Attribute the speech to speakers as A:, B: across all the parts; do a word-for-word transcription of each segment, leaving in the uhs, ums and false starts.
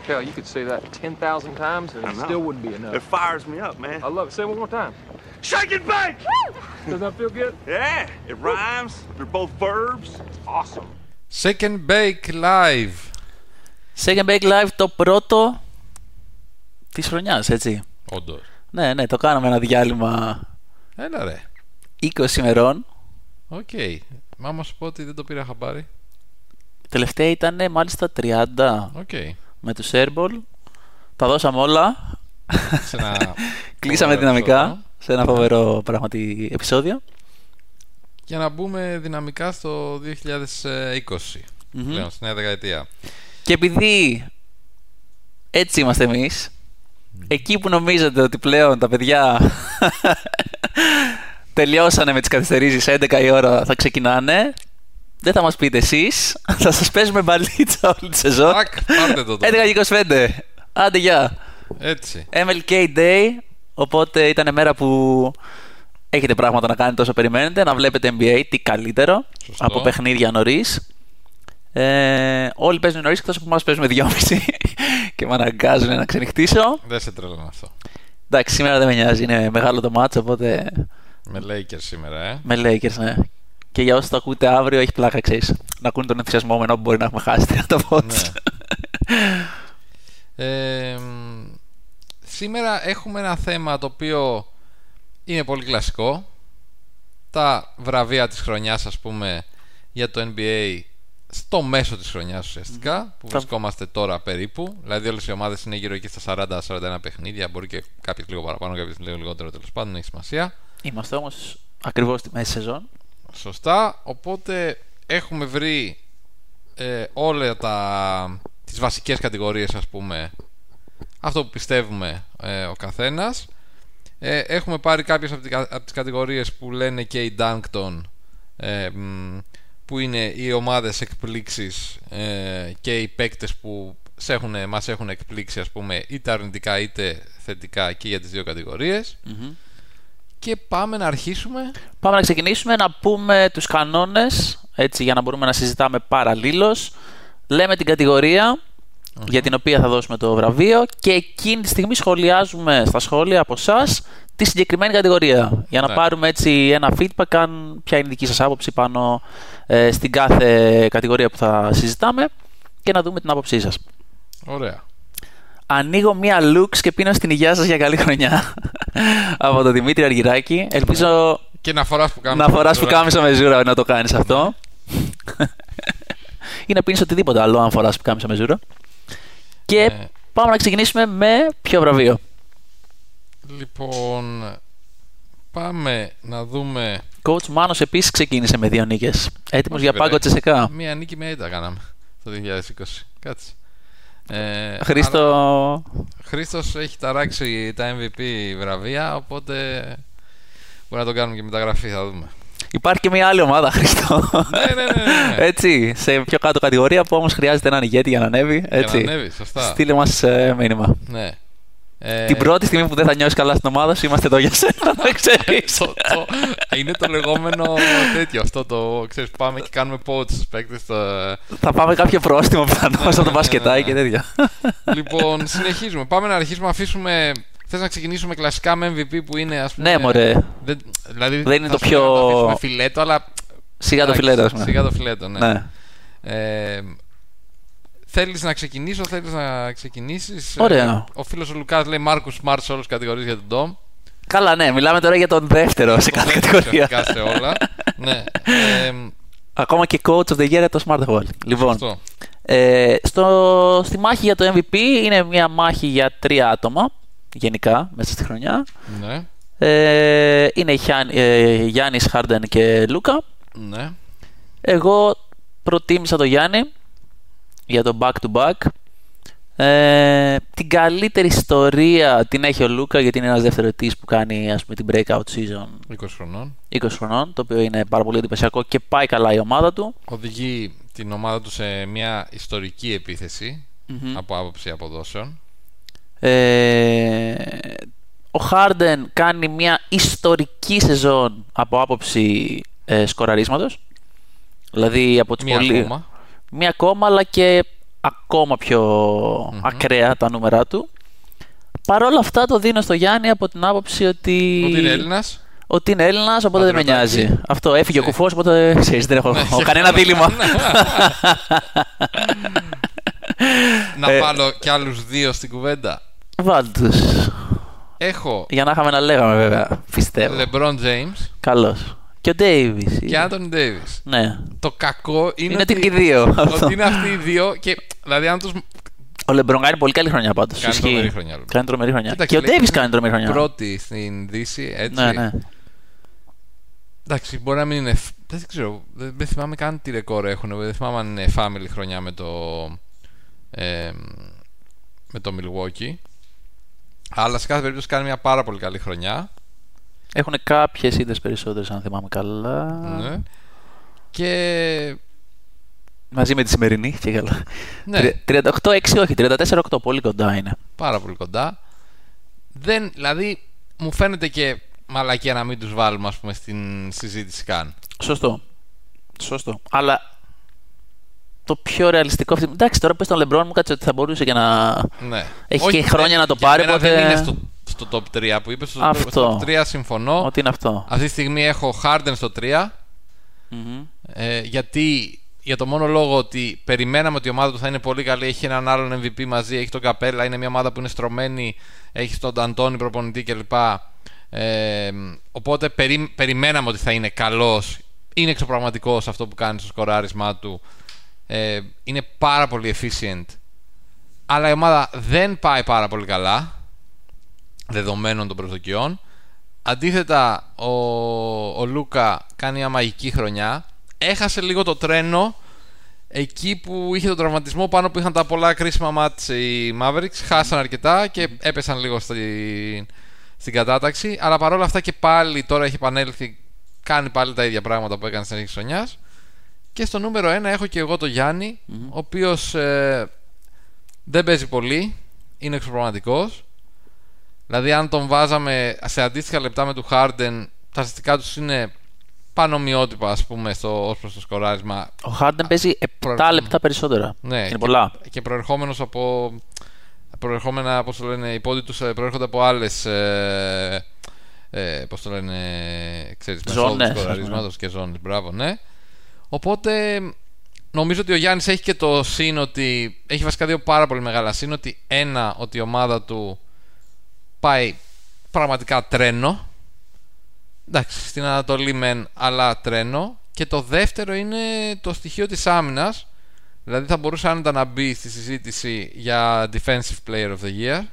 A: Hell, you could say that ten thousand times and it still wouldn't be enough.
B: It fires me up, man.
A: I love it. Say it one more time.
B: Shake and bake!
A: Does that feel good?
B: Yeah, it rhymes. They're both verbs.
A: Awesome.
C: Shake and Bake Live.
D: Shake and Bake Live, το πρώτο της χρονιάς, έτσι.
C: Όντως.
D: Ναι, ναι, το κάναμε ένα διάλειμμα
C: Έλα ρε.
D: είκοσι ημερών.
C: Οκ. Okay. Μα άμα σου πω ότι δεν το πήρα χαμπάρι.
D: Τελευταία ήταν μάλιστα τριάντα.
C: Okay.
D: Με τους Airball. Τα δώσαμε όλα.
C: Σε ένα
D: κλείσαμε δυναμικά επεισόδιο. Σε ένα φοβερό πράγματι επεισόδιο.
C: Για να μπούμε δυναμικά στο δύο χιλιάδες είκοσι. Mm-hmm. Πλέον, στη νέα δεκαετία.
D: Και επειδή έτσι είμαστε εμείς, mm. εκεί που νομίζετε ότι πλέον τα παιδιά τελειώσανε με τις καθυστερήσεις, έντεκα η ώρα θα ξεκινάνε, δεν θα μας πείτε εσείς, θα σας παίζουμε μπαλίτσα όλη τη σεζόν.
C: Πάρτε το τώρα.
D: έντεκα και είκοσι πέντε. Άντε γεια.
C: Έτσι.
D: εμ ελ κέι Day. Οπότε ήταν μέρα που έχετε πράγματα να κάνετε όσο περιμένετε, να βλέπετε N B A, τι καλύτερο. Σωστό. Από παιχνίδια νωρίς. Ε, όλοι παίζουν νωρίς, εκτός από εμάς παίζουμε δυόμιση και με αναγκάζουν να ξενυχτήσω.
C: Δεν σε τρέλανε αυτό.
D: Εντάξει, σήμερα δεν με νοιάζει, είναι μεγάλο το μάτσο, οπότε...
C: Με Lakers σήμερα, ε.
D: Με Lakers, ναι. Και για όσους το ακούτε αύριο, έχει πλάκα, ξέρεις. Να ακούνε τον ενθουσιασμό με που μπορεί να έχουμε χάσει τριάντα πόντους.
C: Ναι. ε, σήμερα έχουμε ένα θέμα το οποίο είναι πολύ κλασικό. Τα βραβεία της χρονιάς, ας πούμε, για το N B A στο μέσο της χρονιάς ουσιαστικά, mm. που βρισκόμαστε τώρα περίπου. Δηλαδή όλες οι ομάδες είναι γύρω εκεί στα σαράντα σαράντα ένα παιχνίδια. Μπορεί και κάποιες λίγο παραπάνω, κάποιες λίγο λιγότερο, τέλος πάντων, δεν έχει σημασία.
D: Είμαστε όμως ακριβώς στη μέση σεζόν.
C: Σωστά. Οπότε έχουμε βρει ε, όλα τα, τις βασικές κατηγορίες, ας πούμε, αυτό που πιστεύουμε ε, ο καθένας. ε, Έχουμε πάρει κάποιες από, τη, από τις κατηγορίες που λένε και οι Dunkton, ε, που είναι οι ομάδες εκπλήξεις ε, και οι παίκτες που σε έχουν, μας έχουν εκπλήξει, ας πούμε, είτε αρνητικά είτε θετικά, και για τις δύο κατηγορίες. Mm-hmm. Και πάμε να αρχίσουμε.
D: Πάμε να ξεκινήσουμε να πούμε τους κανόνες, έτσι, για να μπορούμε να συζητάμε παραλλήλως. Λέμε την κατηγορία mm-hmm. για την οποία θα δώσουμε το βραβείο και εκείνη τη στιγμή σχολιάζουμε στα σχόλια από εσάς τη συγκεκριμένη κατηγορία, για να ναι. πάρουμε έτσι ένα feedback αν ποια είναι η δική σας άποψη πάνω ε, στην κάθε κατηγορία που θα συζητάμε και να δούμε την άποψή σας.
C: Ωραία.
D: Ανοίγω μία Lux και πίνω στην υγεία σας για καλή χρονιά από τον Δημήτρη Αργυράκη. Ελπίζω
C: και να φοράς πουκάμισο,
D: να φοράς πουκάμισο με ζούρα να το κάνεις αυτό. Ή να πίνεις οτιδήποτε άλλο αν φοράς πουκάμισο με ζούρα. Και ε... πάμε να ξεκινήσουμε με ποιο βραβείο.
C: Λοιπόν, πάμε να δούμε.
D: Coach Μάνος επίσης ξεκίνησε με δύο νίκες. Έτοιμος για πάγκο Τσεσεκά.
C: Μία νίκη με ήττα κάναμε το δύο χιλιάδες είκοσι. Κάτσε. Ε,
D: Χρήστο...
C: άρα, Χρήστος έχει ταράξει τα εμ βι πι βραβεία, οπότε μπορεί να το κάνουμε και μεταγραφή, θα δούμε.
D: Υπάρχει και μια άλλη ομάδα, Χρήστο.
C: Ναι, ναι, ναι, ναι.
D: Έτσι, σε πιο κάτω κατηγορία που όμως χρειάζεται έναν ηγέτη για να ανέβει. Έτσι.
C: Για να ανέβει, σωστά.
D: Στείλε μας ε, μήνυμα.
C: Ναι.
D: Την πρώτη στιγμή που δεν θα νιώσεις καλά στην ομάδα σου, είμαστε εδώ για σένα, να ξέρεις.
C: το, το, είναι το λεγόμενο τέτοιο αυτό, το ξέρεις, πάμε και κάνουμε poach στους παίκτες. Το...
D: Θα πάμε κάποιο πρόστιμο πιθανώς από το μπασκετάκι και τέτοια.
C: Λοιπόν, συνεχίζουμε. Πάμε να αρχίσουμε, αφήσουμε... Θες να ξεκινήσουμε κλασικά με εμ βι πι που είναι, ας πούμε...
D: Ναι, μωρέ.
C: Δεν, δηλαδή,
D: δεν είναι το πιο...
C: Να το αφήσουμε φιλέτο, αλλά...
D: Σιγά το φιλέτο, ας πούμε.
C: Σιγά το φιλέτο, ναι.
D: ναι.
C: Ε, Θέλεις να ξεκινήσω, θέλεις να ξεκινήσεις?
D: Ωραία.
C: Ο φίλος ο Λουκάς λέει Μάρκους Σμαρτ σε όλες τις κατηγορίες για τον Ντόμ.
D: Καλά, ναι, μιλάμε τώρα για τον δεύτερο σε κάθε κατηγορία.
C: Σε όλα. Ναι. Ε,
D: Ακόμα και coach of the year για το Smart Hall. Λοιπόν, ε, στο, στη μάχη για το εμ βι πι είναι μια μάχη για τρία άτομα γενικά μέσα στη χρονιά.
C: Ναι.
D: Ε, είναι Γιάν, ε, Γιάννης, Χάρντεν και Λούκα.
C: Ναι.
D: Εγώ προτίμησα τον Γιάννη για το back to back. Ε, την καλύτερη ιστορία την έχει ο Λούκα, γιατί είναι ένας δευτεροετής που κάνει, ας πούμε, την breakout season
C: είκοσι χρονών.
D: είκοσι χρονών, το οποίο είναι πάρα πολύ εντυπωσιακό και πάει καλά η ομάδα του.
C: Οδηγεί την ομάδα του σε μια ιστορική επίθεση
D: mm-hmm.
C: από άποψη αποδόσεων.
D: Ε, ο Χάρντεν κάνει μια ιστορική σεζόν από άποψη ε, σκοραρίσματος. Δηλαδή από τις
C: μία
D: πολύ...
C: ακόμα.
D: Μία ακόμα, αλλά και ακόμα πιο
C: Mm-hmm.
D: ακραία τα νούμερα του. Παρ' όλα αυτά το δίνω στο Γιάννη από την άποψη ότι.
C: Ότι είναι Έλληνας.
D: Ότι είναι Έλληνας, οπότε δεν με
C: Πατριωτάκι.
D: νοιάζει. Αυτό έφυγε ο
C: Ναι.
D: κουφός, οπότε ξέρεις, δεν έχω
C: Ναι,
D: έχω
C: σε
D: κανένα
C: καλά.
D: δίλημμα.
C: Να
D: Ε,
C: βάλω κι άλλους δύο στην κουβέντα.
D: Βάλτε τους.
C: Έχω
D: Για να είχαμε να λέγαμε, βέβαια. Πιστεύω.
C: LeBron James
D: Καλώς. Και ο Ντέιβις.
C: και Anthony Davis.
D: Ναι.
C: Το κακό είναι,
D: Είναι ότι
C: ότι,
D: και οι δύο. αυτό.
C: ότι είναι αυτοί οι δύο και δηλαδή αν τους
D: Ο Λεμπρόν κάνει πολύ καλή χρονιά πάντως.
C: κάνει
D: Ισχύει.
C: τρομερή χρονιά. LeBron.
D: Κάνει τρομερή χρονιά.
C: Κοίταξε,
D: Και ο
C: λέει,
D: Ντέιβις
C: είναι
D: κάνει τρομερή χρονιά.
C: Πρώτη στην Δύση, έτσι.
D: Ναι, ναι.
C: Εντάξει, μπορεί να μην είναι. Δεν ξέρω, δεν, δεν θυμάμαι καν τι ρεκόρ έχουν. Δεν θυμάμαι αν είναι family χρονιά με το. Ε, με το Milwaukee. Αλλά σε κάθε περίπτωση κάνει μια πάρα πολύ καλή χρονιά.
D: Έχουν κάποιες ήττες περισσότερες, αν θυμάμαι καλά.
C: Ναι. Και.
D: Μαζί με τη σημερινή και καλά.
C: Ναι.
D: Τρι- τριάντα οκτώ έξι όχι, τριάντα τέσσερα οκτώ, πολύ κοντά είναι.
C: Πάρα πολύ κοντά. Δεν, δηλαδή, μου φαίνεται και μαλακία να μην τους βάλουμε, ας πούμε, στην συζήτηση καν.
D: Σωστό. Σωστό. Αλλά το πιο ρεαλιστικό αυτή. Εντάξει, τώρα πες τον Λεμπρόν μου κάτσε ότι θα μπορούσε και να.
C: Ναι.
D: Έχει και χρόνια
C: δεν-
D: να το
C: για
D: πάρει,
C: μένα
D: οπότε-
C: δεν είναι στο, στο top τρία που είπες. Στο,
D: Αυτό.
C: στο top τρία συμφωνώ.
D: Ότι είναι αυτό.
C: Αυτή τη στιγμή έχω Harden στο τρία.
D: Μμμ.
C: Ε, γιατί για το μόνο λόγο ότι περιμέναμε ότι η ομάδα του θα είναι πολύ καλή, έχει έναν άλλον εμ βι πι μαζί, έχει τον Καπέλα, είναι μια ομάδα που είναι στρωμένη, έχει τον Αντώνη προπονητή κλπ. Ε, οπότε περί, περιμέναμε ότι θα είναι καλός, είναι εξωπραγματικός αυτό που κάνει στο σκοράρισμά του, ε, είναι πάρα πολύ efficient, αλλά η ομάδα δεν πάει πάρα πολύ καλά δεδομένων των προσδοκιών. Αντίθετα, ο, ο Λούκα κάνει μια μαγική χρονιά. Έχασε λίγο το τρένο εκεί που είχε τον τραυματισμό, πάνω που είχαν τα πολλά κρίσιμα μάτς οι Mavericks. Χάσαν αρκετά και έπεσαν λίγο στη, στην κατάταξη. Αλλά παρόλα αυτά και πάλι τώρα έχει επανέλθει, κάνει πάλι τα ίδια πράγματα που έκανε στην αρχή της χρονιάς. Και στο νούμερο ένα έχω και εγώ τον Γιάννη,
D: Mm-hmm.
C: ο οποίος ε, δεν παίζει πολύ, είναι εξωπραγματικός. Δηλαδή αν τον βάζαμε σε αντίστοιχα λεπτά με του Harden, τα στατιστικά τους είναι πανομοιότυπα, ας πούμε, στο, ως προς το σκοράρισμα.
D: Ο Χάρντεν παίζει επτά
C: προ-
D: λεπτά περισσότερα.
C: Ναι,
D: Είναι
C: και,
D: πολλά.
C: και προερχόμενος από προερχόμενα, πώς το λένε, οι πόντοι τους ε, προέρχονται από άλλες ε, ε, πώς το λένε, ξέρεις,
D: Ζώνες,
C: μεθόδους
D: ας
C: σκοραρίσματος και ζώνες, μπράβο, ναι. Οπότε νομίζω ότι ο Γιάννης έχει και το συν ότι έχει βασικά δύο πάρα πολύ μεγάλα συν, ότι ένα, ότι η ομάδα του πάει πραγματικά τρένο. Εντάξει, στην Ανατολή μεν, αλλά τρένο. Και το δεύτερο είναι το στοιχείο της άμυνας. Δηλαδή θα μπορούσε άνετα να μπει στη συζήτηση για Defensive Player of the Year.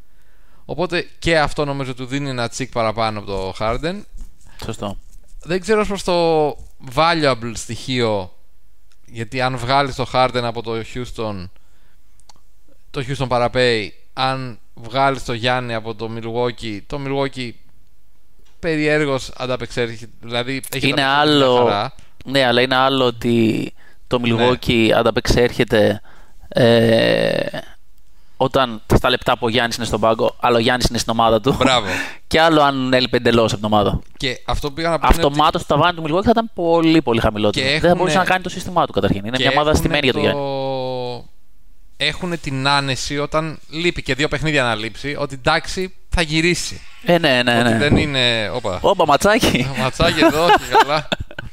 C: Οπότε και αυτό νομίζω του δίνει ένα τσικ παραπάνω από το Harden.
D: Σωστό.
C: Δεν ξέρω ως προς το valuable στοιχείο, γιατί αν βγάλεις το Harden από το Houston, το Houston παραπέει. Αν βγάλεις το Γιάννη από το Milwaukee, το Milwaukee περιέργως ανταπεξέρχεται. Δηλαδή έχει
D: Είναι
C: ανταπεξέλθει μια
D: άλλο.
C: χαρά.
D: Ναι, αλλά είναι άλλο ότι το Milwaukee
C: Ναι.
D: ανταπεξέρχεται ε, όταν στα λεπτά που ο Γιάννης είναι στον πάγκο, αλλά ο Γιάννης είναι στην ομάδα του.
C: Μπράβο.
D: Και άλλο αν έλειπε εντελώς από την ομάδα.
C: Και αυτό που πήγα να πω είναι ότι
D: Αυτομάτως το ταβάνι του Milwaukee θα ήταν πολύ πολύ χαμηλότερο.
C: Και
D: Δεν θα
C: έχουνε-
D: μπορούσε να κάνει το σύστημά του καταρχήν. Είναι
C: και
D: μια ομάδα
C: έχουνε
D: στημένη για τον Γιάννη.
C: το... Έχουν την άνεση όταν λείπει και δύο παιχνίδια να λείψει, ότι εντάξει θα γυρίσει.
D: Ε, ναι, ναι,
C: Ότι
D: ναι.
C: δεν είναι. Όπα.
D: Όπα, ματσάκι.
C: Ματσάκι εδώ και καλά.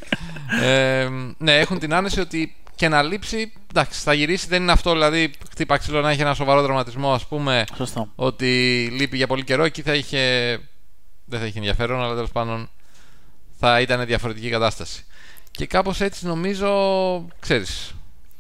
C: Ε, ναι, έχουν την άνεση ότι και να λείψει, εντάξει, θα γυρίσει. Δεν είναι αυτό, δηλαδή, χτύπα ξύλο να έχει ένα σοβαρό τραυματισμό, ας πούμε,
D: Σωστό.
C: ότι λείπει για πολύ καιρό. Εκεί θα είχε. Δεν θα είχε ενδιαφέρον, αλλά τέλος πάντων θα ήταν διαφορετική κατάσταση. Και κάπως έτσι νομίζω, ξέρεις,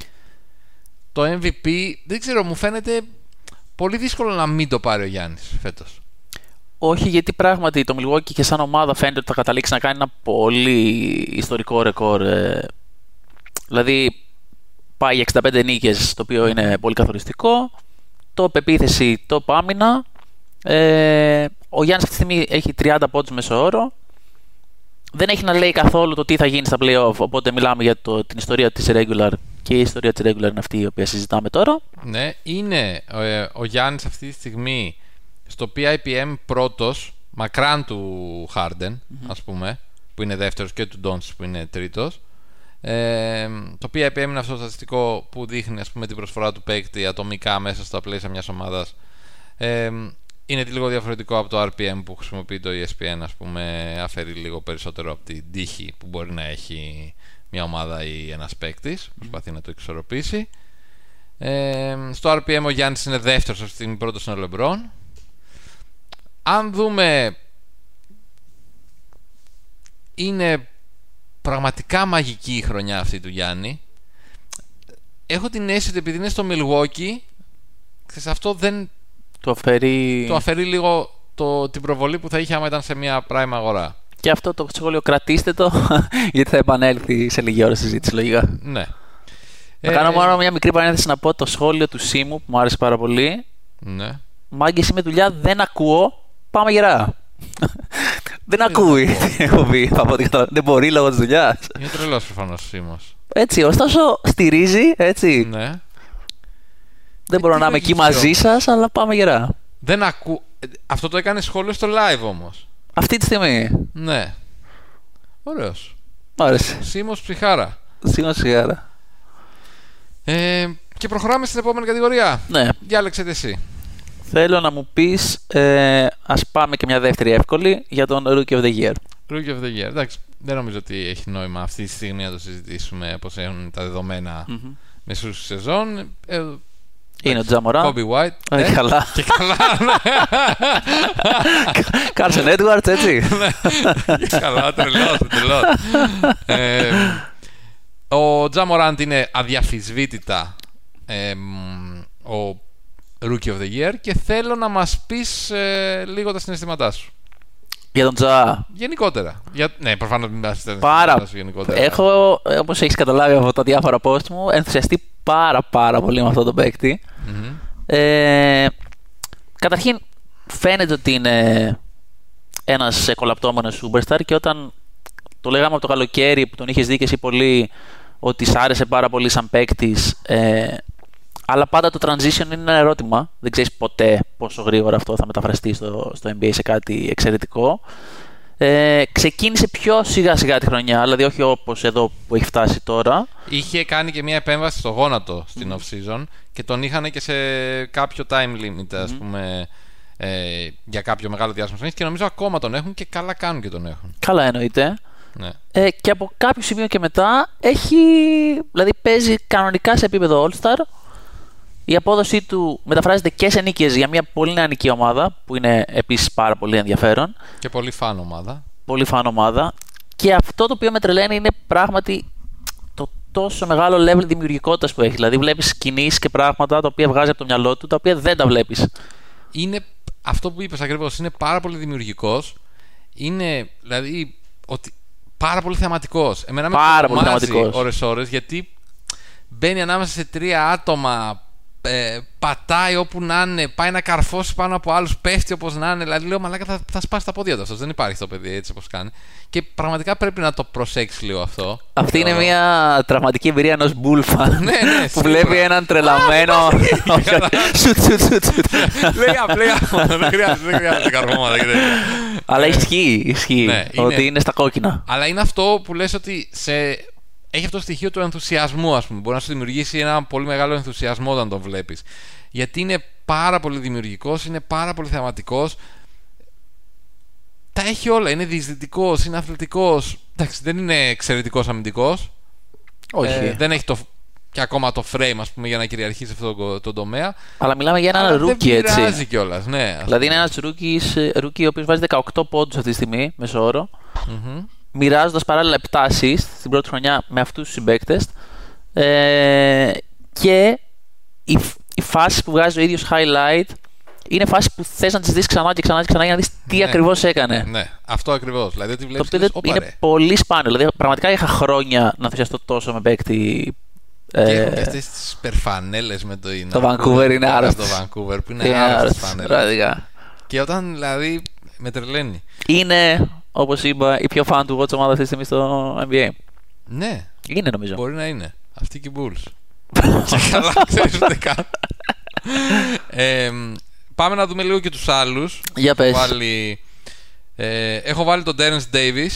C: το εμ βι πι δεν ξέρω, μου φαίνεται πολύ δύσκολο να μην το πάρει ο Γιάννης φέτος.
D: Όχι, γιατί πράγματι το Milwaukee και σαν ομάδα φαίνεται ότι θα καταλήξει να κάνει ένα πολύ ιστορικό ρεκόρ. ε. Δηλαδή πάει για εξήντα πέντε νίκες, το οποίο είναι πολύ καθοριστικό. Το επίθεση, το άμυνα. Ε, ο Γιάννης αυτή τη στιγμή έχει τριάντα πόντους μέσο όρο. Δεν έχει να λέει καθόλου το τι θα γίνει στα play-off, οπότε μιλάμε για το, την ιστορία της regular, και η ιστορία της regular είναι αυτή η οποία συζητάμε τώρα.
C: Ναι, είναι ε, ο Γιάννης αυτή τη στιγμή στο πι άι πι εμ πρώτος, μακράν του Harden, mm-hmm. ας πούμε, που είναι δεύτερος, και του Doncic που είναι τρίτος. Ε, το οποίο επέμεινε αυτό το στατιστικό που δείχνει, ας πούμε, την προσφορά του παίκτη ατομικά μέσα στα πλαίσια μιας ομάδας. Ε, είναι λίγο διαφορετικό από το αρ πι εμ που χρησιμοποιεί το ι ες πι εν, ας πούμε, αφαιρεί λίγο περισσότερο από την τύχη που μπορεί να έχει μια ομάδα ή ένας παίκτης, προσπαθεί να το εξορροπήσει. Ε, στο αρ πι εμ ο Γιάννης είναι δεύτερος, αυτή τη στιγμή πρώτος είναι ο Λεμπρόν. Αν δούμε, είναι πραγματικά μαγική η χρονιά αυτή του Γιάννη. Έχω την αίσθηση ότι επειδή είναι στο Milwaukee, σε αυτό δεν
D: το αφαιρεί,
C: το αφαιρεί λίγο το, την προβολή που θα είχε άμα ήταν σε μια prime αγορά.
D: Και αυτό το σχόλιο κρατήστε το, γιατί θα επανέλθει σε λίγη ώρα συζήτηση λογικά.
C: Ναι.
D: Θα ε, κάνω μόνο μια μικρή παρένθεση να πω το σχόλιο του Σίμου που μου άρεσε πάρα πολύ.
C: Ναι.
D: Μάγκες, είμαι δουλειά, δεν ακούω, πάμε γερά. Δεν ακούει την εκπομπή. Δεν μπορεί λόγω της δουλειάς.
C: Είναι τρελός προφανώς ο Σίμος.
D: Έτσι, ωστόσο στηρίζει, έτσι.
C: Ναι.
D: Δεν μπορώ
C: ε,
D: να είμαι εκεί μαζί σας, αλλά πάμε γερά.
C: Δεν ακού... Αυτό το έκανε σχόλιο στο live όμως.
D: Αυτή τη στιγμή.
C: Ναι. Ωραίος.
D: Μ' άρεσε.
C: Σίμος ψυχάρα.
D: Σίμος ψυχάρα.
C: Ε, και προχωράμε στην επόμενη κατηγορία.
D: Ναι.
C: Διάλεξετε εσύ.
D: Θέλω να μου πεις, ε, ας πάμε και μια δεύτερη εύκολη για τον Rookie of the Year.
C: Rookie of the Year. Εντάξει, δεν νομίζω ότι έχει νόημα αυτή τη στιγμή να το συζητήσουμε πώς έχουν τα δεδομένα mm-hmm. μεσούς σεζόν. Ε,
D: είναι ο Ja Morant.
C: Kobe White.
D: Ε,
C: ε,
D: καλά.
C: Και καλά, ναι.
D: Carson Edwards, έτσι.
C: Και καλά, τρελός, τρελός. ε, ο Ja Morant είναι αδιαφυσβήτητα ε, ο Rookie of the Year και θέλω να μας πεις ε, λίγο τα συναισθήματά σου.
D: Για τον Ja.
C: Γενικότερα. Για... Ναι, προφανώς μην πας
D: πάρα...
C: σου γενικότερα.
D: Έχω, όπως έχεις καταλάβει από τα διάφορα post μου, ενθουσιαστεί πάρα πάρα πολύ με αυτό το παίκτη. Mm-hmm. Ε, καταρχήν φαίνεται ότι είναι ένας κολαπτώμενος superstar και όταν το λέγαμε από το καλοκαίρι που τον είχες δει και εσύ πολύ ότι σ' άρεσε πάρα πολύ σαν παίκτης, ε, αλλά πάντα το transition είναι ένα ερώτημα. Δεν ξέρεις ποτέ πόσο γρήγορα αυτό θα μεταφραστεί στο, στο N B A σε κάτι εξαιρετικό. Ε, ξεκίνησε πιο σιγά σιγά τη χρονιά, δηλαδή όχι όπως εδώ που έχει φτάσει τώρα.
C: Είχε κάνει και μια επέμβαση στο γόνατο στην mm. off-season και τον είχαν και σε κάποιο time limit, ας mm. πούμε, ε, για κάποιο μεγάλο διάστημα και νομίζω ακόμα τον έχουν και καλά κάνουν και τον έχουν.
D: Καλά εννοείται.
C: Ναι.
D: Ε, και από κάποιο σημείο και μετά έχει, δηλαδή παίζει κανονικά σε επίπεδο All-Star. Η απόδοσή του μεταφράζεται και σε νίκες για μια πολύ νεανική ομάδα που είναι επίσης πάρα πολύ ενδιαφέρον.
C: Και πολύ φαν ομάδα.
D: Πολύ φαν ομάδα. Και αυτό το οποίο με τρελαίνει είναι πράγματι το τόσο μεγάλο level δημιουργικότητας που έχει. Δηλαδή βλέπεις κινήσεις και πράγματα τα οποία βγάζει από το μυαλό του, τα οποία δεν τα βλέπεις.
C: Είναι αυτό που είπες ακριβώς. Είναι πάρα πολύ δημιουργικός. Είναι δηλαδή ότι πάρα πολύ θεαματικός. Εμένα
D: πάρα
C: με
D: τρομάζει
C: ώρες-ώρες γιατί μπαίνει ανάμεσα σε τρία άτομα. Ε, πατάει όπου να είναι, πάει να καρφώσει πάνω από άλλους, πέφτει όπως να είναι. Δηλαδή λέω μαλάκα θα, θα σπάσει τα πόδια του αυτός. Δεν υπάρχει το παιδί έτσι όπως κάνει. Και πραγματικά πρέπει να το προσέξει λίγο αυτό.
D: Αυτή είναι μια τραυματική εμπειρία ενός bullfan
C: ναι, ναι,
D: που βλέπει έναν τρελαμένο. Σουτ, σουτ, σουτ.
C: Λέει απλά. Δεν χρειάζεται καρφώματα.
D: Αλλά ισχύει, ισχύει ότι είναι στα κόκκινα.
C: Αλλά είναι αυτό που λες ότι σε. Έχει αυτό το στοιχείο του ενθουσιασμού, ας πούμε. Μπορεί να σου δημιουργήσει ένα πολύ μεγάλο ενθουσιασμό όταν τον βλέπεις. Γιατί είναι πάρα πολύ δημιουργικός, είναι πάρα πολύ θεαματικός. Τα έχει όλα. Είναι διεισδυτικός, είναι αθλητικός. Εντάξει, δεν είναι εξαιρετικός αμυντικός.
D: Όχι.
C: Ε, δεν έχει το, και ακόμα το frame, ας πούμε, για να κυριαρχήσει αυτό το, το τομέα.
D: Αλλά μιλάμε για έναν rookie, έτσι.
C: Δεν πειράζει κιόλας, ναι.
D: Δηλαδή είναι ένας rookie ο οποίος βάζει δεκαοκτώ πόντους αυτή τη στιγμή, μέσο όρο.
C: Mm-hmm.
D: Μοιράζοντας παράλληλα επτά assists στην πρώτη χρονιά με αυτούς τους συμπαίκτες. Ε, και οι, οι φάσεις που βγάζει ο ίδιος highlight είναι φάσεις που θες να τις δεις ξανά και ξανά και ξανά για να δεις τι
C: ναι,
D: ακριβώς έκανε.
C: Ναι, αυτό ακριβώς. Δηλαδή ότι βλέπεις,
D: το οποίο
C: λες,
D: είναι πολύ σπάνιο. Δηλαδή πραγματικά είχα χρόνια να ενθουσιαστώ τόσο με παίκτη.
C: Και ε, έχουν και αυτές τις περφανέλες με το Ινά.
D: Το Vancouver είναι άρρωστο.
C: Το Vancouver που είναι άρρωστες φανέλες. Και όταν δηλαδή με τρελαίνει.
D: Είναι, όπως είπα, η πιο fan του watch ομάδα αυτή τη στιγμή στο N B A.
C: Ναι.
D: Είναι νομίζω.
C: Μπορεί να είναι. Αυτή και οι Bulls. Και καλά, ξέρεις ούτε καν. ε, πάμε να δούμε λίγο και τους άλλους.
D: Για πες.
C: Βάλει, ε, έχω βάλει τον Terence Davis,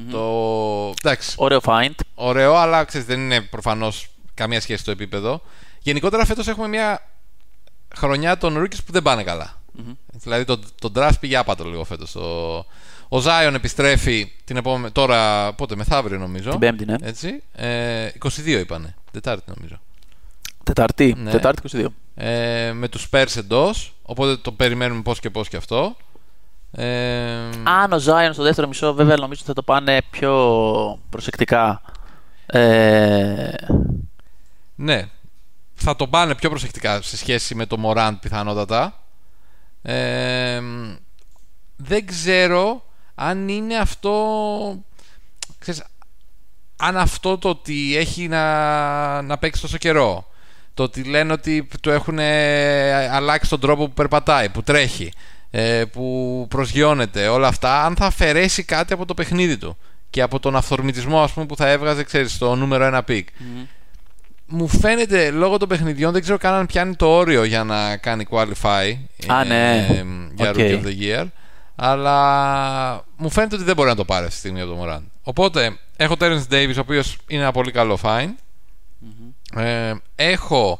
C: Mm-hmm. Το... Εντάξει.
D: Ωραίο find.
C: Ωραίο, αλλά ξέρεις, δεν είναι προφανώς καμία σχέση στο επίπεδο. Γενικότερα φέτος έχουμε μια χρονιά των rookies που δεν πάνε καλά. Mm-hmm. Δηλαδή το, το draft πήγε άπατο λίγο φέτος. Ο, ο Zion επιστρέφει την επόμενη, τώρα, πότε, μεθαύριο νομίζω.
D: Την Πέμπτη, ναι.
C: Έτσι. Ε, είκοσι δύο είπανε. Τετάρτη νομίζω.
D: Τετάρτη,
C: ναι.
D: Τετάρτη είκοσι δύο.
C: Ε, με τους Spurs εντός. Οπότε το περιμένουμε πώς και πώς και αυτό. Ε,
D: Αν ο Zion στο δεύτερο μισό, βέβαια νομίζω θα το πάνε πιο προσεκτικά. Ε...
C: Ναι. Θα το πάνε πιο προσεκτικά σε σχέση με το Morant πιθανότατα. Ε, δεν ξέρω αν είναι αυτό, ξέρεις, αν αυτό το ότι έχει να, να παίξει τόσο καιρό, το ότι λένε ότι του έχουν αλλάξει τον τρόπο που περπατάει, που τρέχει, ε, που προσγειώνεται, όλα αυτά, αν θα αφαιρέσει κάτι από το παιχνίδι του και από τον αυθορμητισμό, ας πούμε, που θα έβγαζε, ξέρεις, στο νούμερο ένα πικ. Mm-hmm. Μου φαίνεται λόγω των παιχνιδιών, δεν ξέρω καν αν πιάνει το όριο για να κάνει qualify.
D: Α, ναι.
C: ε, για
D: okay.
C: Rookie of the Year. Αλλά μου φαίνεται ότι δεν μπορεί να το πάρει αυτή τη στιγμή από το Morant. Οπότε έχω Terence Davis, ο οποίος είναι ένα πολύ καλό fine. Mm-hmm. ε, Έχω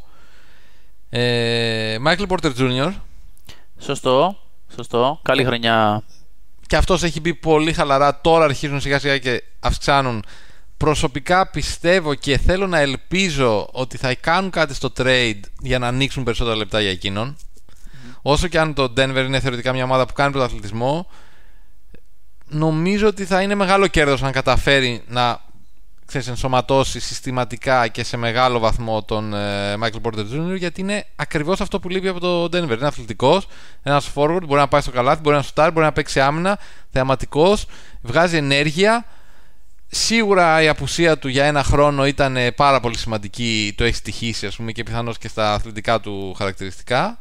C: ε, Michael Porter τζούνιορ.
D: Σωστό, σωστό. Καλή χρονιά.
C: Και αυτός έχει μπει πολύ χαλαρά. Τώρα αρχίζουν σιγά σιγά και αυξάνουν. Προσωπικά πιστεύω και θέλω να ελπίζω ότι θα κάνουν κάτι στο trade για να ανοίξουν περισσότερα λεπτά για εκείνον. Mm-hmm. Όσο και αν το Denver είναι θεωρητικά μια ομάδα που κάνει πρωταθλητισμό, νομίζω ότι θα είναι μεγάλο κέρδος αν καταφέρει να, ξέρεις, ενσωματώσει συστηματικά και σε μεγάλο βαθμό τον ε, Michael Porter τζούνιορ, γιατί είναι ακριβώς αυτό που λείπει από το Denver. Είναι αθλητικός, ένας forward, μπορεί να πάει στο καλάθι, μπορεί να σουτάρει, μπορεί να παίξει άμυνα, θεαματικός, βγάζει ενέργεια. Σίγουρα η απουσία του για ένα χρόνο ήταν πάρα πολύ σημαντική, το έχει στοιχήσει, ας πούμε, και πιθανώς και στα αθλητικά του χαρακτηριστικά.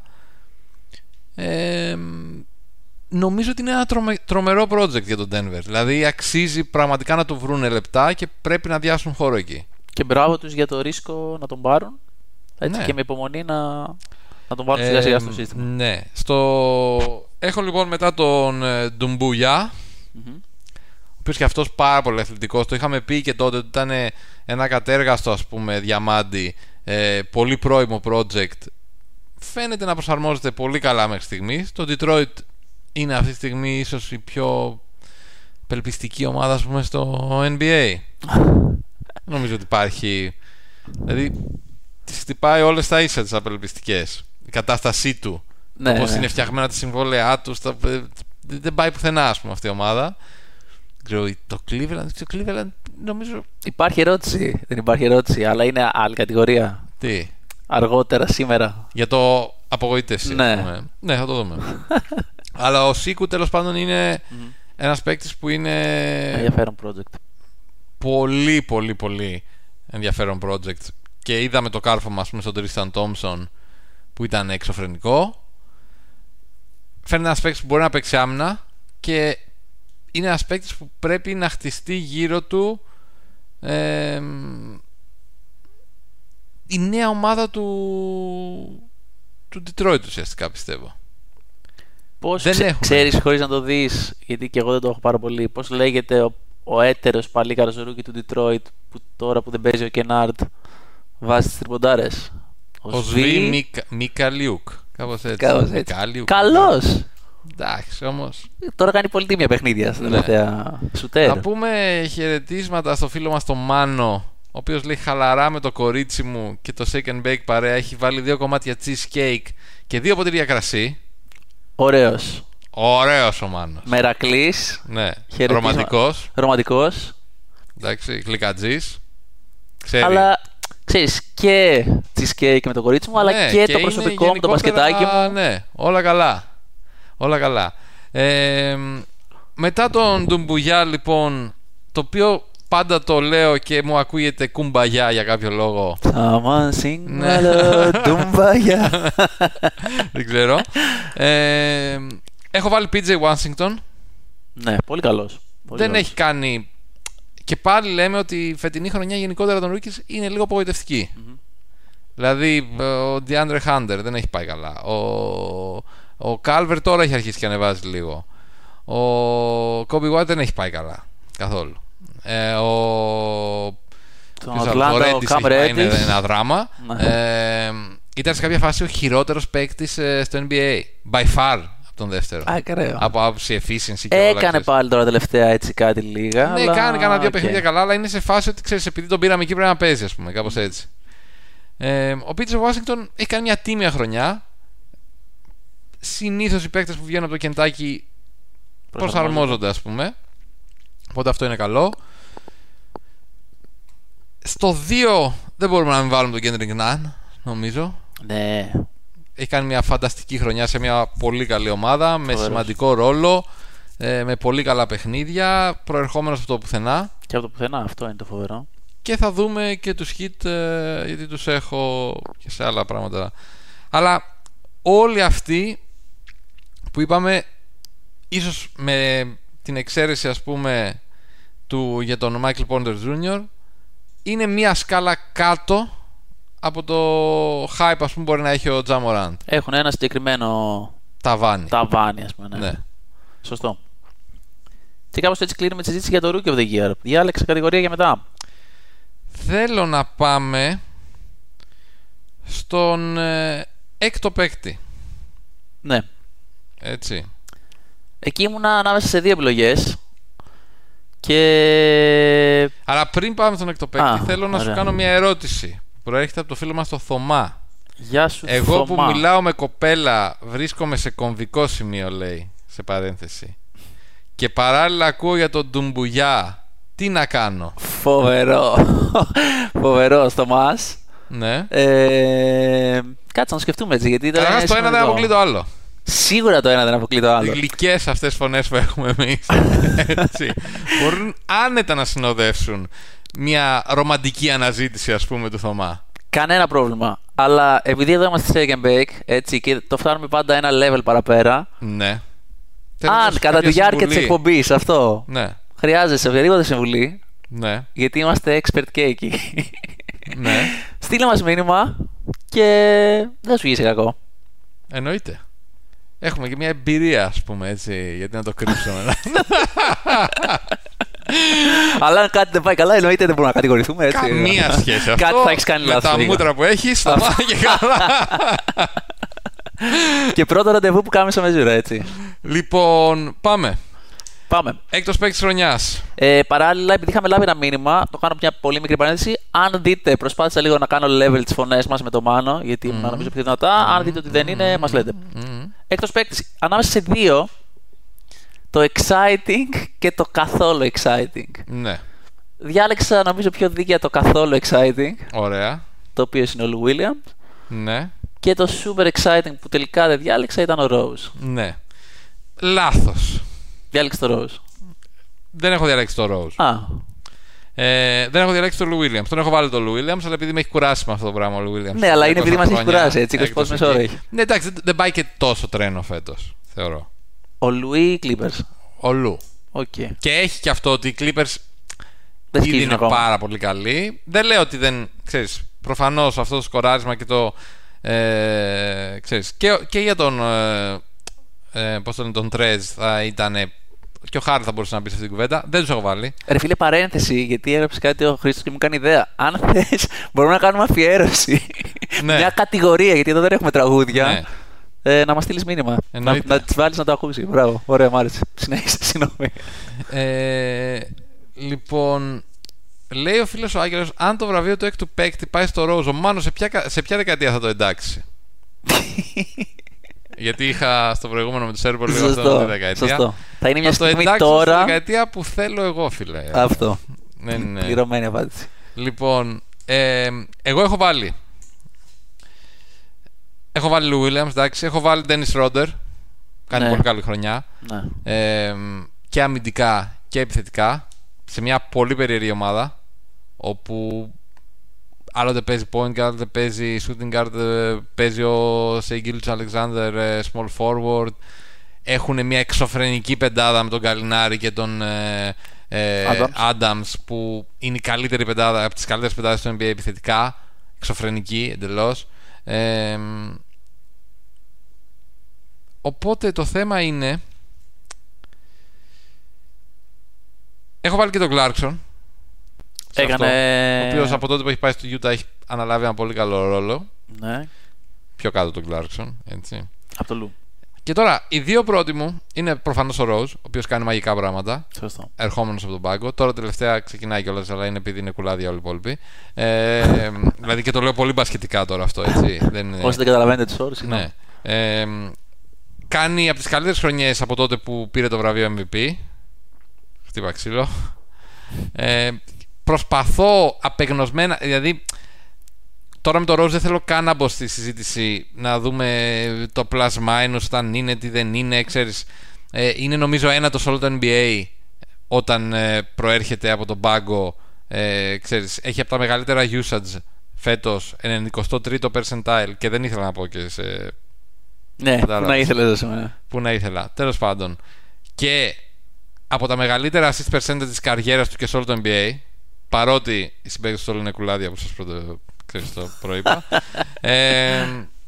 C: Ε, νομίζω ότι είναι ένα τρομε, τρομερό project για τον Denver. Δηλαδή αξίζει πραγματικά να του βρούνε λεπτά και πρέπει να διάσουν χώρο εκεί.
D: Και μπράβο τους για το ρίσκο να τον πάρουν. Έτσι, ναι. Και με υπομονή να, να τον βάλουν σιγά σιγά στο σύστημα.
C: Ναι. Στο... Έχω λοιπόν μετά τον Ντουμπούγια, mm-hmm. ο οποίος και αυτός πάρα πολύ αθλητικός. Το είχαμε πει και τότε ότι ήταν ένα κατέργαστο, ας πούμε, διαμάντι, ε, πολύ πρώιμο project. Φαίνεται να προσαρμόζεται πολύ καλά μέχρι στιγμής. Το Detroit είναι αυτή τη στιγμή ίσως η πιο απελπιστική ομάδα, ας πούμε, στο N B A. Νομίζω ότι υπάρχει, δηλαδή τις χτυπάει όλες τα ίσα τις απελπιστικές. Η κατάστασή του, ναι, πώς ναι. είναι φτιαγμένα τα συμβόλαιά του, στα... δεν πάει πουθενά, ας πούμε, αυτή η ομάδα. Το Cleveland, το Cleveland νομίζω...
D: Υπάρχει ερώτηση, δεν υπάρχει ερώτηση, αλλά είναι άλλη κατηγορία.
C: Τι?
D: Αργότερα σήμερα.
C: Για το απογοήτευση.
D: Ναι,
C: ναι, θα το δούμε. Αλλά ο Σίκου τέλος πάντων είναι mm-hmm. ένας παίκτης που είναι
D: ενδιαφέρον project.
C: Πολύ πολύ πολύ ενδιαφέρον project. Και είδαμε το κάρφωμα, ας πούμε, στον Tristan Thompson που ήταν εξωφρενικό. Φαίνεται ένας παίκτης που μπορεί να παίξει άμυνα και είναι ένας παίκτης που πρέπει να χτιστεί γύρω του ε, η νέα ομάδα του του Detroit, ουσιαστικά, πιστεύω.
D: Πώς ξε, ξέρεις χωρίς να το δεις, γιατί και εγώ δεν το έχω πάρα πολύ, πώς λέγεται ο, ο έτερος παλίκαρος ρούκι του Detroit που τώρα που δεν παίζει ο Κενάρντ βάζει τις τριποντάρες?
C: Ο, ο Σβί Μικαλιούκ. Κάπως έτσι.
D: Κάπως έτσι. Καλός.
C: Εντάξει, όμως
D: τώρα κάνει πολύ τίμια παιχνίδια στην τελευταία σουτέρ.
C: Να πούμε χαιρετίσματα στο φίλο μας τον Μάνο, ο οποίος λέει χαλαρά με το κορίτσι μου και το shake and bake παρέα. Έχει βάλει δύο κομμάτια cheesecake και δύο ποτήρια κρασί.
D: Ωραίος.
C: Ωραίος ο Μάνος.
D: Μερακλής.
C: Ναι. Ρομαντικός.
D: Ρομαντικός.
C: Εντάξει, γλυκατζής. Ξέρει.
D: Αλλά ξέρεις, και cheesecake με το κορίτσι μου, αλλά
C: ναι,
D: και,
C: και
D: το προσωπικό μου, το μπασκετάκι μου.
C: Ναι, όλα καλά. Όλα καλά. Ε, μετά τον Ντουμπουγιά, λοιπόν, το οποίο πάντα το λέω και μου ακούγεται κουμπαγιά για κάποιο λόγο.
D: Ντουμπαγιά.
C: Δεν ξέρω. ε, Έχω βάλει πι τζέι Washington.
D: Ναι, πολύ καλός. Πολύ
C: Δεν
D: καλός.
C: έχει κάνει. Και πάλι λέμε ότι η φετινή χρονιά γενικότερα των rookies είναι λίγο απογοητευτική. Mm-hmm. Δηλαδή ο DeAndre Hunter δεν έχει πάει καλά. Ο, ο Calvert τώρα έχει αρχίσει και ανεβάζει λίγο. Ο Kobe White δεν έχει πάει καλά καθόλου. Ε, ο
D: Το
C: ο
D: Ατλάντα, ο Καμ Ρέντις.
C: είναι ένα δράμα.
D: Ναι.
C: Ε, ήταν σε κάποια φάση ο χειρότερος παίκτης ε, στο N B A. By far από τον δεύτερο.
D: Α, κρέο.
C: Από άποψη efficiency και όλα.
D: Έκανε
C: ξέρεις.
D: πάλι τώρα τελευταία έτσι κάτι λίγα.
C: Ναι,
D: αλλά...
C: κάνει κανένα δύο
D: okay.
C: παιχνίδια καλά, αλλά είναι σε φάση ότι ξέρεις, επειδή τον πήραμε εκεί πρέπει να παίζει, ας πούμε, κάπως έτσι. Ε, ο Πίτερ Ουάσιγκτον έχει κάνει μια τίμια χρονιά. Συνήθως οι παίκτες που βγαίνουν από το Κεντάκι προσαρμόζονται, ας πούμε. Οπότε αυτό είναι καλό. Στο δύο δεν μπορούμε να μην βάλουμε τον Kendrick Nunn, νομίζω.
D: Ναι.
C: Έχει κάνει μια φανταστική χρονιά σε μια πολύ καλή ομάδα, με
D: Φοβερός.
C: σημαντικό ρόλο, ε, με πολύ καλά παιχνίδια, προερχόμενος από το πουθενά.
D: Και από το πουθενά, αυτό είναι το φοβερό.
C: Και θα δούμε και τους hit, ε, γιατί τους έχω και σε άλλα πράγματα. Αλλά όλοι αυτοί που είπαμε, ίσως με την εξαίρεση, ας πούμε, του, για τον Michael Porter Junior, είναι μια σκάλα κάτω από το hype, ας πούμε, μπορεί να έχει ο Ja Morant.
D: Έχουν ένα συγκεκριμένο
C: Ταβάνι.
D: ταβάνι, ας πούμε. Ναι.
C: Ναι.
D: Σωστό. Και κάπως έτσι κλείνουμε τη συζήτηση για το Rookie of the Year. Διάλεξε κατηγορία για μετά.
C: Θέλω να πάμε στον ε, έκτο παίκτη.
D: Ναι.
C: Έτσι.
D: Εκεί ήμουνα ανάμεσα σε δύο επιλογές. Και.
C: Αλλά πριν πάμε στον έκτο παίκτη,
D: Α,
C: θέλω να
D: ωραία.
C: σου κάνω μια ερώτηση που προέρχεται από το φίλο μας το Θωμά.
D: Γεια σου,
C: Εγώ
D: Θωμά.
C: που μιλάω με κοπέλα βρίσκομαι σε κομβικό σημείο, λέει, σε παρένθεση. Και παράλληλα ακούω για τον Ντουμπουγιά. Τι να κάνω?
D: Φοβερό. Φοβερό στο μας.
C: Ναι.
D: Ε, κάτσε να σκεφτούμε έτσι. Γιατί τώρα
C: Καταρχάς
D: είναι
C: το ένα δεν
D: σημαντικό.
C: αποκλεί το άλλο.
D: Σίγουρα το ένα δεν αποκλεί το
C: Οι
D: άλλο.
C: γλυκές αυτές φωνές που έχουμε εμείς, έτσι, μπορούν άνετα να συνοδεύσουν μια ρομαντική αναζήτηση, ας πούμε, του Θωμά.
D: Κανένα πρόβλημα. Αλλά επειδή εδώ είμαστε σε Shake and Bake, έτσι, και το φτάνουμε πάντα ένα level παραπέρα.
C: Ναι. Θέλω να
D: Αν
C: δώσω
D: κατά
C: κάποια
D: τη διάρκεια τη
C: συμβουλή.
D: εκπομπή αυτό
C: Ναι,
D: χρειάζεσαι οποιαδήποτε συμβουλή,
C: ναι,
D: γιατί είμαστε expert και εκεί.
C: ναι.
D: Στείλε μας μήνυμα και δεν σου γίνει κακό.
C: Εννοείται. Έχουμε και μια εμπειρία, ας πούμε, έτσι, γιατί να το κρύψουμε.
D: Αλλά αν κάτι δεν πάει καλά, εννοείται δεν μπορούμε να κατηγορηθούμε έτσι.
C: Καμία σχέση αυτό.
D: Κάτι θα έχει κάνει
C: με
D: λάθος.
C: τα
D: Νίκο.
C: μούτρα που έχεις, θα πάει και καλά.
D: Και πρώτο ραντεβού που κάνουμε σε μεζούρα, έτσι.
C: Λοιπόν, πάμε.
D: Πάμε.
C: Έκτος παίκτης χρονιάς.
D: Ε, παράλληλα, επειδή είχαμε λάβει ένα μήνυμα, το κάνω μια πολύ μικρή παρένθεση. Αν δείτε, προσπάθησα λίγο να κάνω level τις φωνές μας με το Μάνο, γιατί ήμουν
C: Mm.
D: νομίζω πιο δυνατά. Αν δείτε ότι δεν είναι, μας λέτε.
C: Mm.
D: Έκτος παίκτης. Ανάμεσα σε δύο, το exciting και το καθόλου exciting.
C: Ναι,
D: Διάλεξα νομίζω πιο δίκαια το καθόλου exciting,
C: ωραία.
D: το οποίο είναι ο Lou Williams.
C: Ναι,
D: Και το super exciting που τελικά δεν διάλεξα ήταν ο Rose.
C: ναι. Λάθος.
D: Διάλεξε το Rose.
C: Δεν έχω διαλέξει το Rose.
D: Α,
C: Ε, δεν έχω διαλέξει το Lou Williams. Τον έχω βάλει το Lou Williams, αλλά επειδή με έχει κουράσει με αυτό το πράγμα ο Lou Williams.
D: ναι, αλλά είναι επειδή μας έχει
C: χρόνια
D: κουράσει έτσι. είκοσι
C: έκτος
D: πόσες ώρα
C: εκεί.
D: έχει.
C: Ναι, εντάξει, δεν- δεν πάει και τόσο τρένο φέτος, θεωρώ.
D: Ο Louis Clippers.
C: Ο Lou.
D: Οκ.
C: Και έχει και αυτό ότι οι Clippers
D: Δεν
C: ήδη
D: σκίζουν
C: είναι
D: ακόμα.
C: πάρα πολύ καλοί. Δεν λέω ότι δεν. Ξέρεις, προφανώς αυτό το σκοράρισμα και το. Ε, ξέρεις, και, και για τον. Ε, ε, πώς το λένε, τον Τρέζ θα ήταν. Και ο Χάρη θα μπορούσε να μπει σε αυτήν την κουβέντα. Δεν τους έχω βάλει.
D: Ρε φίλε, παρένθεση, γιατί έγραψε κάτι ο Χρήστος και μου κάνει ιδέα. Αν θες, μπορούμε να κάνουμε αφιέρωση.
C: Ναι.
D: Μια κατηγορία, γιατί εδώ δεν έχουμε τραγούδια.
C: Ναι.
D: Ε, να μας στείλεις μήνυμα. Να,
C: Εννοείται.
D: να τις βάλεις να το ακούσει. Μπράβο. Ωραία, μ' άρεσε. Συνέχισε, συγγνώμη.
C: Ε, λοιπόν, λέει ο φίλος ο Άγγελος, αν το βραβείο του έκτου παίκτη πάει στο Rose, ο Μάνος σε ποια, κα- σε ποια δεκαετία θα το εντάξει? Γιατί είχα στο προηγούμενο με το Σέρβο λίγο αυτό
D: Σωστό.
C: τη δεκαετία.
D: Σωστό. Θα είναι μια
C: Θα το
D: στιγμή
C: εντάξω στη
D: τώρα.
C: δεκαετία που θέλω εγώ, φίλε.
D: Αυτό.
C: Δεν είναι.
D: Πληρωμένη απάντηση.
C: Λοιπόν, ε, εγώ έχω βάλει. Έχω βάλει Lou Williams, εντάξει. Έχω βάλει Dennis Roder. Κάνει
D: Ναι.
C: πολύ καλή χρονιά.
D: Ναι.
C: Ε, και αμυντικά και επιθετικά. Σε μια πολύ περίεργη ομάδα. Όπου άλλοτε παίζει point guard, άλλοτε παίζει shooting guard, ε, παίζει ο Shai Gilgeous-Alexander ε, small forward. Έχουν μια εξωφρενική πεντάδα με τον Gallinari και τον ε, ε,
D: Adams.
C: Adams, που είναι η καλύτερη πεντάδα, από τις καλύτερες πεντάδες του N B A επιθετικά. Εξωφρενική εντελώς. Ε, οπότε το θέμα είναι, έχω βάλει και τον Clarkson
D: Έκανε...
C: Ο οποίος από τότε που έχει πάει στο Utah έχει αναλάβει ένα πολύ καλό ρόλο.
D: Ναι.
C: Πιο κάτω τον Clarkson, έτσι.
D: Από το Λου.
C: Και τώρα, οι δύο πρώτοι μου είναι προφανώς ο Rose, ο οποίος κάνει μαγικά πράγματα.
D: Σωστό.
C: Ερχόμενος από τον πάγκο. Τώρα τελευταία ξεκινάει κιόλας, αλλά είναι επειδή είναι κουλάδια όλοι οι υπόλοιποι. Ε, δηλαδή και το λέω πολύ μπασκετικά τώρα αυτό, έτσι. Δεν είναι...
D: Όσοι δεν καταλαβαίνετε τις ώρες.
C: Ναι. Ε, κάνει από τις καλύτερες χρονιές από τότε που πήρε το βραβείο εμ βι πι. Χτύπα ξύλο. Ε, προσπαθώ απεγνωσμένα, δηλαδή τώρα με το Rose δεν θέλω καν να μπω στη συζήτηση να δούμε το plus minus, όταν είναι, τι δεν είναι, ξέρεις. Ε, είναι νομίζω ένατο σε όλο το εν μπι έι όταν ε, προέρχεται από τον πάγκο, ε, ξέρεις, έχει από τα μεγαλύτερα usage φέτος, ενενηκοστό τρίτο percentile, και δεν ήθελα να πω και σε...
D: Ναι, που να ήθελα σήμερα.
C: Που να ήθελα, τέλος πάντων. Και από τα μεγαλύτερα assist percentage της καριέρας του και σε όλο το εν μπι έι, παρότι οι συμπαίκτες του όλου είναι κουλάδια, που σας πρώτο, ξέρεις, το προείπα. ε,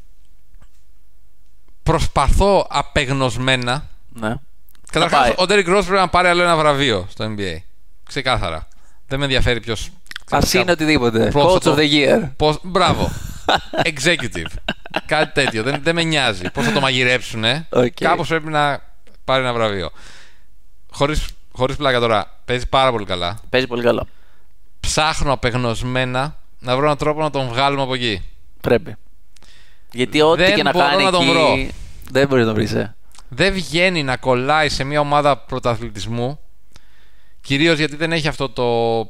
C: προσπαθώ απεγνωσμένα.
D: Ναι.
C: Καταρχάς, ο Derrick Rose πρέπει να πάρει άλλο ένα βραβείο στο εν μπι έι. Ξεκάθαρα. Δεν με ενδιαφέρει ποιος.
D: Ας είναι οτιδήποτε. Coach of the year.
C: Πώς, μπράβο. Executive. Κάτι τέτοιο. Δεν, δεν με νοιάζει. Πώς θα το μαγειρέψουνε.
D: Okay.
C: Κάπως πρέπει να πάρει ένα βραβείο. Χωρίς, χωρίς πλάκα τώρα. Παίζει πάρα πολύ καλά.
D: Παίζει πολύ καλά.
C: Ψάχνω απεγνωσμένα να βρω έναν τρόπο να τον βγάλουμε από εκεί.
D: Πρέπει. Γιατί ό,τι
C: δεν
D: και να κάνει
C: να τον
D: εκεί,
C: βρω.
D: δεν μπορεί να τον βρεις. Ε.
C: Δεν βγαίνει να κολλάει σε μια ομάδα πρωταθλητισμού. Κυρίως γιατί δεν έχει αυτό το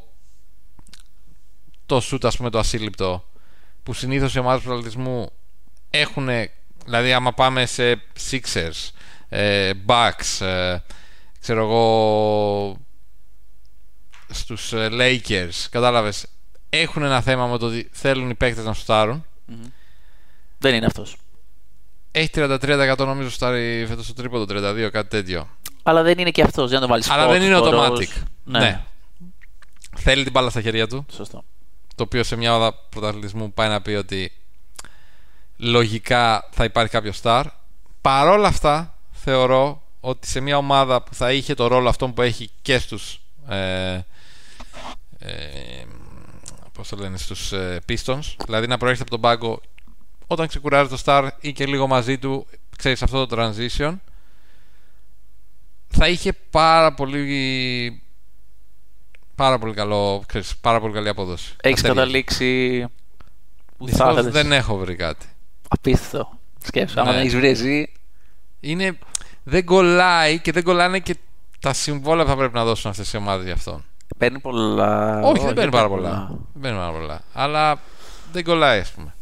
C: το σουτ, ας πούμε, το ασύλληπτο, που συνήθως οι ομάδες πρωταθλητισμού έχουν. Δηλαδή άμα πάμε σε Sixers, ε, Bucks, ε, ξέρω εγώ, στους ε, Lakers, κατάλαβες, έχουν ένα θέμα με το ότι θέλουν οι παίκτες να σουτάρουν.
D: Mm-hmm. Δεν είναι αυτός.
C: Έχει τριάντα τρία τοις εκατό νομίζω σουτάρει φέτος στο τρίποντο, τριάντα δύο, κάτι τέτοιο.
D: Αλλά δεν είναι και αυτός, για να το βάλεις.
C: Αλλά
D: spot,
C: δεν είναι
D: χορός.
C: automatic.
D: Ναι.
C: Ναι. Θέλει την μπάλα στα χέρια του.
D: Σωστό.
C: Το οποίο σε μια ομάδα πρωταθλητισμού πάει να πει ότι λογικά θα υπάρχει κάποιο star. Παρόλα αυτά, θεωρώ ότι σε μια ομάδα που θα είχε το ρόλο αυτόν που έχει και στους ε, ε, πώς το λένε, στους ε, Pistons, δηλαδή να προέρχεται από τον πάγκο όταν ξεκουράζει το star ή και λίγο μαζί του, ξέρεις, αυτό το transition, θα είχε πάρα πολύ πάρα πολύ καλό, ξέρεις, πάρα πολύ καλή απόδοση.
D: Έχεις καταλήξει που θα ήθελες?
C: Δεν έχω βρει κάτι.
D: Απίστευτο. Σκέψου, άμα
C: Ναι.
D: δεν έχεις βρει εσύ.
C: Είναι, δεν κολλάει και δεν κολλάνε και τα συμβόλαια που θα πρέπει να δώσουν αυτές οι ομάδες για αυτόν.
D: Παίρνει πολλά.
C: Όχι, Όχι δεν παίρνει πάρα πολλά. πολλά. Δεν παίρνει πάρα πολλά. Αλλά δεν κολλάει, ας πούμε.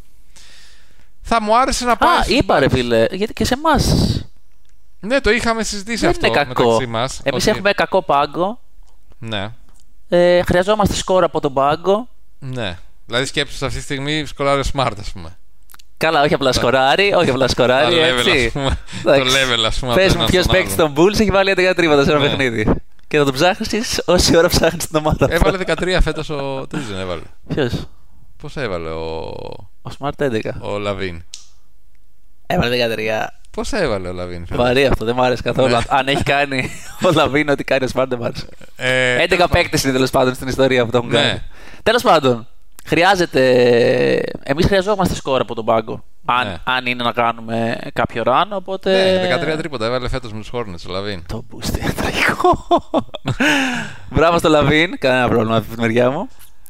C: Θα μου άρεσε να πάει.
D: Α, είπα ρε φίλε, γιατί και σε εμάς.
C: Ναι, το είχαμε συζητήσει
D: δεν
C: αυτό
D: είναι κακό.
C: μεταξύ μας.
D: Εμείς
C: ότι...
D: έχουμε κακό πάγκο.
C: Ναι.
D: Ε, χρειαζόμαστε σκόρ από τον πάγκο.
C: Ναι. Δηλαδή σκέψου αυτή τη στιγμή σκοράρει ο Smart, ας πούμε.
D: Καλά, όχι απλά σκοράρει, όχι απλά σκοράρει, έτσι.
C: Το level, ας πούμε.
D: Πες μου ποιος παίκτης των Bulls έχει βάλει έντεκα τρίποτα σε ένα παιχνίδι. Και θα το ψάχνεις όση ώρα ψάχνεις την ομάδα.
C: Έβαλε δεκατρία φέτος ο. Τι δεν έβαλε.
D: Ποιος?
C: Πώς έβαλε ο.
D: Ο Smart έντεκα.
C: Ο Λαβίν.
D: Έβαλε δεκατρία.
C: Πώς έβαλε ο Λαβίν.
D: Βαρύ αυτό, δεν μου άρεσε καθόλου. Αν έχει κάνει ο Λαβίν ό,τι κάνει ο Smart, δεν μου άρεσε. έντεκα παίκτες είναι τέλος πάντων στην ιστορία που το έχουν κάνει. Τέλος πάντων, χρειάζεται. Εμείς χρειαζόμαστε σκόρ από τον πάγκο. Αν, ναι. αν είναι να κάνουμε κάποιο run, οπότε.
C: Ναι, δεκατρία τρίποτα έβαλε φέτος με τους Hornets ο Λαβίν.
D: Το boost είναι τραγικό. Μπράβο στο Λαβίν, κανένα πρόβλημα από τη μεριά μου.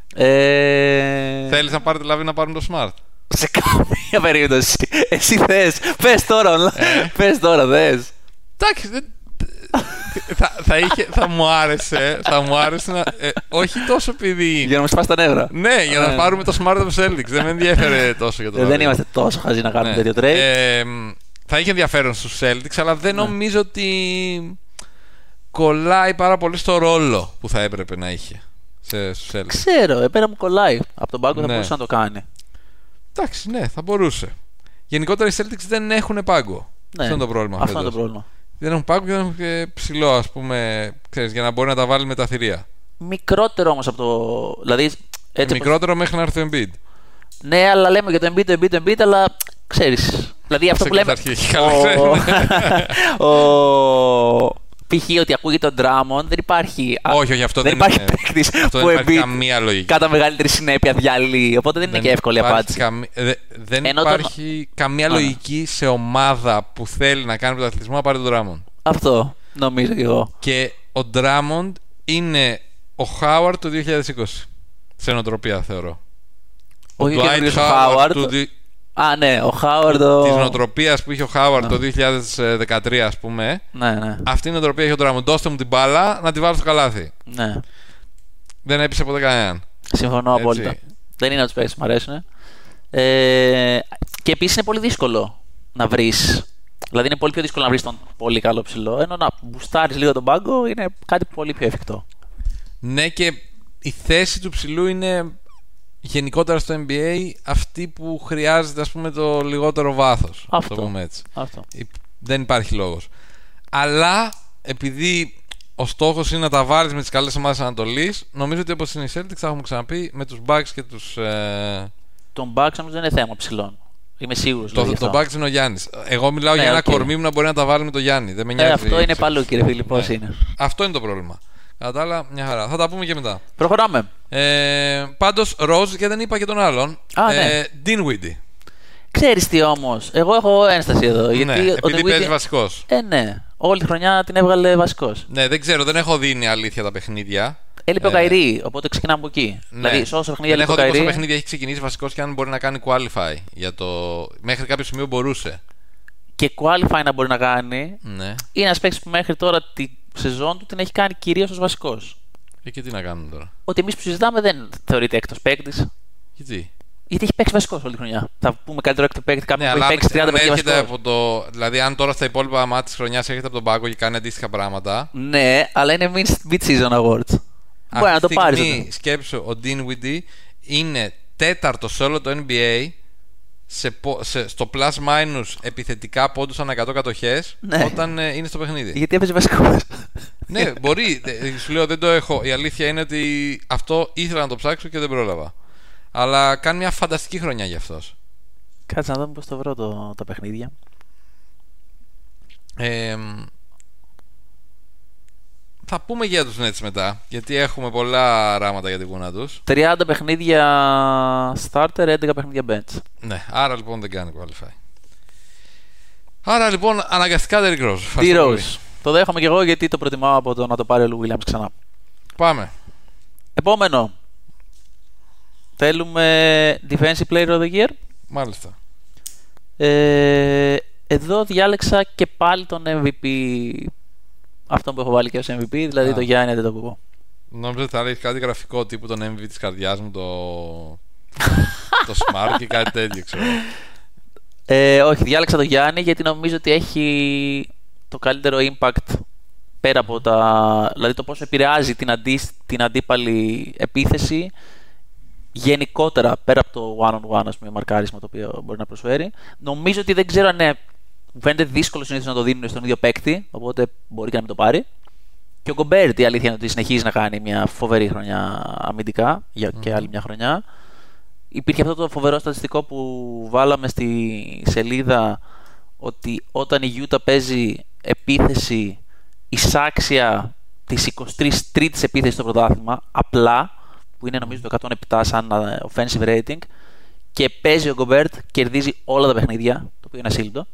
D: Ε...
C: Θέλεις να πάρετε Λαβίν να πάρουν το Smart?
D: Σε καμία περίπτωση. Εσύ θες. Πες τώρα, ε. Πες τώρα, θες.
C: Εντάξει, δεν. θα, θα, είχε, θα μου άρεσε, θα μου άρεσε να, ε, όχι τόσο επειδή.
D: Για να μου σπάσει τα νεύρα.
C: Ναι, για να ε. πάρουμε το Smart από τους Celtics. Δεν με ενδιαφέρε τόσο για το.
D: Ε, δεν είμαστε τόσο χαζοί να κάνουμε ναι. τέτοιο trade.
C: Ε, θα είχε ενδιαφέρον στους Celtics, αλλά δεν ναι. νομίζω ότι κολλάει πάρα πολύ στο ρόλο που θα έπρεπε να είχε στους Celtics.
D: Ξέρω, επέρα μου κολλάει. Από τον πάγκο
C: ναι.
D: θα μπορούσε να το κάνει.
C: Εντάξει, ναι, θα μπορούσε. Γενικότερα οι Celtics δεν έχουν πάγκο.
D: Ναι.
C: Αυτό είναι το πρόβλημα.
D: Αυτό είναι το πρόβλημα.
C: Δεν έχουν πάγκο και δεν έχουν και ψηλό, ας πούμε, ξέρεις, για να μπορεί να τα βάλει με τα θηρία.
D: Μικρότερο όμως από το. Δηλαδή, έτσι
C: μικρότερο όπως... μέχρι να έρθει ο Embiid.
D: Ναι, αλλά λέμε για το Embiid, το Embiid, το Embiid, αλλά ξέρεις. Δηλαδή αυτό που λέμε.
C: Ο...
D: ο... π.χ. ότι ακούγεται ο Drummond, δεν υπάρχει.
C: Όχι, όχι, αυτό
D: δεν,
C: δεν
D: υπάρχει
C: είναι.
D: παίκτης
C: Αυτό
D: που
C: δεν υπάρχει
D: εμπεί
C: καμία λογική.
D: κατά μεγαλύτερη συνέπεια διαλύει. Οπότε δεν είναι
C: Δεν
D: και εύκολη
C: υπάρχει
D: απάντηση.
C: καμ- δε- δεν
D: Ενώ
C: υπάρχει καμία
D: Άρα.
C: λογική σε ομάδα που θέλει να κάνει πρωταθλητισμό να πάρει τον Drummond.
D: Αυτό νομίζω κι εγώ.
C: Και ο Drummond είναι ο Howard του δύο χιλιάδες είκοσι. Σε νοοτροπία θεωρώ.
D: Όχι
C: Dwight
D: καινούριος ο Howard.
C: του δι-
D: Α, ναι, ο Howard. Ο...
C: Τη νοοτροπία που είχε ο Howard το δύο χιλιάδες δεκατρία, ας πούμε.
D: Ναι, ναι.
C: Αυτή η νοοτροπία έχει ο Drummond. Δώστε μου την μπάλα να τη βάλω στο καλάθι.
D: ναι.
C: Δεν έπεισε ποτέ κανέναν.
D: Συμφωνώ
C: Έτσι.
D: απόλυτα. Δεν είναι από του παίκτες που μου αρέσουν. Ε, και επίσης είναι πολύ δύσκολο να βρεις. Δηλαδή είναι πολύ πιο δύσκολο να βρεις τον πολύ καλό ψηλό. Ενώ να μπουστάρεις λίγο τον πάγκο είναι κάτι πολύ πιο εφικτό.
C: Ναι, και η θέση του ψηλού είναι γενικότερα στο N B A αυτή που χρειάζεται, ας πούμε, το λιγότερο βάθος. να
D: Αυτό.
C: Το πούμε έτσι.
D: Αυτό.
C: Δεν υπάρχει λόγος. Αλλά επειδή ο στόχος είναι να τα βάλεις με τις καλές ομάδες της Ανατολής, νομίζω ότι όπως είναι οι Celtics, θα έχουμε ξαναπεί, με τους Bucks και τους. Ε...
D: Τον Bucks νομίζω δεν είναι θέμα ψηλών. Είμαι σίγουρος.
C: Το,
D: δηλαδή,
C: το
D: αυτό.
C: Bucks είναι ο Γιάννης. Εγώ μιλάω
D: Ναι,
C: για ένα
D: οκ.
C: κορμί μου να μπορεί να τα βάλει με τον Γιάννη. Δεν με νοιάζει.
D: Ε, αυτό είναι
C: ξέρεις.
D: παλού, κύριε φίλοι, πώς
C: Ναι.
D: είναι.
C: Αυτό είναι το πρόβλημα. Κατά τα άλλα, μια χαρά. Θα τα πούμε και μετά.
D: Προχωράμε.
C: Ε, πάντως, Rose, και δεν είπα και τον άλλον.
D: Α, ναι.
C: ε, Dinwiddie.
D: Ξέρεις τι όμως, εγώ έχω ένσταση εδώ.
C: Ναι,
D: γιατί ο
C: επειδή
D: Dinwiddie-
C: παίζει βασικός.
D: Ε, ναι. Όλη τη χρονιά την έβγαλε βασικός.
C: Ναι, δεν ξέρω, δεν έχω δει είναι αλήθεια τα παιχνίδια.
D: Έλειπε ο
C: Ε,
D: Καϊρή, οπότε ξεκινάμε από εκεί.
C: Ναι.
D: Δηλαδή, σε όσο παιχνίδια
C: Δεν
D: έλειπε
C: έχω
D: ο
C: δει πόσο
D: Καϊρή.
C: παιχνίδια έχει ξεκινήσει βασικός και αν μπορεί να κάνει qualify. Για το... Μέχρι κάποιο σημείο μπορούσε.
D: Και qualify να μπορεί να κάνει.
C: Ναι.
D: Είναι ένα παίκτη που μέχρι τώρα τη σεζόν του την έχει κάνει κυρίως ως βασικός.
C: Ε, και τι να κάνουμε τώρα.
D: Ότι εμείς που συζητάμε δεν θεωρείται έκτος παίκτης.
C: Γιατί.
D: Γιατί έχει παίξει βασικός όλη τη χρονιά. Θα πούμε καλύτερο έκτο παίκτη κάποιον
C: Ναι,
D: που
C: αλλά
D: έχει παίξει
C: αν
D: τριάντα παιχνίδια
C: έρχεται
D: βασικός.
C: από το. Δηλαδή, αν τώρα στα υπόλοιπα μάτια τη χρονιά έρχεται από τον πάγκο και κάνει αντίστοιχα πράγματα.
D: Ναι, αλλά είναι mid-season awards. Μπορεί να το πάρει.
C: Αυτή σκέψου, ο Dinwiddie είναι τέταρτο σε όλο το N B A σε, πο- σε, στο plus minus επιθετικά πόντους ανά εκατό κατοχές,
D: Ναι.
C: όταν ε, είναι στο παιχνίδι.
D: Γιατί έπαιζε βασικός.
C: Ναι, μπορεί. Ε, Σου λέω, δεν το έχω. Η αλήθεια είναι ότι αυτό ήθελα να το ψάξω και δεν πρόλαβα. Αλλά κάνει μια φανταστική χρονιά για αυτός.
D: Κάτσε να δούμε πώς το βρω το, τα παιχνίδια.
C: Ε, θα πούμε για τους Nets μετά, γιατί έχουμε πολλά ράματα για την κούνα τους.
D: τριάντα παιχνίδια starter, έντεκα παιχνίδια bench.
C: Ναι, άρα λοιπόν δεν κάνει qualify. Άρα λοιπόν αναγκαστικά Derrick Rose.
D: Τι
C: Ευχαριστώ πολύ.
D: Rose. Το δέχομαι και εγώ γιατί το προτιμάω από το να το πάρει ο Lou Williams ξανά.
C: Πάμε.
D: Επόμενο. Θέλουμε Defensive Player of the Year.
C: Μάλιστα.
D: Ε, εδώ διάλεξα και πάλι τον εμ βι πι. Αυτό που έχω βάλει και ως εμ βι πι, δηλαδή
C: Α.
D: το Γιάννη Αντετοκουνμπό.
C: Νόμιζα ότι θα λέει κάτι γραφικό τύπου τον εμ βι πι της καρδιάς μου, το, το Smart και κάτι τέτοιο, ξέρω.
D: Ε, όχι, διάλεξα τον Γιάννη γιατί νομίζω ότι έχει το καλύτερο impact πέρα από τα. Δηλαδή το πόσο επηρεάζει την, αντί, την αντίπαλη επίθεση γενικότερα πέρα από το one-on-one, ας πούμε, μαρκάρισμα το οποίο μπορεί να προσφέρει. Νομίζω ότι δεν ξέρω αν είναι. Μου φαίνεται δύσκολο συνήθως να το δίνουν στον ίδιο παίκτη, οπότε μπορεί και να μην το πάρει. Και ο Γκομπέρτ, η αλήθεια είναι ότι συνεχίζει να κάνει μια φοβερή χρονιά αμυντικά για και άλλη μια χρονιά. Υπήρχε αυτό το φοβερό στατιστικό που βάλαμε στη σελίδα ότι όταν η Utah παίζει επίθεση εισάξια της εικοστή τρίτη επίθεσης στο πρωτάθλημα, απλά, που είναι νομίζω το εκατόν επτά σαν offensive rating, και παίζει ο Γκομπέρτ, κερδίζει όλα τα παιχνίδια, το οποίο είναι ασύλληπτο.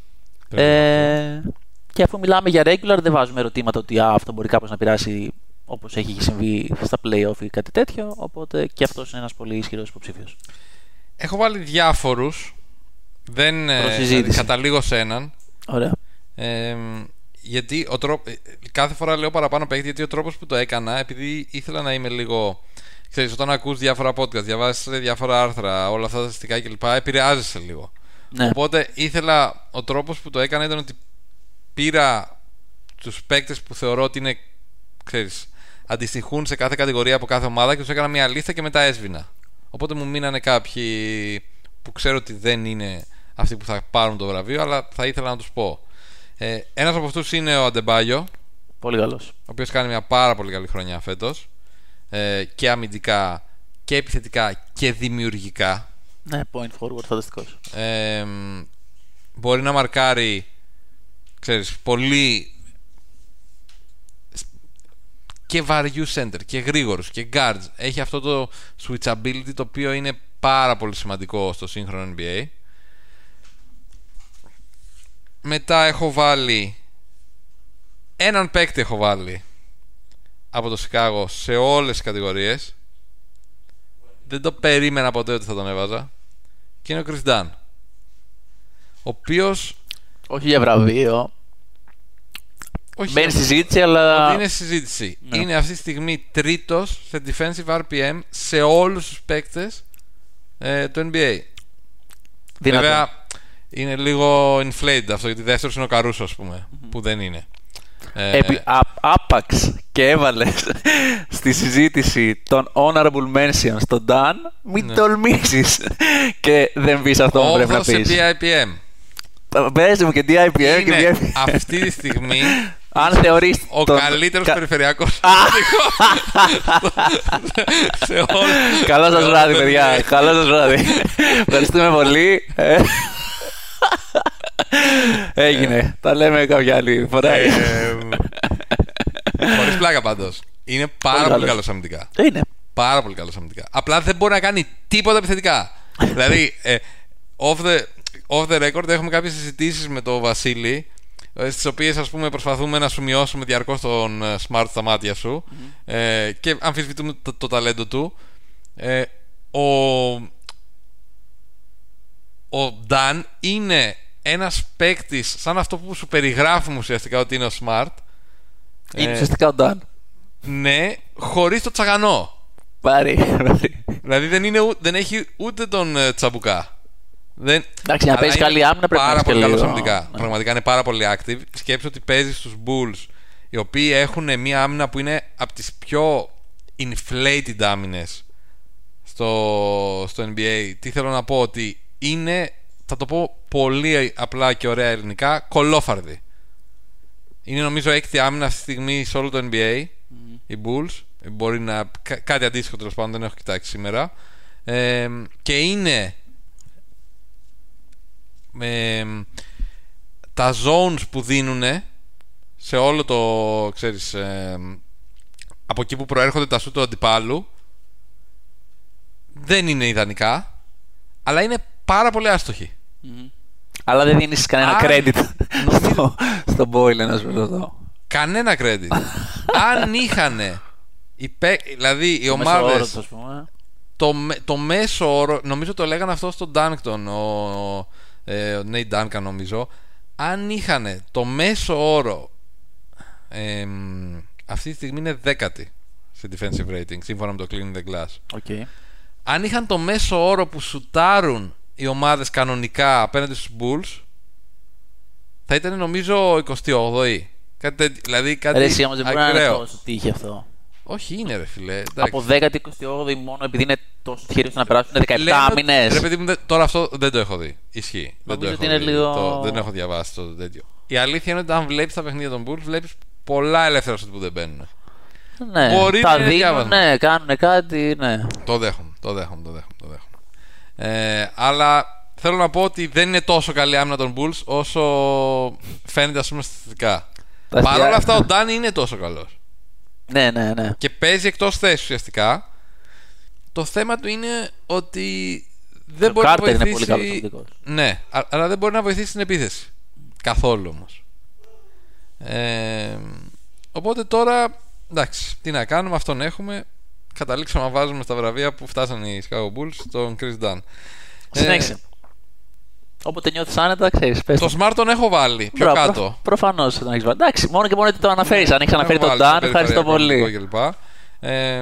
D: Ε, και αφού μιλάμε για regular, δεν βάζουμε ερωτήματα ότι α, αυτό μπορεί κάπως να πειράσει όπως έχει συμβεί στα play-off ή κάτι τέτοιο. Οπότε και αυτός είναι ένας πολύ ισχυρός υποψήφιος.
C: Έχω βάλει διάφορους. Δεν ε, καταλήγω σε έναν.
D: Ωραία.
C: Ε, γιατί ο τρόπο, κάθε φορά λέω παραπάνω παίκτη, γιατί ο τρόπος που το έκανα, επειδή ήθελα να είμαι λίγο. Ξέρεις, όταν ακούς διάφορα podcast, διαβάζεις διάφορα άρθρα, όλα αυτά τα στατιστικά κλπ., επηρεάζεσαι λίγο.
D: Ναι.
C: Οπότε ήθελα, ο τρόπος που το έκανα ήταν ότι πήρα τους παίκτες που θεωρώ ότι είναι, ξέρεις, αντιστοιχούν σε κάθε κατηγορία από κάθε ομάδα και τους έκανα μια λίστα και μετά έσβηνα. Οπότε μου μείνανε κάποιοι που ξέρω ότι δεν είναι αυτοί που θα πάρουν το βραβείο, αλλά θα ήθελα να τους πω. Ε, ένας από αυτούς είναι ο Αντεμπάγιο,
D: Πολύ καλός.
C: ο οποίος κάνει μια πάρα πολύ καλή χρονιά φέτος, ε, και αμυντικά και επιθετικά και δημιουργικά.
D: Ναι, point forward, φανταστικός.
C: Ε, μπορεί να μαρκάρει, ξέρεις, πολύ και βαριού center και γρήγορους και guards. Έχει αυτό το switchability το οποίο είναι πάρα πολύ σημαντικό στο σύγχρονο N B A. Μετά έχω βάλει έναν παίκτη έχω βάλει από το Σικάγο σε όλες τις κατηγορίες. Δεν το περίμενα ποτέ ότι θα τον έβαζα. Και είναι ο Chris Dunn, ο οποίος
D: όχι για βραβείο.
C: όχι
D: Μπαίνει
C: για...
D: στη συζήτηση, αλλά.
C: είναι συζήτηση.
D: Ναι.
C: Είναι αυτή τη στιγμή τρίτος σε defensive αρ πι εμ σε όλους τους παίκτες ε, του N B A.
D: Δυνατό.
C: Βέβαια είναι λίγο inflated αυτό, γιατί δεύτερος είναι ο Καρούσο, ας πούμε, mm-hmm. που δεν είναι. Ε,
D: Επί, α, άπαξ και έβαλες στη συζήτηση των honorable mentions στον Dan, μην
C: ναι.
D: τολμήσεις και δεν πεις αυτό που πρέπει να
C: σε
D: πεις.
C: ντι άι πι εμ.
D: Πες μου και ντι άι πι εμ και
C: Είναι
D: βγαίνει.
C: αυτή τη στιγμή
D: Αν θεωρείς
C: ο
D: τον...
C: καλύτερος
D: κα...
C: περιφερειακός σε όλο.
D: Καλό σας βράδυ, παιδιά. Καλό σας βράδυ. Ευχαριστούμε πολύ. Έγινε. Τα λέμε κάποια άλλη φορά.
C: Χωρίς πλάκα πάντως. Είναι πάρα πολύ καλός αμυντικά.
D: Είναι.
C: Πάρα πολύ καλός αμυντικά. Απλά δεν μπορεί να κάνει τίποτα επιθετικά. Δηλαδή, off the, off the record έχουμε κάποιες συζητήσεις με τον Βασίλη, στις οποίες, ας πούμε, προσπαθούμε να σου μειώσουμε διαρκώς τον Smart στα μάτια σου mm-hmm. ε, και αμφισβητούμε το, το ταλέντο του. ε, Ο Ο Dan είναι ένας παίκτης σαν αυτό που σου περιγράφουμε ουσιαστικά ότι είναι ο Smart.
D: Είναι
C: ε,
D: ουσιαστικά ο Dan.
C: Ναι, χωρίς το τσαγανό.
D: Πάρει.
C: Δηλαδή δεν, είναι, δεν έχει ούτε τον ε, Τσαμπουκά. Δεν...
D: Εντάξει, να παίζει καλή άμυνα πρέπει να
C: πάρα πολύ καλός
D: λίγο.
C: αμυντικά. Ναι. Πραγματικά είναι πάρα πολύ active. Σκέψου ότι παίζει στους Bulls, οι οποίοι έχουν μια άμυνα που είναι από τις πιο inflated άμυνες στο, στο N B A. Τι θέλω να πω, ότι είναι, θα το πω πολύ απλά και ωραία ελληνικά, κολόφαρδη. Είναι νομίζω έκτη άμυνα αυτή τη στιγμή σε όλο το N B A mm. οι Bulls. Μπορεί να κά, κάτι αντίστοιχο τέλος πάντων, δεν έχω κοιτάξει σήμερα. ε, Και είναι με τα zones που δίνουν σε όλο το, ξέρεις, ε, από εκεί που προέρχονται τα σου του αντιπάλου, δεν είναι ιδανικά, αλλά είναι πάρα πολύ άστοχοι.
D: Mm-hmm. Αλλά δεν δίνεις κανένα
C: Αν...
D: credit στο, στο Boyle, να σου αυτό.
C: Κανένα credit. Αν είχανε οι πέ... δηλαδή οι ομάδες το, το μέσο όρο, νομίζω το λέγανε αυτό στο Duncton, ο Ε, ο Nate Duncan νομίζω, αν είχαν το μέσο όρο, ε, αυτή τη στιγμή είναι δέκατη σε defensive rating σύμφωνα με το Cleaning the Glass.
D: Okay.
C: Αν είχαν το μέσο όρο που σουτάρουν οι ομάδες κανονικά απέναντι στους Bulls, θα ήταν νομίζω εικοστή όγδοη. Κάτι, δηλαδή κάτι
D: ρε, εσύ, όμως, δεν μπορεί
C: ακραίο.
D: να είναι τόσο τύχη αυτό.
C: Όχι, είναι ρε φιλέ. Εντάξει.
D: Από δέκατη εικοστή όγδοη μόνο επειδή είναι τόσο τυχεροί να περάσουν δεκαεπτά μήνες.
C: Ρε παιδί μου, τώρα αυτό δεν το έχω δει. Ισχύει. Δεν, το έχω
D: είναι
C: δει.
D: λίγο...
C: το, δεν έχω διαβάσει το τέτοιο. Η αλήθεια είναι ότι αν βλέπεις τα παιχνίδια των Bulls, βλέπεις πολλά ελεύθερα σουτ που δεν μπαίνουν.
D: Ναι,
C: μπορεί
D: τα
C: να
D: δίνουν, ναι, κάνουν κάτι, ναι.
C: Το δέχομαι, το δέχομαι, το δέχομαι, το δέχομαι. Ε, αλλά θέλω να πω ότι δεν είναι τόσο καλή άμυνα των Bulls όσο φαίνεται, ας πούμε, στατιστικά. Παρ' όλα αυτά ο Ντάνι είναι τόσο καλός.
D: Ναι, ναι, ναι.
C: Και παίζει εκτός θέσης ουσιαστικά. Το θέμα του είναι ότι δεν
D: ο
C: μπορεί να
D: βοηθήσει.
C: βοηθήσει.
D: Είναι πολύ καλός.
C: Ναι, αλλά δεν μπορεί να βοηθήσει την επίθεση. Καθόλου όμως. Ε, οπότε τώρα, εντάξει, τι να κάνουμε, αυτόν έχουμε. Καταλήξαμε να βάζουμε στα βραβεία που φτάσαν οι Chicago Bulls τον Chris Dunn.
D: Συνέχισε. Ε, Όποτε νιώθεις άνετα, ξέρεις. Πες
C: το Smart τον έχω βάλει πιο
D: Μπρά,
C: κάτω.
D: Προ, προφανώς τον έχεις βάλει. Εντάξει, μόνο και μόνο ότι το αναφέρεις. Αν έχεις αναφέρει τον Dan, ευχαριστώ πολύ.
C: Ε,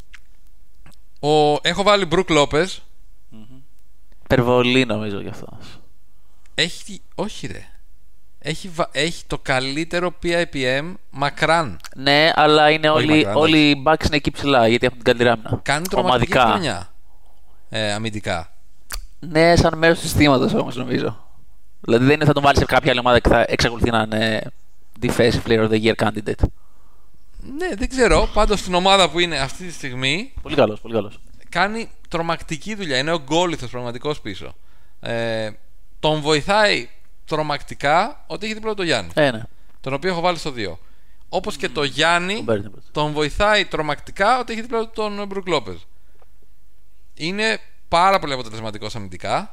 C: ο, έχω βάλει Brook Lopez.
D: Mm-hmm. Υπερβολή νομίζω γι' αυτό.
C: Έχει, όχι ρε. Έχει, έχει το καλύτερο πι άι πι εμ μακράν.
D: Ναι, αλλά είναι όλοι,
C: μακράν,
D: όλοι οι Bucks είναι εκεί ψηλά γιατί έχουν την καλύτερη άμυνα.
C: Κάνει τρομακτική χρονιά ε, αμυντικά.
D: Ναι, σαν μέρος του συστήματος όμως νομίζω. Δηλαδή δεν είναι θα τον βάλει σε κάποια άλλη ομάδα και θα εξακολουθεί να είναι Defensive Player of the Year candidate.
C: Ναι, δεν ξέρω. Πάντως στην ομάδα που είναι αυτή τη στιγμή.
D: Πολύ καλός, πολύ καλός.
C: Κάνει τρομακτική δουλειά. Είναι ο γκόλιθος πραγματικός πίσω. Ε, τον βοηθάει τρομακτικά ότι έχει δίπλα το Γιάννη.
D: Ε, ναι.
C: Τον οποίο έχω βάλει στο δύο. Όπως και το Γιάννη τον βοηθάει τρομακτικά ότι έχει δίπλα του τον Μπρουκ Λόπεζ. Είναι πάρα πολύ αποτελεσματικός αμυντικά.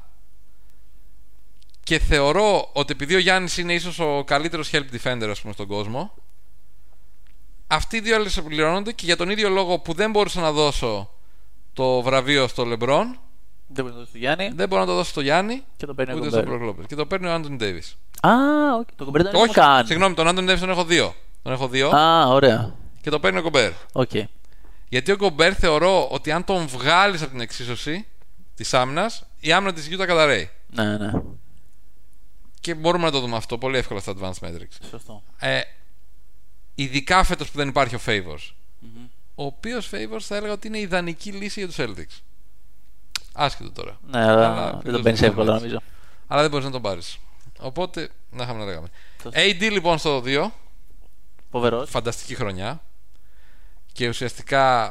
C: Και θεωρώ ότι επειδή ο Γιάννης είναι ίσως ο καλύτερος help defender, ας πούμε, στον κόσμο, αυτοί οι δύο άλλοι συμπληρώνονται και για τον ίδιο λόγο που δεν μπορούσα να δώσω το βραβείο στο Λεμπρόν,
D: δεν μπορεί να το δώσει στο Γιάννη.
C: Δεν μπορώ να το δώσω στο Γιάννη
D: και το παίρνει
C: ούτε
D: ο
C: στον Μπρουκ Λόπεζ. Και το παίρνει ο Άντονι Ντέιβις.
D: Α, όχι, το Γκομπέρ δεν
C: όχι,
D: καν.
C: Συγγνώμη, τον Άντονι Ντέιβις τον έχω δύο. Τον έχω δύο.
D: Α, ωραία.
C: Και το παίρνει ο Γκομπέρ.
D: Okay.
C: Γιατί ο Γκομπέρ θεωρώ ότι αν τον βγάλεις από την εξίσωση της άμυνας, η άμυνα της Utah καταρρέει.
D: Ναι, ναι.
C: Και μπορούμε να το δούμε αυτό πολύ εύκολα στα Advanced Metrics.
D: Σωστό.
C: Ε, ειδικά φέτος που δεν υπάρχει ο Favors.
D: Mm-hmm.
C: Ο οποίος Favors θα έλεγα ότι είναι η ιδανική λύση για τους Celtics. Άσχετο τώρα.
D: Ναι, αλλά δεν τον παίρνεις εύκολα, νομίζω.
C: Αλλά δεν μπορείς να τον πάρεις. Οπότε, να είχαμε να λέγαμε. έι ντι λοιπόν στο δύο.
D: Φοβερός.
C: Φανταστική χρονιά. Και ουσιαστικά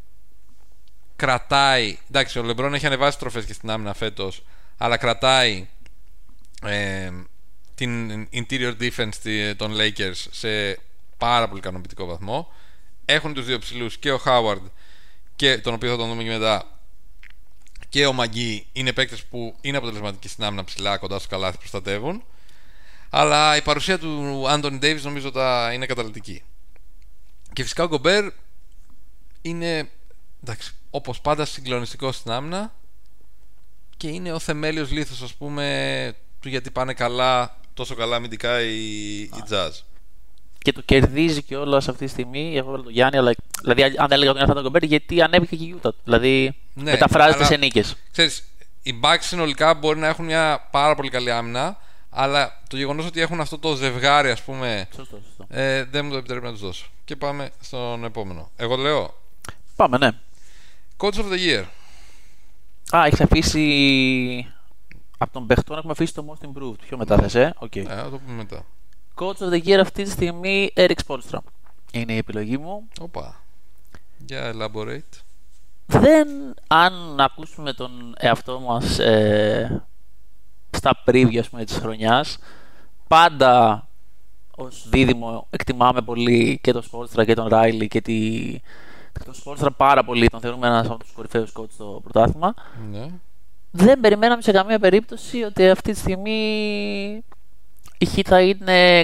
C: κρατάει. Εντάξει, ο Λεμπρόν έχει ανεβάσει τροφές και στην άμυνα φέτος, αλλά κρατάει ε, την interior defense των Lakers σε πάρα πολύ ικανοποιητικό βαθμό. Έχουν τους δύο ψηλούς, και ο Howard, και τον οποίο θα τον δούμε και μετά, και ο Μαγκί, είναι παίκτες που είναι αποτελεσματικοί στην άμυνα ψηλά, κοντά στο καλάθι, προστατεύουν. Αλλά η παρουσία του Anthony Davis νομίζω θα είναι καταλυτική. Και φυσικά ο Gobert είναι, εντάξει, όπως πάντα συγκλονιστικός στην άμυνα και είναι ο θεμέλιος λίθος, ας πούμε, του γιατί πάνε καλά, τόσο καλά αμυντικά οι, οι Jazz.
D: Και το κερδίζει κιόλας αυτή τη στιγμή. Εγώ έβαλα τον Γιάννη, αλλά δηλαδή, αν δεν έλεγα ότι είναι τον Gobert, γιατί ανέβηκε και η Utah. Δηλαδή, ναι, μεταφράζεται αλλά, σε νίκες.
C: Ξέρεις, οι Bucks συνολικά μπορεί να έχουν μια πάρα πολύ καλή άμυνα, αλλά το γεγονός ότι έχουν αυτό το ζευγάρι, ας πούμε,
D: σωστό, σωστό. Ε,
C: δεν μου το επιτρέπει να τους δώσω. Και πάμε στον επόμενο. Εγώ λέω.
D: Πάμε, ναι.
C: Coach of the Year.
D: Α, έχεις αφήσει. Από τον παιχτών έχουμε αφήσει το Most Improved. Πιο μετά θες, ε. Okay.
C: Ε, θα το πούμε μετά.
D: Coach of the Year αυτή τη στιγμή, Eric Spoelstra. Είναι η επιλογή μου.
C: Όπα. Για elaborate.
D: Δεν, αν ακούσουμε τον εαυτό μας ε, στα preview, ας πούμε, της χρονιάς, πάντα ως δίδυμο εκτιμάμε πολύ και τον Spoelstra και τον Riley και τη... τον Spoelstra πάρα πολύ, τον θεωρούμε ένας από τους κορυφαίους coach στο πρωτάθλημα.
C: Ναι.
D: Δεν περιμέναμε σε καμία περίπτωση ότι αυτή τη στιγμή η Heat θα είναι...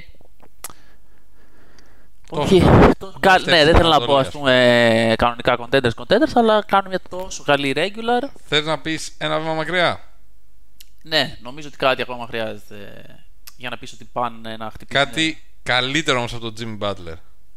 D: Όχι, το... Κα... ναι, δεν θέλω να πω, ας πούμε, κανονικά contenders, contenders, αλλά κάνουν μια τόσο καλή regular.
C: Θες να πεις ένα βήμα μακριά?
D: Ναι, νομίζω ότι κάτι ακόμα χρειάζεται για να πεις ότι πάνε να χτυπήσουν.
C: Κάτι καλύτερο όμως από τον Jimmy Butler.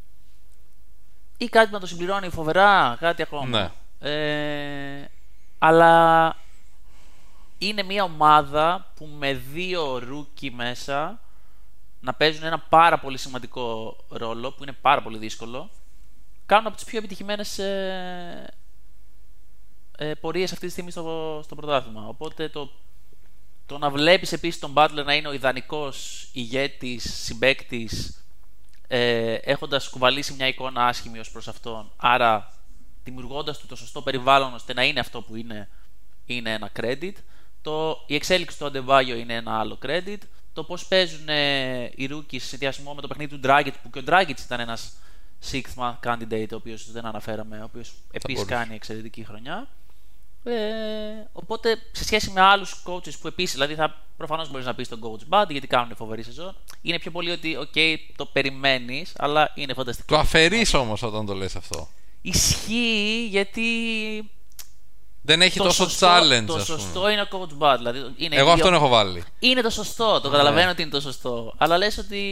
D: Ή κάτι να το συμπληρώνει φοβερά, κάτι ακόμα.
C: Ναι.
D: Ε, αλλά είναι μια ομάδα που με δύο rookie μέσα να παίζουν ένα πάρα πολύ σημαντικό ρόλο, που είναι πάρα πολύ δύσκολο, κάνουν από τις πιο επιτυχημένες ε, ε, πορείες αυτή τη στιγμή στο, στο πρωτάθλημα. Οπότε το, το να βλέπεις επίσης τον Butler να είναι ο ιδανικός ηγέτης, συμπαίκτης, ε, έχοντας κουβαλήσει μια εικόνα άσχημη ως προς αυτόν, άρα δημιουργώντας του το σωστό περιβάλλον ώστε να είναι αυτό που είναι, είναι ένα credit. Το, η εξέλιξη του Adebayo είναι ένα άλλο credit. Το πώς παίζουν ε, οι rookies σε συνδυασμό με το παιχνίδι του Dragic, που και ο Dragic ήταν ένας sixth man candidate, ο οποίος δεν αναφέραμε, ο οποίος επίσης κάνει εξαιρετική χρονιά. Ε, οπότε σε σχέση με άλλους coaches που επίσης, δηλαδή θα, προφανώς μπορείς να πεις τον coach bad γιατί κάνουν φοβερή σεζόν, είναι πιο πολύ ότι ok, το περιμένεις, αλλά είναι φανταστικό.
C: Το αφαιρείς όμως όταν το λες αυτό.
D: Ισχύει, γιατί
C: δεν έχει
D: το
C: τόσο
D: σωστό,
C: challenge.
D: Το σωστό είναι ο coach bad. Δηλαδή είναι
C: εγώ αυτόν έχω βάλει.
D: Είναι το σωστό, το καταλαβαίνω ότι είναι το σωστό. Αλλά λες ότι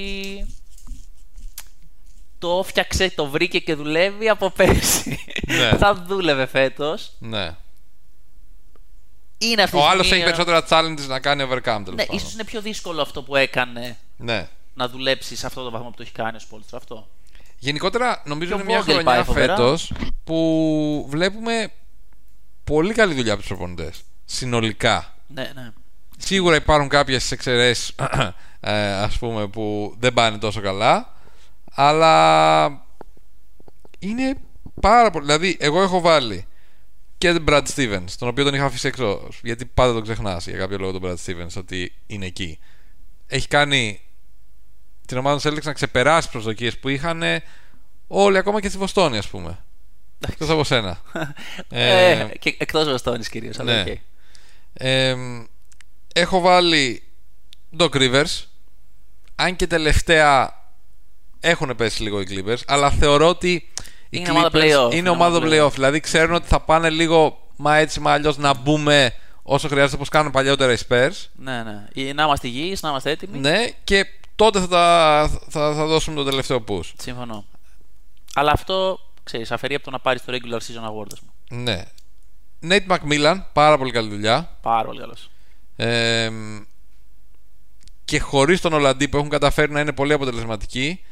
D: το έφτιαξε, το βρήκε και δουλεύει από πέρσι. Ναι. Θα δούλευε φέτος.
C: Ναι.
D: Είναι αυτή
C: ο άλλος έχει περισσότερα challenges να κάνει overcome.
D: Ναι, ίσως είναι πιο δύσκολο αυτό που έκανε,
C: ναι,
D: να δουλέψει σε αυτό το βαθμό που το έχει κάνει ο Spoelstra αυτό.
C: Γενικότερα νομίζω είναι μια χρονιά φέτος που βλέπουμε πολύ καλή δουλειά από τους προπονητές. Συνολικά.
D: Ναι, ναι.
C: Σίγουρα υπάρχουν κάποιες εξαιρέσεις, ε, ας πούμε, που δεν πάνε τόσο καλά, αλλά είναι πάρα πολύ. Δηλαδή, εγώ έχω βάλει και τον Brad Stevens, τον οποίο τον είχα αφήσει έξω, γιατί πάντα τον ξεχνάς για κάποιο λόγο τον Brad Stevens ότι είναι εκεί. Έχει κάνει την ομάδα του Celtics να ξεπεράσει τις προσδοκίες που είχαν όλοι, ακόμα και στη Βοστόνη, ας πούμε. Εκτός από σένα.
D: ε, ε, και εκτός Βοστόνης κυρίως.
C: Ναι. Okay. Ε, έχω βάλει Doc Rivers. Αν και τελευταία έχουν πέσει λίγο οι Clippers, αλλά θεωρώ ότι οι
D: είναι
C: Clippers
D: ομάδα playoff,
C: είναι ομάδα playoff. Δηλαδή ξέρουν ότι θα πάνε λίγο μα έτσι μα αλλιώς να μπούμε όσο χρειάζεται, όπως κάνουν παλιότερα οι Spurs.
D: Ναι, ναι. Να είμαστε υγιείς, να είμαστε έτοιμοι.
C: Ναι, και τότε θα, τα, θα, θα δώσουμε το τελευταίο push.
D: Συμφωνώ. Αλλά αυτό, ξέρεις, αφαιρεί από το να πάρεις το regular season award, ας πούμε.
C: Ναι. Nate McMillan, πάρα πολύ καλή δουλειά.
D: Πάρα πολύ καλός.
C: Ε, και χωρίς τον Oladipo έχουν καταφέρει να είναι πολύ αποτελεσματικοί.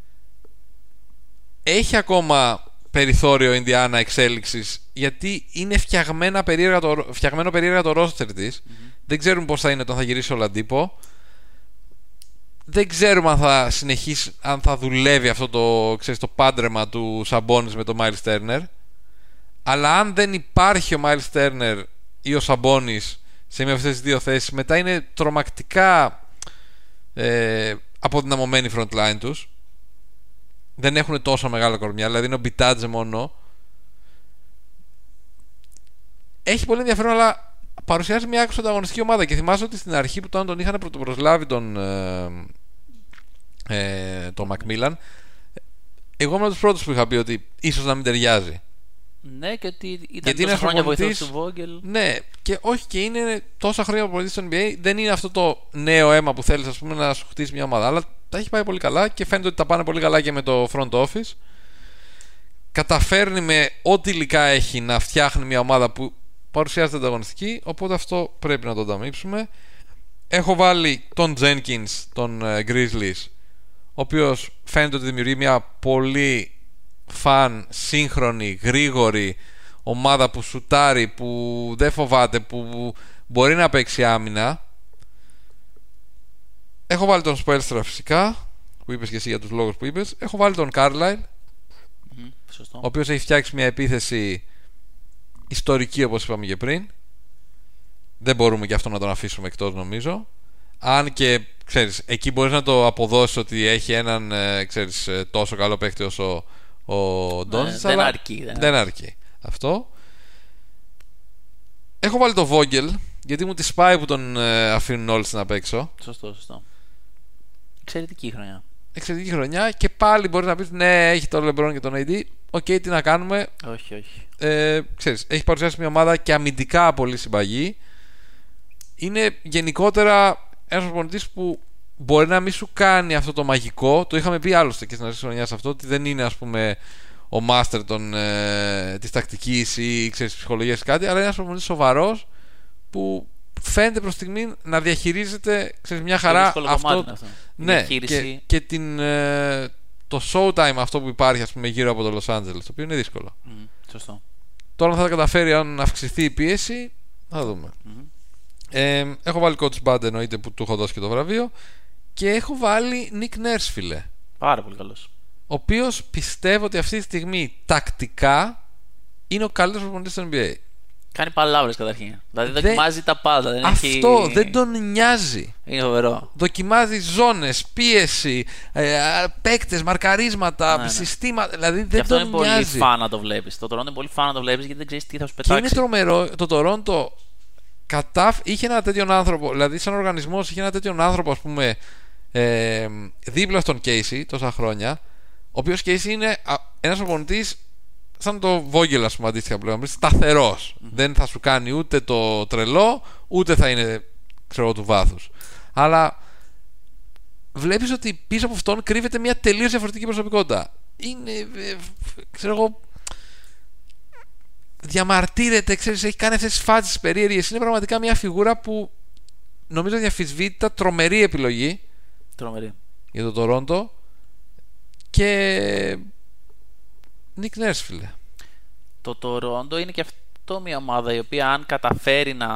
C: Έχει ακόμα περιθώριο Ινδιάνα εξέλιξης, γιατί είναι φτιαγμένα περίεργα το, φτιαγμένο περίεργα το roster της. Mm-hmm. Δεν ξέρουμε πώς θα είναι όταν θα γυρίσει ο Oladipo. Δεν ξέρουμε αν θα συνεχίσει, αν θα δουλεύει αυτό το, ξέρεις, το πάντρεμα του Sabonis με το Miles Turner. Αλλά αν δεν υπάρχει ο Miles Turner ή ο Sabonis σε μία από αυτές τις δύο θέσεις, μετά είναι τρομακτικά ε, αποδυναμωμένη η front line τους. Δεν έχουν τόσο μεγάλα κορμιά, δηλαδή είναι ο Μπιτάτζε μόνο. Έχει πολύ ενδιαφέρον, αλλά παρουσιάζει μια άκουσα ανταγωνιστική ομάδα. Και θυμάσαι ότι στην αρχή που τον είχαν πρωτοπροσλάβει τον, ε, ε, τον Macmillan, εγώ ήμουν από τους πρώτους που είχα πει ότι ίσως να μην ταιριάζει.
D: Ναι, και ότι ήταν τόσα χρόνια βοηθός του Vogel.
C: Ναι, και όχι, και είναι τόσα χρόνια προπονητής στο N B A. Δεν είναι αυτό το νέο αίμα που θέλεις, ας πούμε, να σου χτίσει μια ομάδα. Αλλά τα έχει πάει πολύ καλά και φαίνεται ότι τα πάνε πολύ καλά και με το front office. Καταφέρνει με ό,τι υλικά έχει να φτιάχνει μια ομάδα που παρουσιάζεται ανταγωνιστική. Οπότε αυτό πρέπει να το ανταμείψουμε. Έχω βάλει τον Jenkins, τον uh, Grizzlies, ο οποίος φαίνεται ότι δημιουργεί μια πολύ φαν, σύγχρονη, γρήγορη ομάδα που σουτάρει, που δεν φοβάται, που μπορεί να παίξει άμυνα. Έχω βάλει τον Spoelstra φυσικά, που είπες και εσύ για τους λόγους που είπες. Έχω βάλει τον Carlisle,
D: mm, ο
C: οποίος έχει φτιάξει μια επίθεση ιστορική, όπως είπαμε και πριν. Δεν μπορούμε και αυτό να τον αφήσουμε εκτός, νομίζω. Αν και, ξέρεις, εκεί μπορείς να το αποδώσεις ότι έχει έναν, ξέρεις, τόσο καλό παίκτη όσο ο Ντόντσιτς,
D: ναι,
C: αλλά
D: δεν αρκεί, δεν,
C: δεν αρκεί αυτό. Έχω βάλει το Vogel, γιατί μου τη σπάει που τον ε, αφήνουν όλοι να παίξω.
D: Σωστό, σωστό. Εξαιρετική χρονιά.
C: Εξαιρετική χρονιά. Και πάλι μπορεί να πεις ναι, έχει τον LeBron και τον έι ντι. Οκ, okay, τι να κάνουμε.
D: Όχι, όχι.
C: Ε, ξέρεις, έχει παρουσιάσει μια ομάδα και αμυντικά πολύ συμπαγή. Είναι γενικότερα ένας προπονητής που μπορεί να μην σου κάνει αυτό το μαγικό. Το είχαμε πει άλλωστε και στην αρχή της χρονιάς αυτό, ότι δεν είναι, ας πούμε, ο μάστερ των, ε, της τακτικής ή, ξέρεις, ψυχολογίας ή κάτι, αλλά είναι ένας προπονητής σοβαρός που φαίνεται προς στιγμή να διαχειρίζεται, ξέρεις, μια χαρά αυτό,
D: αυτό.
C: Ναι, και, και την, ε, το showtime αυτό που υπάρχει, ας πούμε, γύρω από το Los Angeles, το οποίο είναι δύσκολο.
D: Mm, σωστό.
C: Τώρα θα τα καταφέρει, αν αυξηθεί η πίεση, θα δούμε. Mm-hmm. ε, έχω βάλει Coach Bud, εννοείται, που του έχω δώσει και το βραβείο. Και έχω βάλει Nick Nurse, φίλε.
D: Πάρα πολύ καλός.
C: Ο οποίος πιστεύω ότι αυτή τη στιγμή τακτικά είναι ο καλύτερος προπονητής στο N B A.
D: Κάνει παλάβρες καταρχήν. Δηλαδή δοκιμάζει δεν... τα πάντα. Δεν
C: αυτό
D: έχει...
C: δεν τον νοιάζει.
D: Είναι φοβερό.
C: Δοκιμάζει ζώνες, πίεση, ε, παίκτες, μαρκαρίσματα, ναι, ναι. συστήματα. Δηλαδή δεν
D: αυτό
C: τον
D: είναι
C: νοιάζει.
D: Πολύ φαν να το βλέπεις. Το Toronto είναι πολύ φαν να το βλέπεις, γιατί δεν ξέρεις τι θα σου πετάξει.
C: Και είναι τρομερό. Το Toronto κατάφ... είχε έναν τέτοιον άνθρωπο. Δηλαδή, σαν οργανισμός, είχε έναν τέτοιον άνθρωπο, ας πούμε, ε, δίπλα στον Casey τόσα χρόνια. Ο οποίος Casey είναι ένας προπονητής σαν το Vogel, ας πούμε, αντίστοιχα πλέον, σταθερός. Mm-hmm. Δεν θα σου κάνει ούτε το τρελό, ούτε θα είναι, ξέρω, του βάθους. Αλλά βλέπεις ότι πίσω από αυτόν κρύβεται μια τελείως διαφορετική προσωπικότητα. Είναι, ξέρω εγώ, διαμαρτύρεται, ξέρεις, έχει κάνει αυτές τις φάτσες περίεργες. Είναι πραγματικά μια φιγούρα που νομίζω διαφυσβήτητα, τρομερή επιλογή.
D: Τρομερή.
C: Για το Toronto. Και Nick Nurse, φίλε.
D: Το Toronto είναι και αυτό μια ομάδα η οποία, αν καταφέρει να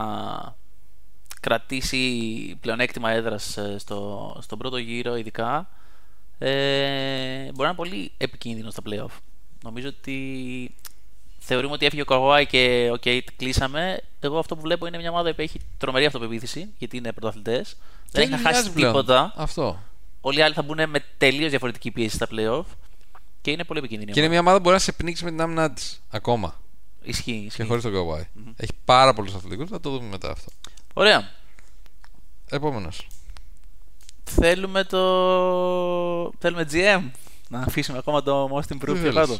D: κρατήσει πλεονέκτημα έδρας στο, στον πρώτο γύρο ειδικά, ε, μπορεί να είναι πολύ επικίνδυνο στα play-off. Νομίζω ότι θεωρούμε ότι έφυγε ο Kawhi και οκ, okay, κλείσαμε. Εγώ αυτό που βλέπω είναι μια ομάδα που έχει τρομερή αυτοπεποίθηση, γιατί είναι πρωταθλητές. Δεν έχει να χάσει τίποτα.
C: Αυτό.
D: όλοι οι άλλοι θα μπουν με τελείως διαφορετική πίεση στα play-off και είναι πολύ επικίνδυνη.
C: Και είναι μια ομάδα που μπορεί να σε πνίξει με την άμυνά της ακόμα.
D: Ισχύει. ισχύει.
C: Και χωρίς τον Kawhi. Mm-hmm. Έχει πάρα πολλούς αθλητικούς, θα το δούμε μετά αυτό.
D: Ωραία.
C: Επόμενος.
D: Θέλουμε το. Θέλουμε τζι εμ. Να αφήσουμε ακόμα το Most Improved πιο κάτω.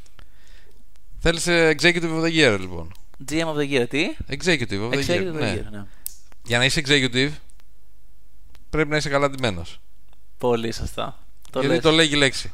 C: Θέλεις Executive of the Year, λοιπόν.
D: τζι εμ of the Year, τι?
C: Executive of the
D: Executive
C: Year.
D: of the
C: Ναι.
D: Year, ναι.
C: Για να είσαι Executive, πρέπει να είσαι καλά ντυμένος.
D: Πολύ σωστά. Το
C: Γιατί
D: λες.
C: το λέγει η λέξη.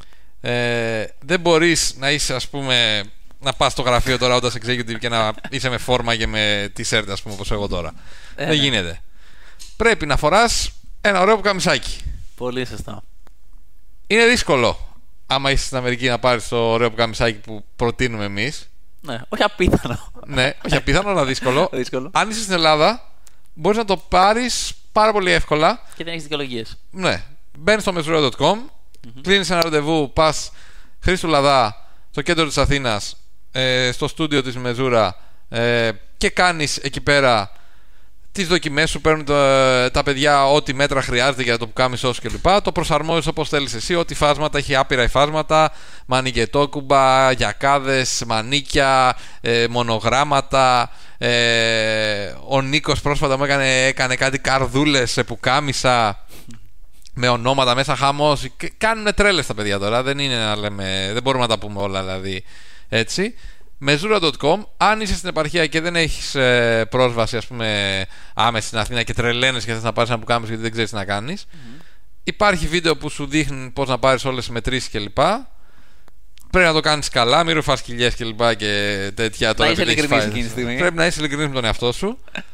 C: Ε, δεν μπορείς να είσαι, ας πούμε, να πας στο γραφείο τώρα όντας Executive και να είσαι με φόρμα και με t-shirt, ας πούμε, όπως εγώ τώρα.
D: Ε,
C: δεν
D: ναι.
C: γίνεται. Πρέπει να φοράς ένα ωραίο πουκαμισάκι.
D: Πολύ σωστά.
C: Είναι δύσκολο άμα είσαι στην Αμερική να πάρεις το ωραίο πουκαμισάκι που προτείνουμε εμείς.
D: Ναι, όχι απίθανο.
C: Ναι, όχι απίθανο, αλλά δύσκολο.
D: Δύσκολο.
C: Αν είσαι στην Ελλάδα, μπορείς να το πάρεις πάρα πολύ εύκολα.
D: Και δεν έχεις δικαιολογίες.
C: Ναι. Μπαίνεις στο μεζούρα τελεία κομ, mm-hmm. κλείνεις ένα ραντεβού, πας Χρήστου Λαδά, στο κέντρο της Αθήνας, ε, στο στούντιο της Μεζούρα, ε, και κάνεις εκεί πέρα τις δοκιμές σου. Παίρνουν τα, τα παιδιά ό,τι μέτρα χρειάζεται για το πουκάμισό σου κλπ. Το προσαρμόζεις όπως θέλεις εσύ. Ό,τι φάσματα, έχει άπειρα υφάσματα. Μανικετόκουμπα, γιακάδες, μανίκια, ε, μονογράμματα. Ε, ο Νίκος πρόσφατα μου έκανε, έκανε κάτι καρδούλες σε πουκάμισα με ονόματα μέσα, χαμός. Κάνουν τρέλες τα παιδιά τώρα. Δεν είναι να λέμε, δεν μπορούμε να τα πούμε όλα δηλαδή έτσι. Μεζούρα τελεία κομ. Αν είσαι στην επαρχία και δεν έχεις ε, πρόσβαση, ας πούμε, άμεση στην Αθήνα και τρελαίνεις και θες να πάρεις ένα πουκάμισο γιατί δεν ξέρεις τι να κάνεις, mm-hmm. υπάρχει βίντεο που σου δείχνει πώς να πάρεις όλες τις μετρήσεις κλπ. Πρέπει να το κάνεις καλά, μην ρουφάς κοιλιές κλπ. Και τέτοια.
D: Να είσαι ειλικρινής εκείνη τη στιγμή.
C: Πρέπει να είσαι ειλικρινής με τον εαυτό σου.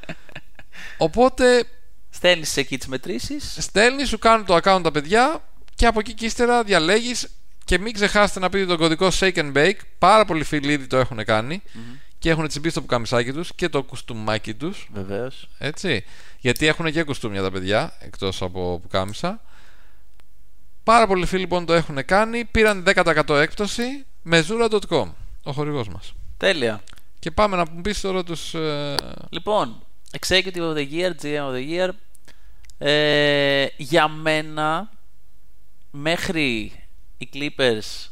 C: Οπότε
D: στέλνεις εκεί τις μετρήσεις.
C: Στέλνεις, σου κάνουν το account τα παιδιά και από εκεί και ύστερα διαλέγεις. Και μην ξεχάσετε να πείτε τον κωδικό Shake and Bake. Πάρα πολλοί φίλοι ήδη το έχουν κάνει mm-hmm. και έχουν τσιμπήσει το πουκαμισάκι τους και το κουστούμάκι τους.
D: Βεβαίως.
C: Έτσι. Γιατί έχουν και κουστούμια τα παιδιά εκτός από πουκάμισα. Πάρα πολλοί φίλοι λοιπόν το έχουν κάνει. Πήραν δέκα τοις εκατό έκπτωση. Μεζούρα τελεία κομ, ο χορηγός μας.
D: Τέλεια.
C: Και πάμε να πεις τώρα τους. Ε...
D: Λοιπόν, Executive of the Year, τζι εμ of the Year. Ε, για μένα, μέχρι οι Clippers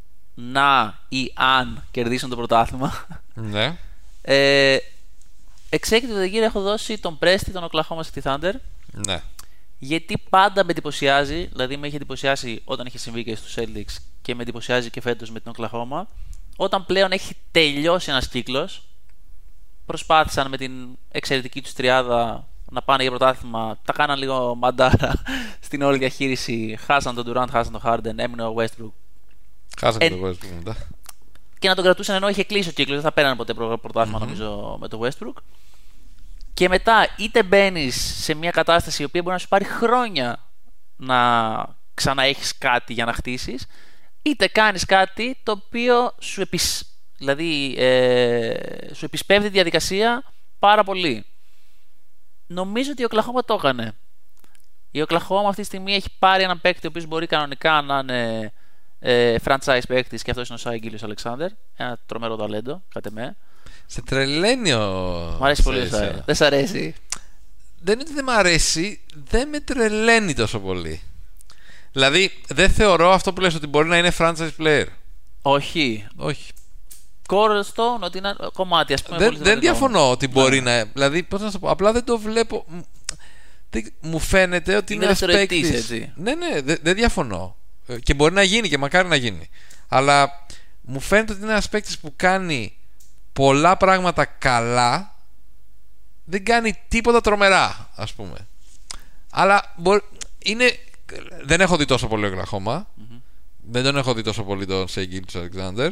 D: να ή αν κερδίσουν το πρωτάθλημα,
C: Ναι.
D: ε, Executive of the Year έχω δώσει τον Πρέστη, τον Oklahoma City Thunder.
C: Ναι.
D: Γιατί πάντα με εντυπωσιάζει, δηλαδή με είχε εντυπωσιάσει όταν είχε συμβεί και στους Celtics και με εντυπωσιάζει και φέτος με την Oklahoma. Όταν πλέον έχει τελειώσει ένας κύκλος, προσπάθησαν με την εξαιρετική τους τριάδα να πάνε για πρωτάθλημα, τα κάναν λίγο μαντάρα στην όλη διαχείριση. Χάσαν τον Durant, χάσαν τον Harden, έμεινε ο Westbrook.
C: Χάσαν
D: Ε,
C: τον Westbrook μετά.
D: Και να τον κρατούσαν ενώ είχε κλείσει ο κύκλος, δεν θα πέρανε ποτέ πρωτάθλημα mm-hmm. νομίζω με τον Westbrook. Και μετά είτε μπαίνεις σε μια κατάσταση η οποία μπορεί να σου πάρει χρόνια να ξαναέχεις κάτι για να χτίσεις, είτε κάνεις κάτι το οποίο σου, επισ... δηλαδή, ε... σου επισπεύδει τη διαδικασία πάρα πολύ. Νομίζω ότι η Oklahoma το έκανε. Η Oklahoma αυτή τη στιγμή έχει πάρει έναν παίκτη ο οποίος μπορεί κανονικά να είναι ε, franchise παίκτης, και αυτός είναι ο Shai Gilgeous-Alexander. Ένα τρομερό ταλέντο, κατ' εμέ.
C: Σε τρελαίνει ο.
D: Μ' αρέσει πολύ ο Shai. Δεν σ' αρέσει?
C: Δεν είναι ότι δεν μ' αρέσει, δεν με τρελαίνει τόσο πολύ. Δηλαδή, δεν θεωρώ αυτό που λες ότι μπορεί να είναι franchise player.
D: Όχι.
C: Όχι.
D: Cornerstone, ότι είναι κομμάτι, ας πούμε.
C: Δεν,
D: πολύ
C: δεν διαφωνώ ότι μπορεί
D: ναι.
C: να. Δηλαδή, πώς να σου πω, απλά δεν το βλέπω. Δεν, μου φαίνεται ότι είναι,
D: είναι
C: ένας παίκτης.
D: έτσι.
C: Ναι, ναι, δεν, δεν διαφωνώ. Και μπορεί να γίνει και μακάρι να γίνει. Αλλά μου φαίνεται ότι είναι ένας παίκτης που κάνει πολλά πράγματα καλά, δεν κάνει τίποτα τρομερά, ας πούμε. Αλλά μπορεί, είναι, δεν έχω δει τόσο πολύ ο Oklahoma. Mm-hmm. Δεν τον έχω δει τόσο πολύ τον Shai Gilgeous-Alexander.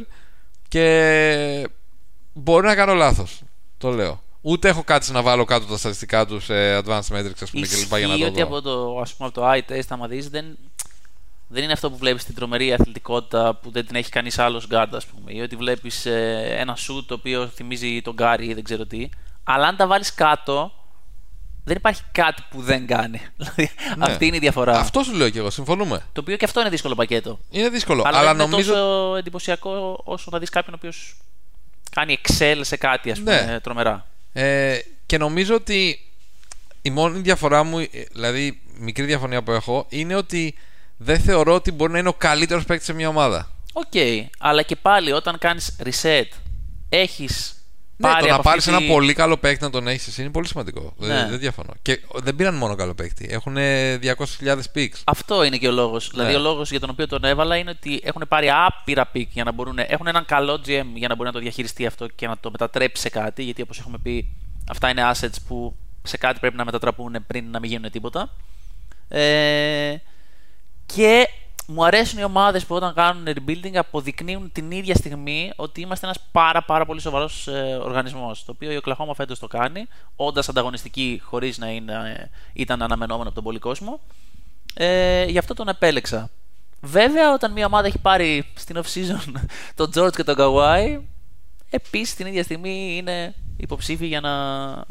C: Και μπορεί να κάνω λάθος. Το λέω. Ούτε έχω κάτσει να βάλω κάτω τα στατιστικά του σε advanced metrics, ας πούμε, και λοιπά, για να το
D: ότι
C: δω.
D: από το, ας πούμε, από το eye test, άμα δεις, δεν, δεν είναι αυτό που βλέπεις την τρομερή αθλητικότητα που δεν την έχει κανείς άλλος guard, ας πούμε. Ή ότι βλέπεις ε, ένα shoot το οποίο θυμίζει τον Gary ή δεν ξέρω τι. Αλλά αν τα βάλεις κάτω, δεν υπάρχει κάτι που δεν κάνει. Δηλαδή, ναι. Αυτή είναι η διαφορά.
C: Αυτό σου λέω και εγώ, συμφωνούμε.
D: Το οποίο και αυτό είναι δύσκολο πακέτο.
C: Είναι δύσκολο.
D: Αλλά,
C: αλλά
D: δεν είναι
C: νομίζω...
D: τόσο εντυπωσιακό όσο να δεις κάποιον ο οποίος κάνει excel σε κάτι, ας πούμε, ναι. τρομερά.
C: Ε, και νομίζω ότι η μόνη διαφορά μου, δηλαδή μικρή διαφωνία που έχω, είναι ότι δεν θεωρώ ότι μπορεί να είναι ο καλύτερος παίκτης σε μια ομάδα.
D: Οκ, okay, αλλά και πάλι όταν κάνεις reset, έχεις.
C: Ναι,
D: πάρει
C: το να πάρεις
D: τη...
C: ένα πολύ καλό παίκτη να τον έχεις εσύ είναι πολύ σημαντικό. Ναι. Δεν, δεν διαφωνώ. Και δεν πήραν μόνο καλό παίκτη. Έχουν διακόσιες χιλιάδες picks.
D: Αυτό είναι και ο λόγος.
C: Ναι.
D: Δηλαδή, ο λόγος για τον οποίο τον έβαλα είναι ότι έχουν πάρει άπειρα pick για να μπορούν. Έχουν έναν καλό τζι εμ για να μπορεί να το διαχειριστεί αυτό και να το μετατρέψει σε κάτι. Γιατί όπως έχουμε πει, αυτά είναι assets που σε κάτι πρέπει να μετατραπούν πριν να μην γίνουν τίποτα. Ε, και μου αρέσουν οι ομάδες που όταν κάνουν rebuilding αποδεικνύουν την ίδια στιγμή ότι είμαστε ένας πάρα πάρα πολύ σοβαρός ε, οργανισμός. Το οποίο η Οκλαχώμα φέτος το κάνει, όντας ανταγωνιστική χωρίς να είναι, ε, ήταν αναμενόμενο από τον πολύ κόσμο. Ε, γι' αυτό τον επέλεξα. Βέβαια, όταν μια ομάδα έχει πάρει στην off-season τον George και τον Kawhi, επίσης την ίδια στιγμή είναι υποψήφιοι για να...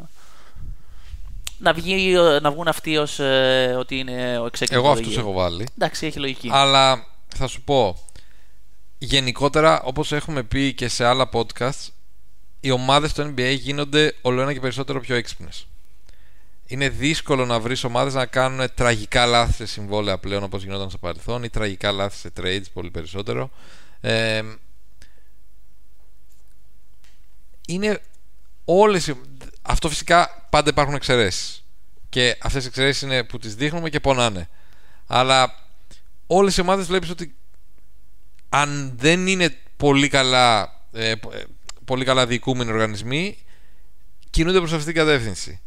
D: Να, βγει, να βγουν αυτοί ως ε, ότι είναι ο εξέκριτος.
C: Εγώ αυτούς έχω βάλει.
D: Εντάξει, έχει λογική.
C: Αλλά θα σου πω, γενικότερα, όπως έχουμε πει και σε άλλα podcasts, οι ομάδες του N B A γίνονται ολοένα και περισσότερο πιο έξυπνες. Είναι δύσκολο να βρεις ομάδες να κάνουν τραγικά λάθη σε συμβόλαια πλέον, όπως γινόταν στο παρελθόν, ή τραγικά λάθη σε trades πολύ περισσότερο. Ε, είναι όλες. Αυτό φυσικά πάντα υπάρχουν εξαιρέσεις. Και αυτές οι εξαιρέσεις είναι που τις δείχνουμε και πονάνε. Αλλά όλες οι ομάδες βλέπεις ότι αν δεν είναι πολύ καλά, ε, πολύ καλά διοικούμενοι οργανισμοί, κινούνται προς αυτήν την κατεύθυνση.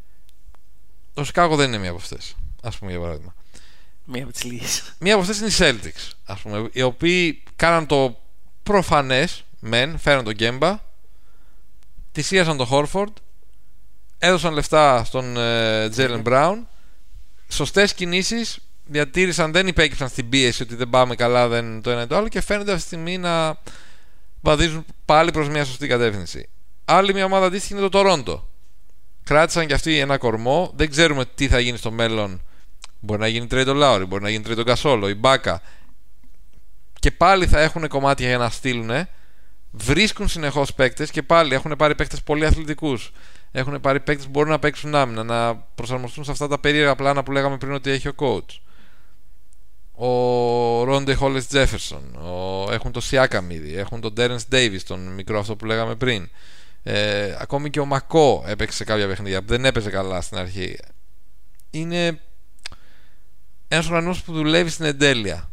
C: Το Chicago δεν είναι μία από αυτές, ας πούμε, για παράδειγμα.
D: Μία από τις λίγες.
C: Μία από αυτές είναι οι Celtics, ας πούμε, οι οποίοι κάναν το προφανές, μεν, φέραν τον Kemba, θυσίασαν τον Horford, έδωσαν λεφτά στον Jaylen Brown, σωστές κινήσεις, διατήρησαν, δεν υπέκυψαν στην πίεση ότι δεν πάμε καλά, δεν το ένα ή το άλλο, και φαίνεται αυτή τη στιγμή να βαδίζουν πάλι προς μια σωστή κατεύθυνση. Άλλη μια ομάδα αντίστοιχη είναι το Toronto. Κράτησαν και αυτοί ένα κορμό, δεν ξέρουμε τι θα γίνει στο μέλλον. Μπορεί να γίνει trade ο Lowry, μπορεί να γίνει trade ο Gasol, η Μπάκα, και πάλι θα έχουν κομμάτια για να στείλουν. Βρίσκουν συνεχώς παίκτες και πάλι έχουν πάρει παίκτες πολύ αθλητικούς. Έχουν πάρει παίκτες που μπορούν να παίξουν άμυνα, να προσαρμοστούν σε αυτά τα περίεργα πλάνα που λέγαμε πριν ότι έχει ο coach. Ο Ronde Hollis Jefferson, ο... έχουν το Siakam ήδη, έχουν τον Terence Davis, τον μικρό αυτό που λέγαμε πριν. Ε, ακόμη και ο Μακό έπαιξε σε κάποια παιχνίδια που δεν έπαιζε καλά στην αρχή. Είναι ένας οργανισμός που δουλεύει στην εντέλεια.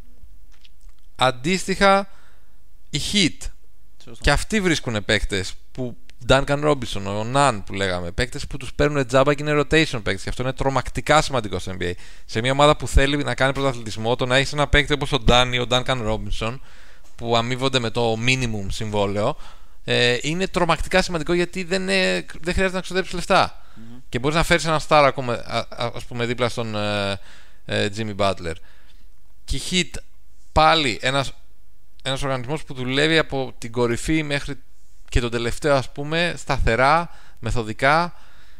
C: Αντίστοιχα οι Heat, σωστό, και αυτοί βρίσκουν παίκτες που Duncan Robinson, ο Ναν που λέγαμε, παίκτες που τους παίρνουν τζάμπα και είναι rotation παίκτες, και αυτό είναι τρομακτικά σημαντικό στο N B A. Σε μια ομάδα που θέλει να κάνει πρωταθλητισμό, το να έχεις ένα παίκτη όπως ο Ντάνι, ο Duncan Robinson, που αμείβονται με το minimum συμβόλαιο, ε, είναι τρομακτικά σημαντικό, γιατί δεν, είναι, δεν χρειάζεται να ξοδέψεις λεφτά. Mm-hmm. Και μπορείς να φέρεις ένα star ακόμα, ας πούμε, δίπλα στον ε, ε, Jimmy Butler. Και η Heat πάλι ένας, ένας οργανισμός που δουλεύει από την κορυφή μέχρι και τον τελευταίο, ας πούμε, σταθερά, μεθοδικά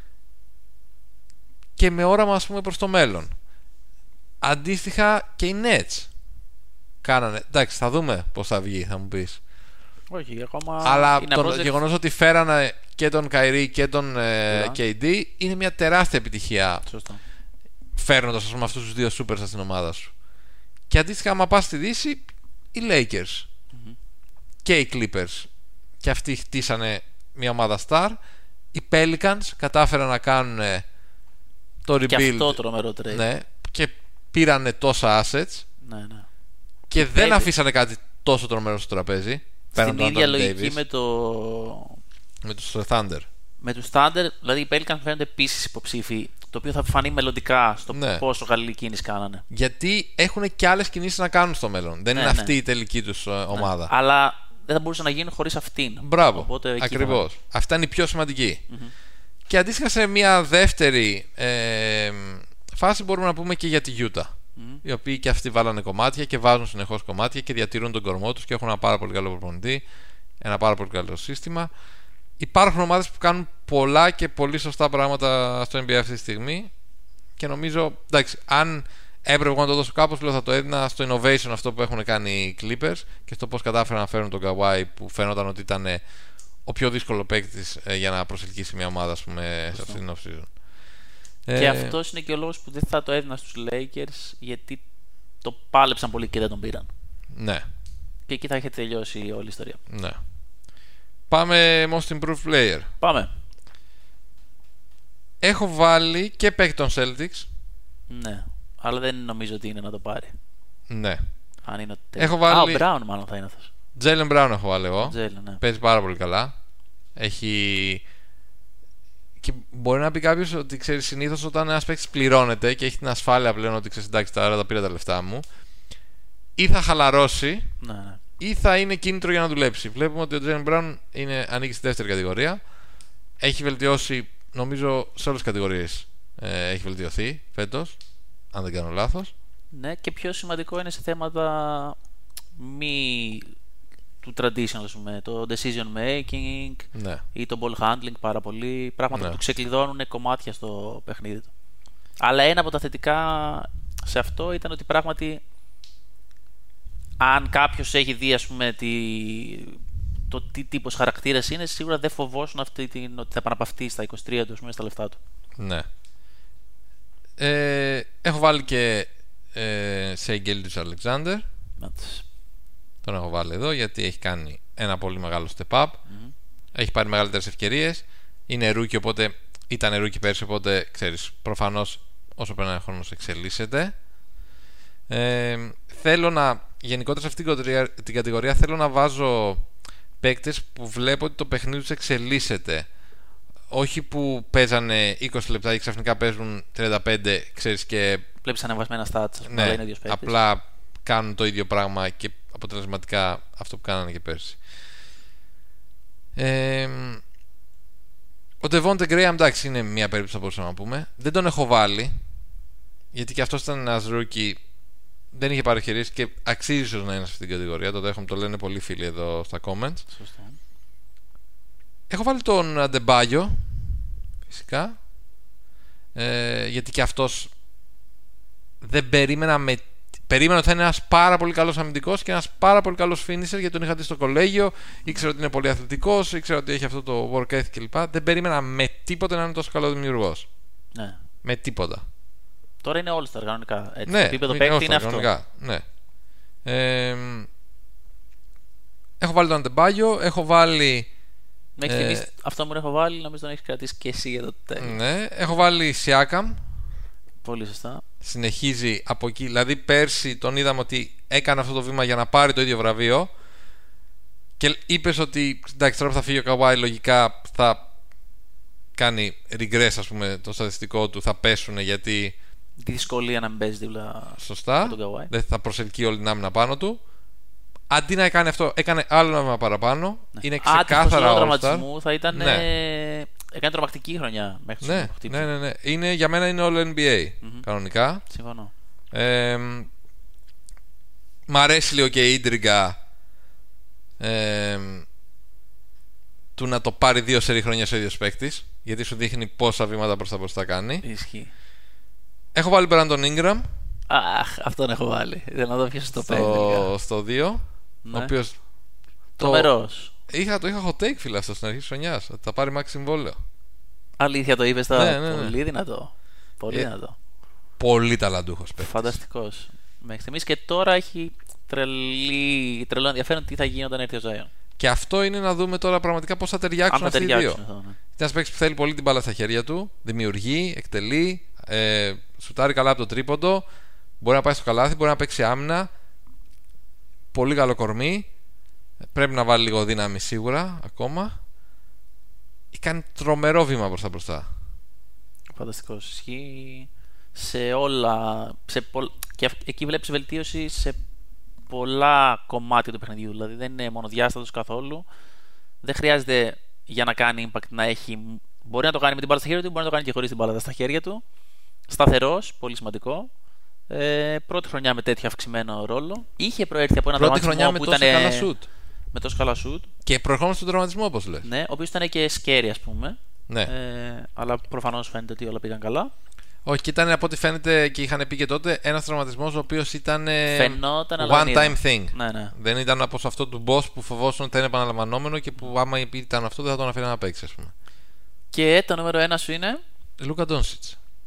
C: και με όραμα, ας πούμε, προς το μέλλον. Αντίστοιχα και οι Nets κάνανε. Εντάξει, θα δούμε πώς θα βγει, θα μου πεις.
D: Όχι, ακόμα.
C: Αλλά το απόζευ... γεγονός ότι φέρανε και τον Kyrie και τον ε, κέι ντι είναι μια τεράστια επιτυχία.
D: Σωστό.
C: Φέρνοντας, ας πούμε, αυτούς τους δύο superstars στην ομάδα σου. Και αντίστοιχα, άμα πας στη Δύση, οι Lakers mm-hmm. και οι Clippers, και αυτοί χτίσανε μια ομάδα star. Οι Pelicans κατάφεραν να κάνουν το rebuild. Και
D: αυτό τρομερό trade.
C: Ναι, και πήρανε τόσα assets.
D: Ναι, ναι.
C: Και, και δεν πέλη... αφήσανε κάτι τόσο τρομερό στο τραπέζι.
D: Στην ίδια λογική με το...
C: με τους Thunder.
D: Με τους Thunder, δηλαδή οι Pelicans φαίνονται επίσης υποψήφοι, το οποίο θα φανεί μελλοντικά στο ναι. πόσο καλή κίνηση κάνανε.
C: Γιατί έχουν και άλλες κινήσεις να κάνουν στο μέλλον. Δεν ναι, είναι ναι. αυτή η τελική τους ομάδα.
D: Ναι. Αλλά δεν θα μπορούσε να γίνει χωρίς αυτήν.
C: Μπράβο, ακριβώς. Αυτά είναι η πιο σημαντική. Mm-hmm. Και αντίστοιχα σε μια δεύτερη ε, φάση μπορούμε να πούμε και για τη Utah, mm-hmm. οι οποίοι και αυτοί βάλανε κομμάτια και βάζουν συνεχώς κομμάτια και διατηρούν τον κορμό τους και έχουν ένα πάρα πολύ καλό προπονητή, ένα πάρα πολύ καλό σύστημα. Υπάρχουν ομάδες που κάνουν πολλά και πολύ σωστά πράγματα στο N B A αυτή τη στιγμή, και νομίζω, εντάξει, αν έπρεπε να το δώσω κάπως, λέω θα το έδινα στο innovation αυτό που έχουν κάνει οι Clippers και στο πώς κατάφεραν να φέρουν τον Kawhi, που φαίνονταν ότι ήταν ο πιο δύσκολο παίκτης για να προσελκύσει μια ομάδα, ας πούμε, σε αυτήν την off-season.
D: Και ε... αυτός είναι και ο λόγος που δεν θα το έδινα στους Lakers, γιατί το πάλεψαν πολύ και δεν τον πήραν.
C: Ναι.
D: Και εκεί θα είχε τελειώσει όλη η ιστορία.
C: Ναι. Πάμε Most Improved Player.
D: Πάμε.
C: Έχω βάλει και παίκτη των Celtics.
D: Ναι. Αλλά δεν νομίζω ότι είναι να το πάρει.
C: Ναι.
D: Αν είναι ότι...
C: Έχω βάλει...
D: Α, ο Brown μάλλον θα είναι αυτός.
C: Jaylen Brown έχω βάλει εγώ.
D: Jaylen, ναι.
C: Παίζει πάρα πολύ καλά. Έχει... Και μπορεί να πει κάποιο ότι ξέρει, συνήθως όταν ένας παίκτης πληρώνεται και έχει την ασφάλεια πλέον ότι ξέρει, εντάξει, τώρα τα πήρα τα λεφτά μου, ή θα χαλαρώσει,
D: ναι, ναι.
C: ή θα είναι κίνητρο για να δουλέψει. Βλέπουμε ότι ο Jaylen Brown είναι, ανήκει στη δεύτερη κατηγορία. Έχει βελτιώσει, νομίζω, σε όλες τις κατηγορίες. Ε, έχει βελτιωθεί φέτος, αν δεν κάνω λάθος.
D: Ναι, και πιο σημαντικό είναι σε θέματα μη του traditional, ας πούμε, το decision making,
C: ναι.
D: ή το ball handling πάρα πολύ. Πράγματα, ναι, που του ξεκλειδώνουν κομμάτια στο παιχνίδι του. Αλλά ένα από τα θετικά σε αυτό ήταν ότι πράγματι, αν κάποιος έχει δει, ας πούμε, τη... το τι τύπος χαρακτήρας είναι, σίγουρα δεν φοβόσουν αυτή την... ότι θα επαναπαυτεί στα είκοσι τρία του, ας πούμε, στα λεφτά του.
C: Ναι. Ε, έχω βάλει και ε, σε Gilgeous Alexander.
D: That's...
C: Τον έχω βάλει εδώ γιατί έχει κάνει ένα πολύ μεγάλο step up. Mm-hmm. Έχει πάρει μεγαλύτερες ευκαιρίες. Είναι rookie, οπότε ήταν rookie πέρσι, οπότε ξέρεις, προφανώς όσο περνάει ο χρόνος εξελίσσεται. Ε, θέλω να, γενικότερα σε αυτή την κατηγορία, την κατηγορία θέλω να βάζω παίκτες που βλέπω ότι το παιχνίδι τους εξελίσσεται. Όχι που παίζανε είκοσι λεπτά και ξαφνικά παίζουν τριάντα πέντε, ξέρεις, και
D: βλέπεις ανεβασμένα stats, ναι, αλλά είναι ίδιος παίκτης.
C: Απλά κάνουν το ίδιο πράγμα και αποτελεσματικά αυτό που κάνανε και πέρσι. ε, Ο Devonte Graham, εντάξει, είναι μια περίπτωση που μπορούσαμε να πούμε. Δεν τον έχω βάλει γιατί και αυτός ήταν ένας rookie, δεν είχε πάρει ευκαιρίες και αξίζει ίσως να είναι σε αυτήν την κατηγορία. Το δέχομαι, το λένε πολλοί φίλοι εδώ στα comments.
D: Σωστά. Έχω
C: βάλει τον Adebayo, φυσικά, ε, γιατί και αυτός δεν περίμενα με... Περίμενα ότι θα είναι ένας πάρα πολύ καλός αμυντικός και ένας πάρα πολύ καλός finisher, γιατί τον είχα δει στο κολέγιο. Ήξερα ότι είναι πολύ αθλητικός, ήξερα ότι έχει αυτό το work ethic κλπ. Δεν περίμενα με τίποτα να είναι τόσο καλό δημιουργός.
D: Ναι.
C: Με τίποτα.
D: Τώρα είναι all star κανονικά. Έτσι.
C: Ναι,
D: το επίπεδο παίκτη είναι αυτό.
C: Κανονικά, ναι. ε, Έχω βάλει τον Adebayo, έχω βάλει...
D: Μέχρι στιγμής ε, αυτό που έχω βάλει, νομίζω τον έχεις κρατήσει και εσύ για το τέλος.
C: Ναι, έχω βάλει Siakam.
D: Πολύ σωστά.
C: Συνεχίζει από εκεί. Δηλαδή πέρσι τον είδαμε ότι έκανε αυτό το βήμα για να πάρει το ίδιο βραβείο. Και είπες ότι εντάξει, τώρα που θα φύγει ο Kawhi, λογικά θα κάνει regress, ας πούμε, το στατιστικό του. Θα πέσουν γιατί.
D: Τη δυσκολία να μην παίζει δίπλα.
C: Σωστά.
D: Με τον Kawhi.
C: Δεν θα προσελκύει όλη την άμυνα πάνω του. Αντί να κάνει αυτό, έκανε άλλο ένα βήμα παραπάνω. Ναι. Είναι ξεκάθαρα all-star.
D: Τραυματισμού θα ήταν. Ναι. Έκανε τρομακτική χρονιά μέχρι
C: ναι, ναι, ναι, ναι. Είναι, για μένα είναι all N B A mm-hmm. κανονικά.
D: Συμφωνώ.
C: Ε, μ' αρέσει λίγο και η ίντριγκα ε, του να το πάρει δύο σερί χρόνια ο ίδιος παίκτης, γιατί σου δείχνει πόσα βήματα προς τα μπροστά κάνει.
D: Ισχύει.
C: Έχω βάλει Brandon Ingram.
D: Αχ, αυτόν έχω βάλει. Δεν να δω ποιος στο πέντε.
C: Στο, στο δύο. Ναι. Ο οποίος.
D: Τρομερός.
C: Είχα, το είχα hot take, φίλε, αυτό στην αρχή της χρονιάς. Θα πάρει max συμβόλαιο.
D: Αλήθεια το είπες τώρα.
C: Ναι, ναι, ναι.
D: Πολύ δυνατό. Πολύ
C: ε,
D: δυνατό.
C: Πολύ ταλαντούχος παίκτης.
D: Φανταστικός. Μέχρι στιγμής και τώρα έχει τρελή, τρελό ενδιαφέρον τι θα γίνει όταν έρθει ο Zion.
C: Και αυτό είναι να δούμε τώρα πραγματικά πώς θα ταιριάξουν αυτοί οι δύο.
D: Αυτό, ναι.
C: Είναι ένας παίκτης που θέλει πολύ την μπάλα στα χέρια του. Δημιουργεί, εκτελεί, ε, σουτάρει καλά από το τρίποντο. Μπορεί να πάει στο καλάθι, μπορεί να παίξει άμυνα. Πολύ καλό κορμί. Πρέπει να βάλει λίγο δύναμη σίγουρα ακόμα. Κάνει τρομερό βήμα προς τα μπροστά.
D: Φανταστικός. Ισχύει σε όλα. Σε πολλ... Και εκεί βλέπεις βελτίωση σε πολλά κομμάτια του παιχνιδιού. Δηλαδή δεν είναι μονοδιάστατος καθόλου. Δεν χρειάζεται για να κάνει impact να έχει. Μπορεί να το κάνει με την μπάλα στα χέρια του, μπορεί να το κάνει και χωρίς την μπάλα στα χέρια του. Σταθερός, πολύ σημαντικό. Ε, πρώτη χρονιά με τέτοιο αυξημένο ρόλο. Είχε προέρθει από ένα τραυματισμό που ήταν.
C: Καλά σουτ.
D: Με τόσο καλά σουτ.
C: Και προερχόμενο στον τραυματισμό, όπως λες.
D: Ναι, ο οποίος ήταν και scary, ας πούμε.
C: Ναι.
D: Ε, αλλά προφανώς φαίνεται ότι όλα πήγαν καλά.
C: Όχι, και ήταν από ό,τι φαίνεται και είχαν πει και τότε ένας τραυματισμός ο οποίος ήταν.
D: Φαινόταν,
C: one time thing.
D: Ναι, ναι.
C: Δεν ήταν όπως αυτό του boss που φοβόσουν ότι θα είναι επαναλαμβανόμενο και που άμα ήταν αυτό δεν θα τον αφήνει να παίξει, ας πούμε.
D: Και το νούμερο ένα σου είναι.
C: Λούκα Ντόνσιτς.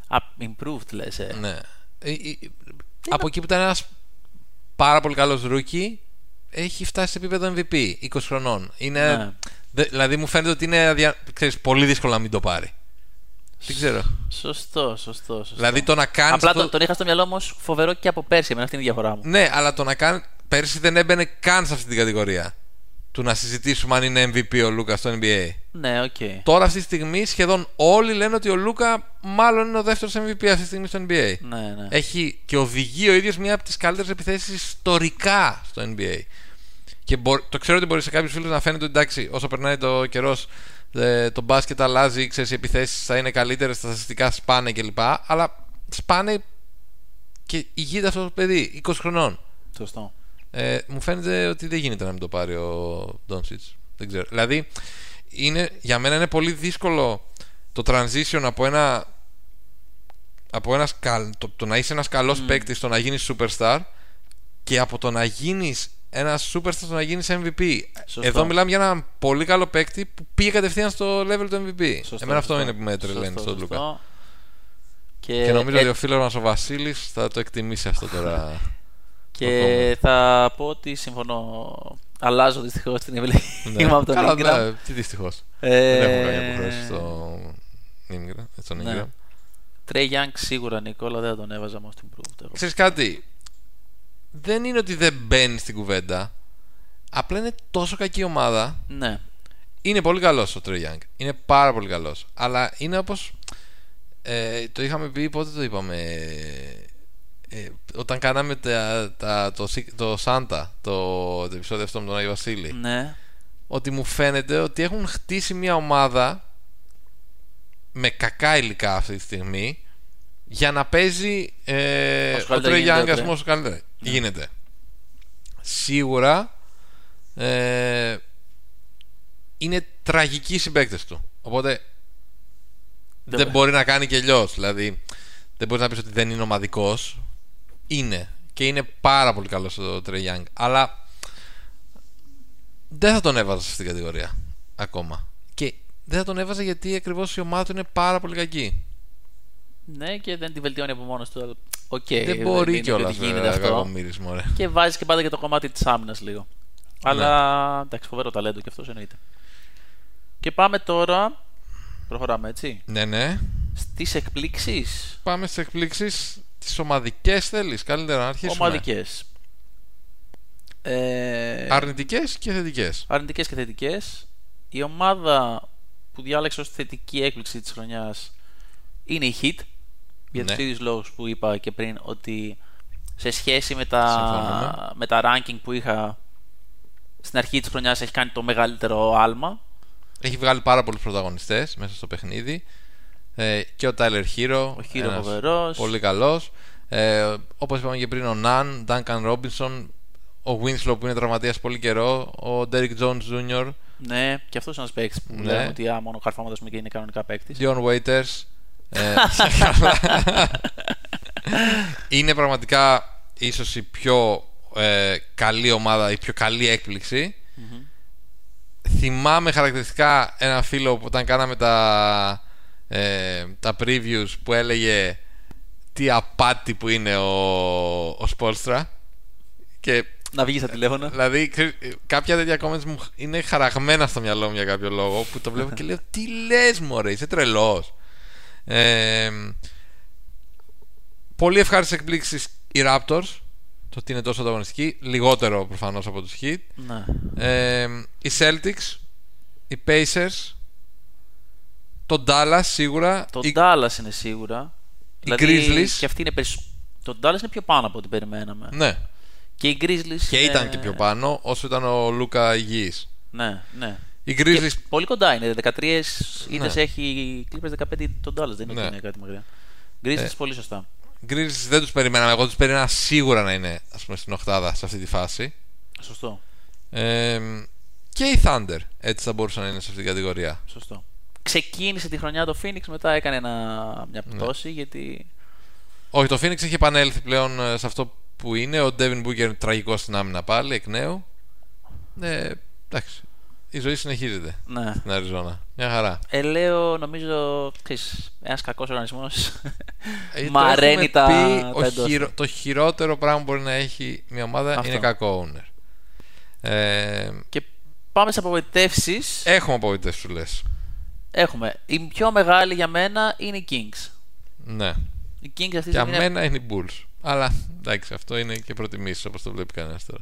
D: Α, improved λες, ε.
C: Ναι. Ε, ε, από εκεί που ήταν ένας πάρα πολύ καλός rookie, έχει φτάσει σε επίπεδο εμ βι πι είκοσι χρονών. Είναι,
D: Ναι.
C: δε, δηλαδή μου φαίνεται ότι είναι αδια... ξέρεις, πολύ δύσκολο να μην το πάρει. Δεν ξέρω.
D: Σωστό, σωστό, σωστό.
C: Δηλαδή το να κάνει.
D: Απλά
C: αυτό...
D: τον, τον είχα στο μυαλό μου ως φοβερό και από πέρσι. Εμένα αυτή είναι η διαφορά μου.
C: Ναι, αλλά το να κάνει. Πέρσι δεν έμπαινε καν σε αυτή την κατηγορία. Του να συζητήσουμε αν είναι εμ βι πι ο Λούκα στο εν μπι έι.
D: Ναι, οκ. Okay.
C: Τώρα αυτή τη στιγμή σχεδόν όλοι λένε ότι ο Λούκα μάλλον είναι ο δεύτερος εμ βι πι αυτή τη στιγμή στο εν μπι έι.
D: Ναι, ναι.
C: Έχει και οδηγεί ο ίδιος μια από τις καλύτερες επιθέσεις ιστορικά στο εν μπι έι. Και μπο... το ξέρω ότι μπορεί σε κάποιους φίλους να φαίνεται ότι εντάξει, όσο περνάει το καιρός, ε, το μπάσκετ αλλάζει, ξέρεις, οι επιθέσεις θα είναι καλύτερες, τα στατιστικά σπάνε κλπ. Αλλά σπάνε και ηγείται αυτό το παιδί, είκοσι χρονών.
D: Σωστό.
C: Ε, μου φαίνεται ότι δεν γίνεται να μην το πάρει ο Ντόντσιτς. Δεν ξέρω. Δηλαδή, είναι, για μένα είναι πολύ δύσκολο το transition από ένα. Από ένα το, το να είσαι ένας καλός mm. παίκτης στο να γίνεις superstar και από το να γίνεις ένας superstar στο να γίνεις εμ βι πι. Σωστό. Εδώ μιλάμε για έναν πολύ καλό παίκτη που πήγε κατευθείαν στο level του εμ βι πι. Σωστό, εμένα αυτό σωστό. Είναι που με τρελαίνει στον Λούκα. Και, και νομίζω ε... ότι ο φίλος μας ο Βασίλης θα το εκτιμήσει αυτό τώρα.
D: Και θα πω ότι συμφωνώ. Αλλάζω δυστυχώς την ευλογία από τον Ingram.
C: Ναι, τι δυστυχώς. Ε... Δεν έχω καμία υποχρέωση στο Ingram. Στον Ingram.
D: Trey Young σίγουρα, Νικόλα, δεν θα τον έβαζα most improved.
C: Ξέρεις κάτι, δεν είναι ότι δεν μπαίνει στην κουβέντα. Απλά είναι τόσο κακή ομάδα.
D: Ναι.
C: Είναι πολύ καλός ο Trey Young. Είναι πάρα πολύ καλός. Αλλά είναι όπως ε, το είχαμε πει, πότε το είπαμε, ε, όταν κάναμε τα, τα, το, το Santa, το, το επεισόδιο αυτό με τον Άγιο Βασίλη.
D: Ναι.
C: Ότι μου φαίνεται ότι έχουν χτίσει μια ομάδα με κακά υλικά αυτή τη στιγμή για να παίζει ε, ο Trey Young, ας πούμε, όσο καλύτερα ναι. γίνεται. Σίγουρα ε, είναι τραγικοί οι συμπαίκτες του. Οπότε δεν, δεν μπορεί να κάνει και αλλιώς. Δηλαδή δεν μπορεί να πεις ότι δεν είναι ομαδικός. Είναι. Και είναι πάρα πολύ καλός ο Trey Young. Αλλά δεν θα τον έβαζα σε αυτήν την κατηγορία ακόμα. Και δεν θα τον έβαζα γιατί ακριβώς η ομάδα του είναι πάρα πολύ κακή. Ναι,
D: και δεν τη βελτιώνει από μόνος του. Okay,
C: δεν μπορεί κιόλας αυτό.
D: Και βάζει και πάντα και το κομμάτι της άμυνας λίγο. Ναι. Αλλά εντάξει, φοβερό ταλέντο και αυτός εννοείται. Και πάμε τώρα. Προχωράμε, έτσι.
C: Ναι, ναι.
D: Στις εκπλήξεις.
C: Πάμε στις εκπλήξεις. Τις ομαδικές θέλεις, καλύτερα να αρχίσουμε.
D: Ομαδικές. Ε...
C: Αρνητικές και θετικές.
D: Αρνητικές και θετικές. Η ομάδα που διάλεξε ως θετική έκπληξη της χρονιάς είναι η Heat. Για τους ναι. ίδιους λόγους που είπα και πριν, ότι σε σχέση με τα, με τα ranking που είχα στην αρχή της χρονιάς έχει κάνει το μεγαλύτερο άλμα.
C: Έχει βγάλει πάρα πολλούς πρωταγωνιστές μέσα στο παιχνίδι. Ε, και ο Tyler Hero,
D: ο Hero φοβερός,
C: πολύ καλός. Ε, όπως είπαμε και πριν, ο Nunn, Duncan Robinson, ο Winslow που είναι τραυματίας πολύ καιρό, ο Derrick Jones τζούνιορ.
D: Ναι, και αυτός είναι ένας παίκτης που ναι. λέμε ότι α, μόνο καρφώματος και είναι κανονικά παίκτης.
C: Dion Waiters. ε, είναι πραγματικά ίσως η πιο ε, καλή ομάδα, η πιο καλή έκπληξη. Mm-hmm. Θυμάμαι χαρακτηριστικά ένα φίλο που όταν κάναμε τα ε, τα previews που έλεγε τι απάτη που είναι ο, ο Σπόλστρα. Και
D: να βγει στα τηλέφωνα.
C: Δηλαδή κάποια τέτοια comments μου είναι χαραγμένα στο μυαλό μου για κάποιο λόγο, που το βλέπω και λέω τι λες μωρέ, είσαι τρελός. ε, Πολύ ευχάριστες εκπλήξεις οι Raptors, το ότι είναι τόσο ανταγωνιστικοί. Λιγότερο προφανώς από τους Heat.
D: Ναι.
C: ε, Οι Celtics, οι Pacers, το Dallas σίγουρα.
D: Το οι... Dallas είναι σίγουρα.
C: Οι δηλαδή, Grizzlies.
D: Και αυτή είναι περισ... Το Dallas είναι πιο πάνω από ό,τι περιμέναμε.
C: Ναι.
D: Και οι Grizzlies.
C: Και
D: είναι...
C: ήταν και πιο πάνω όσο ήταν ο Λούκα υγιής.
D: Ναι, ναι.
C: Οι Grizzlies.
D: Και πολύ κοντά είναι. δεκατρία ήττες ναι. έχει οι Clippers, δεκαπέντε το Dallas. Δεν είναι ναι. ότι είναι κάτι μακριά. Grizzlies ε. πολύ σωστά.
C: Grizzlies δεν τους περιμέναμε. Εγώ τους περίμενα σίγουρα να είναι, ας πούμε, στην οκτάδα σε αυτή τη φάση.
D: Σωστό.
C: Ε, και οι Thunder έτσι θα μπορούσαν να είναι σε αυτή την κατηγορία.
D: Σωστό. Ξεκίνησε τη χρονιά το Phoenix, μετά έκανε ένα, μια πτώση, ναι. γιατί...
C: Όχι, το Phoenix έχει επανέλθει πλέον σε αυτό που είναι. Ο Devin Booker τραγικός στην άμυνα πάλι, εκ νέου. Ε, εντάξει. η ζωή συνεχίζεται
D: Ναι.
C: στην Αριζόνα. Μια χαρά.
D: Ε, λέω, νομίζω, ξέρεις, ένας κακός οργανισμός
C: Ε,
D: μαραίνει τα,
C: πει,
D: τα
C: ο χειρο, το χειρότερο πράγμα που μπορεί να έχει μια ομάδα
D: Αυτό.
C: είναι κακό owner. Ε,
D: Και πάμε σε απογοητεύσεις.
C: έχουμε απογοητεύσεις, σου λες.
D: Έχουμε. Η πιο μεγάλη για μένα είναι οι Kings.
C: Ναι.
D: Οι Kings αυτή τη
C: Για
D: στιγμή είναι,
C: μένα είναι οι Bulls. Αλλά εντάξει, αυτό είναι και προτιμήσεις όπως το βλέπει κανένας τώρα.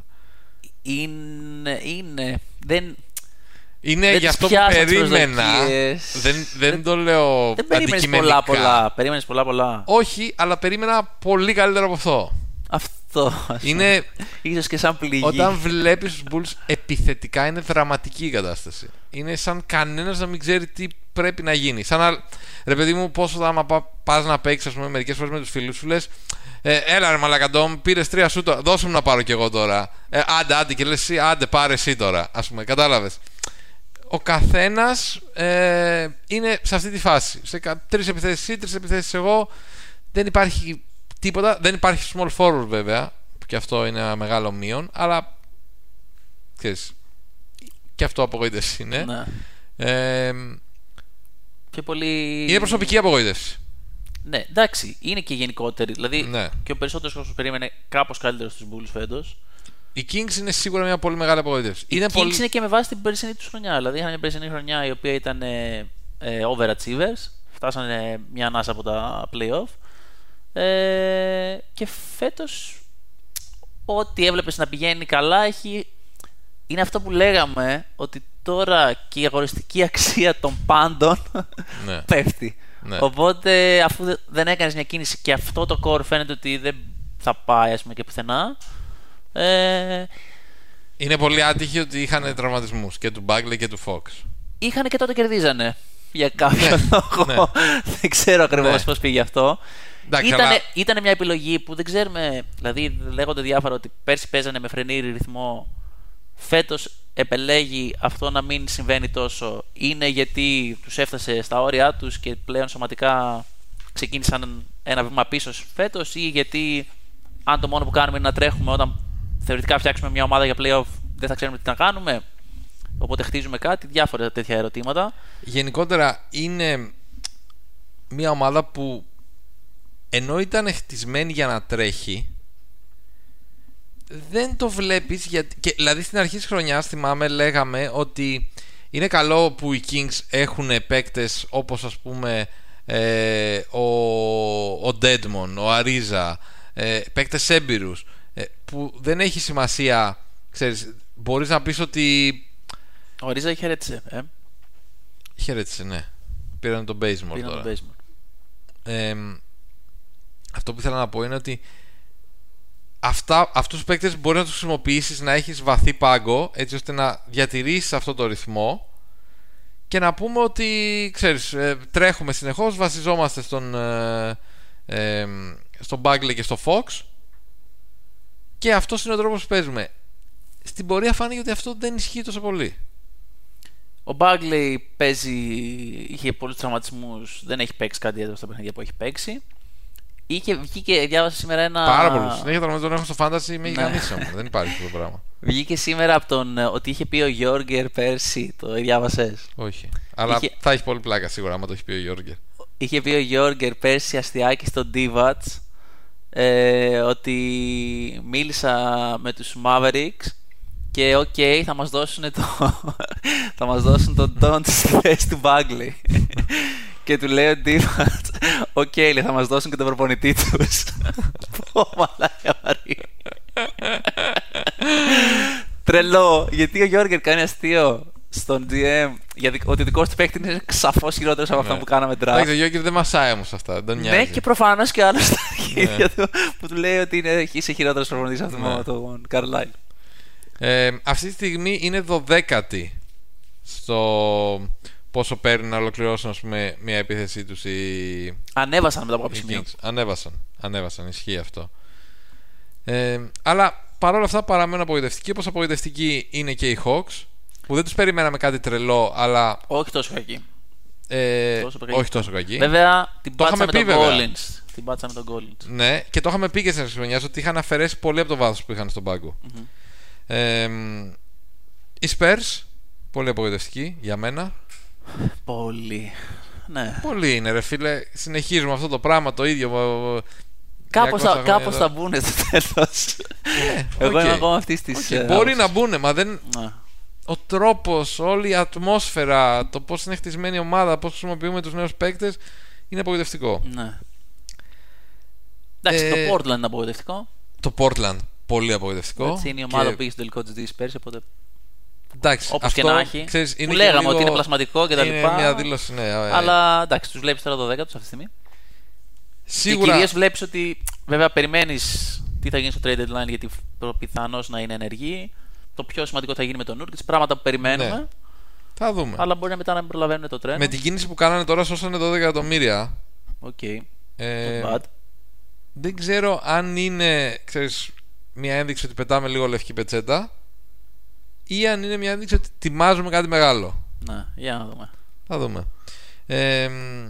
D: είναι, είναι. Δεν,
C: Είναι
D: δεν
C: για
D: τις
C: αυτό που
D: πιάσαν τις
C: περίμενα.
D: προσδοκίες.
C: Δεν, δεν το λέω
D: δεν περίμενες
C: αντικειμενικά.
D: πολλά πολλά. Περίμενες πολλά πολλά.
C: Όχι, αλλά περίμενα πολύ καλύτερο από αυτό.
D: Αυτό. ας πούμε.
C: Είναι
D: Ίσως και σαν πληγή.
C: όταν βλέπεις τους Bulls επιθετικά είναι δραματική η κατάσταση. Είναι σαν κανένας να μην ξέρει τι πρέπει να γίνει. Σαν να, ρε παιδί μου, πόσο άμα πα, πας να παίξεις, ας πούμε, μερικές φορές με τους φίλους σου λες ε, έλα ρε μαλακαντόμ, πήρες τρία σου τώρα, δώσε μου να πάρω κι εγώ τώρα. Ε, άντε, άντε, και λες εσύ, άντε, πάρε εσύ τώρα. Ας πούμε, κατάλαβες. Ο καθένας ε, είναι σε αυτή τη φάση. Σε τρεις επιθέσεις εσύ, τρεις επιθέσεις εγώ. Δεν υπάρχει τίποτα. Δεν υπάρχει small forward βέβαια, που και αυτό είναι ένα μεγάλο μείον. Αλλά ξέρεις, και αυτό απογοήτευση είναι.
D: Ναι.
C: Ε,
D: Και πολύ...
C: είναι προσωπική απογοήτευση.
D: Ναι, εντάξει, είναι και γενικότερη. Δηλαδή,
C: Ναι.
D: και ο περισσότερος κόσμος περίμενε κάπως καλύτερο στους Bulls φέτος.
C: Οι Kings είναι σίγουρα μια πολύ μεγάλη απογοήτευση. Είναι
D: Οι
C: πολύ...
D: Kings είναι και με βάση την περσινή τους χρονιά. Δηλαδή, είχαν μια περσινή χρονιά η οποία ήταν ε, ε, overachievers. Φτάσανε μια ανάσα από τα playoff. Ε, και φέτος, ό,τι έβλεπες να πηγαίνει καλά, έχει... είναι αυτό που λέγαμε, ότι τώρα και η αγοριστική αξία των πάντων
C: Ναι.
D: πέφτει.
C: Ναι.
D: Οπότε, αφού δεν έκανες μια κίνηση και αυτό το core φαίνεται ότι δεν θα πάει, ας πούμε, και πουθενά. Ε,
C: Είναι πολύ άτυχοι ότι είχαν τραυματισμούς και του Bagley και του Fox.
D: είχαν και τότε κερδίζανε. Για κάποιο
C: Ναι,
D: λόγο.
C: ναι.
D: Δεν ξέρω ακριβώς
C: Ναι.
D: πώς πήγε αυτό.
C: Εντάξει,
D: Ήτανε,
C: αλλά-
D: ήτανε μια επιλογή που δεν ξέρουμε. Δηλαδή, λέγονται διάφορα ότι πέρσι παίζανε με φρενήρι ρυθμό. Φέτος επελέγει αυτό να μην συμβαίνει τόσο. Είναι γιατί τους έφτασε στα όρια τους και πλέον σωματικά ξεκίνησαν ένα βήμα πίσω φέτος, ή γιατί αν το μόνο που κάνουμε είναι να τρέχουμε όταν θεωρητικά φτιάξουμε μια ομάδα για playoff, δεν θα ξέρουμε τι να κάνουμε. Οπότε χτίζουμε κάτι, διάφορα τέτοια ερωτήματα.
C: Γενικότερα είναι μια ομάδα που ενώ ήταν χτισμένη για να τρέχει, δεν το βλέπεις γιατί... και, δηλαδή στην αρχή της χρονιάς θυμάμαι λέγαμε ότι είναι καλό που οι Kings έχουν παίκτες όπως ας πούμε ε, ο, ο Deadmon, ο Ariza, ε, παίκτες έμπειρους, ε, που δεν έχει σημασία, ξέρεις, μπορείς να πεις ότι
D: Ο Ρίζα χαιρέτησε. Ε.
C: χαιρέτησε, ναι, πήραν τον baseball
D: Πήραν
C: τώρα.
D: το baseball.
C: Ε, αυτό που ήθελα να πω είναι ότι αυτά, αυτούς τους παίκτες μπορεί να τους χρησιμοποιήσεις, να έχεις βαθύ πάγκο έτσι ώστε να διατηρήσεις αυτό το ρυθμό και να πούμε ότι ξέρεις, ε, τρέχουμε συνεχώς, βασιζόμαστε στον ε, ε, στον Bagley και στο Fox και αυτός είναι ο τρόπος που παίζουμε. Στην πορεία φάνηκε ότι αυτό δεν ισχύει τόσο πολύ.
D: Ο Μπάγκλεϊ παίζει, είχε πολλούς τραυματισμούς, δεν έχει παίξει κάτι ιδιαίτερο στα παιχνίδια που έχει παίξει. Είχε βγει και διάβασα σήμερα ένα.
C: Πάρα πολλούς. Συνέχεια τραυματισμό έχω στο Fantasy, με έχει
D: Ναι.
C: γαμίσει όμως. Δεν υπάρχει αυτό το πράγμα.
D: Βγήκε σήμερα από τον ότι είχε πει ο Γιόργκερ πέρσι, το διάβασες.
C: Όχι. Αλλά
D: Είχε-
C: θα έχει πολύ πλάκα σίγουρα άμα το έχει πει ο Γιώργερ.
D: Είχε πει ο Γιόργκερ πέρσι αστιάκι στο Divac ε, ότι μίλησα με τους Mavericks και οκ, okay, θα μας δώσουν το θα μας δώσουν τον Don't στη θέση του Bagley. Και του λέει ο Divac, οκ, okay, λέει, θα μας δώσουν και τον προπονητή τους. Πω μαλάκα Μαρία. Τρελό, γιατί ο Γιόργκερ κάνει αστείο στον τζι εμ γιατί ότι ο δικός του παίκτη είναι σαφώς χειρότερος από αυτά
C: Ναι.
D: που κάναμε draft.
C: Εντάξει, ο Γιώργερ δεν μασάει όμως αυτά. Δεν τον νοιάζει.
D: Ναι, και προφανώς και ο άλλος στα αρχίδια του που του λέει ότι είναι, είσαι χειρότερος προπονητής από
C: Ναι.
D: τον Καρλάιλ.
C: Ε, αυτή τη στιγμή είναι δωδέκατη στο πόσο παίρνει να ολοκληρώσουν ας πούμε, μια επίθεσή τους οι,
D: Ανέβασαν μετά από κάποιο
C: οι
D: σημείο.
C: Kings. Ανέβασαν. Ανέβασαν, ισχύει αυτό. Ε, αλλά παρόλα αυτά παραμένουν απογοητευτικοί. Όπως απογοητευτικοί είναι και οι Hawks που δεν τους περιμέναμε κάτι τρελό, αλλά
D: Όχι τόσο κακή.
C: ε,
D: Τόσο κακή.
C: όχι τόσο κακή.
D: Βέβαια την
C: Το
D: πάτσα
C: είχαμε
D: με
C: πει,
D: τον
C: βέβαια.
D: Collins. Την πάτσα με τον Collins.
C: Ναι, και το είχαμε πει και στις χρονιάς ότι είχαν αφαιρέσει πολύ από το βάθος που είχαν στον πάγκο.
D: Μμμ.
C: Ε, οι Spurs Πολύ απογοητευτική για μένα.
D: Πολύ. Ναι.
C: Πολύ είναι, ρε φίλε. Συνεχίζουμε αυτό το πράγμα το ίδιο.
D: Κάπως θα, κάπως θα μπουν στο τέλος.
C: Yeah,
D: Εγώ
C: okay.
D: είμαι ακόμα αυτής της.
C: Okay. Μπορεί να μπουν, μα δεν.
D: Ναι.
C: Ο τρόπος, όλη η ατμόσφαιρα, το πώς είναι χτισμένη η ομάδα, πώς χρησιμοποιούμε τους νέους παίκτες, είναι απογοητευτικό.
D: Ναι. Εντάξει,
C: Ε,
D: το Portland είναι απογοητευτικό.
C: Το Portland, πολύ απογοητευτικό.
D: Έτσι, είναι η ομάδα
C: και...
D: που πήγε στο τελικό της Δύσης πέρσι, οπότε.
C: Εντάξει,
D: όπως
C: αυτό,
D: και να έχει.
C: Ξέρεις, είναι
D: που λέγαμε
C: λίγο...
D: ότι είναι πλασματικό κτλ.
C: Είναι μια δήλωση, ναι.
D: Αλλά εντάξει, τους βλέπεις τώρα το δέκα τους αυτή τη στιγμή.
C: Σίγουρα.
D: Και κυρίως βλέπεις ότι βέβαια περιμένεις τι θα γίνει στο trade deadline, γιατί πιθανώς να είναι ενεργοί. Το πιο σημαντικό θα γίνει με τον Νούρκιτς, πράγματα που περιμένουμε.
C: Ναι. Θα δούμε.
D: Αλλά μπορεί μετά να μην προλαβαίνουν το τρένο.
C: Με την κίνηση που κάνανε τώρα, σώσανε δώδεκα εκατομμύρια.
D: Οκ. Okay.
C: Ε,
D: bad.
C: δεν ξέρω αν είναι, ξέρεις, μια ένδειξη ότι πετάμε λίγο λευκή πετσέτα ή αν είναι μια ένδειξη ότι ετοιμάζουμε κάτι μεγάλο.
D: Ναι, για να δούμε.
C: Θα δούμε. Ε,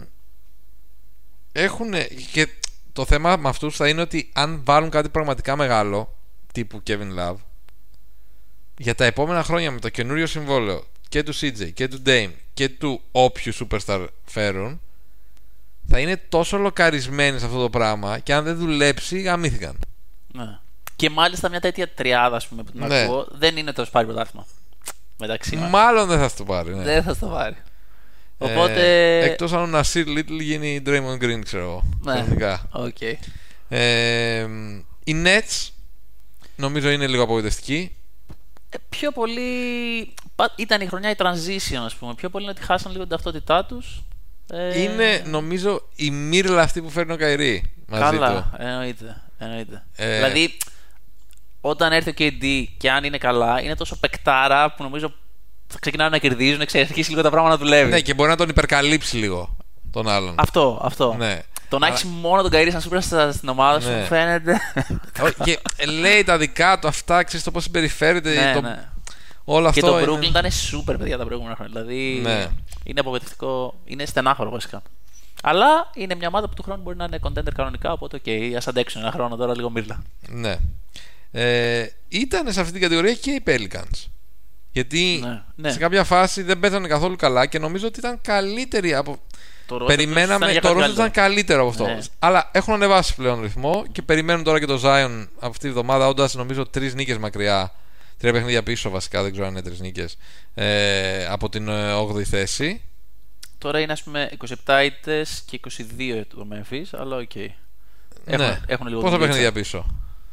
C: έχουν και το θέμα με αυτούς θα είναι ότι αν βάλουν κάτι πραγματικά μεγάλο τύπου Kevin Love για τα επόμενα χρόνια με το καινούριο συμβόλαιο και του σι τζέι και του Dame και του όποιου superstar φέρουν, θα είναι τόσο λοκαρισμένοι σε αυτό το πράγμα και αν δεν δουλέψει γαμήθηκαν.
D: Ναι. Και μάλιστα μια τέτοια τριάδα, ας πούμε, που την
C: Ναι.
D: ακούω, δεν είναι το πάρει πρωτάθλημα. Μεταξύ μας.
C: Μάλλον δεν θα στο πάρει, ναι.
D: Δεν θα το πάρει. Οπότε.
C: Ε, εκτός αν ο Nasir Little γίνει Draymond Green, ξέρω εγώ.
D: Ναι.
C: Κανονικά.
D: Okay.
C: Ε, οι Nets νομίζω είναι λίγο απογοητευτικοί.
D: Ε, πιο πολύ. Ήταν η χρονιά η transition, ας πούμε. Πιο πολύ είναι ότι χάσαν λίγο την ταυτότητά τους. Ε...
C: Είναι νομίζω η μύρλα αυτή που φέρνει ο Καϊρή μαζί
D: Καλά,
C: του.
D: εννοείται. εννοείται.
C: Ε...
D: Δηλαδή, όταν έρθει ο κέι ντι και αν είναι καλά, είναι τόσο παικτάρα που νομίζω θα ξεκινάνε να κερδίζουν, ξέρεις, αρχίσει λίγο τα πράγματα να δουλεύει.
C: Ναι, και μπορεί να τον υπερκαλύψει λίγο τον άλλον.
D: Αυτό, αυτό.
C: Ναι.
D: Το να έχεις μόνο τον Καϊρή σαν superstar στην ομάδα σου,
C: Ναι.
D: φαίνεται.
C: Και λέει τα δικά του αυτά, ξέρεις το πώς συμπεριφέρεται.
D: Ναι,
C: το...
D: ναι.
C: Όλο
D: Και
C: αυτό
D: το
C: είναι...
D: Brooklyn ήταν super παιδιά τα προηγούμενα χρόνια. Δηλαδή
C: Ναι.
D: είναι απογοητευτικό, είναι στενάχωρο βασικά. Αλλά είναι μια ομάδα που του χρόνου μπορεί να είναι contender κανονικά. Οπότε, οκ, okay, ας αντέξουν ένα χρόνο τώρα λίγο μύρλα.
C: Ναι. Ε, ήταν σε αυτή την κατηγορία και οι Pelicans. Γιατί
D: Ναι, ναι.
C: σε κάποια φάση δεν παίζανε καθόλου καλά και νομίζω ότι ήταν καλύτεροι από.
D: Το
C: Περιμέναμε. Το roster ήταν καλύτερο από αυτό.
D: Ναι.
C: Αλλά έχουν ανεβάσει πλέον ρυθμό και περιμένουν τώρα και το Zion από αυτή τη βδομάδα, όντας νομίζω τρεις νίκες μακριά. Τρία παιχνίδια πίσω βασικά, δεν ξέρω αν είναι τρεις νίκες. Ε, από την όγδοη θέση.
D: Τώρα είναι ας πούμε είκοσι επτά ήττες και είκοσι δύο το Memphis, αλλά οκ. Okay. Έχουν,
C: Ναι.
D: έχουν λίγο
C: Πόσα
D: δουλίτσα.
C: παιχνίδια πίσω.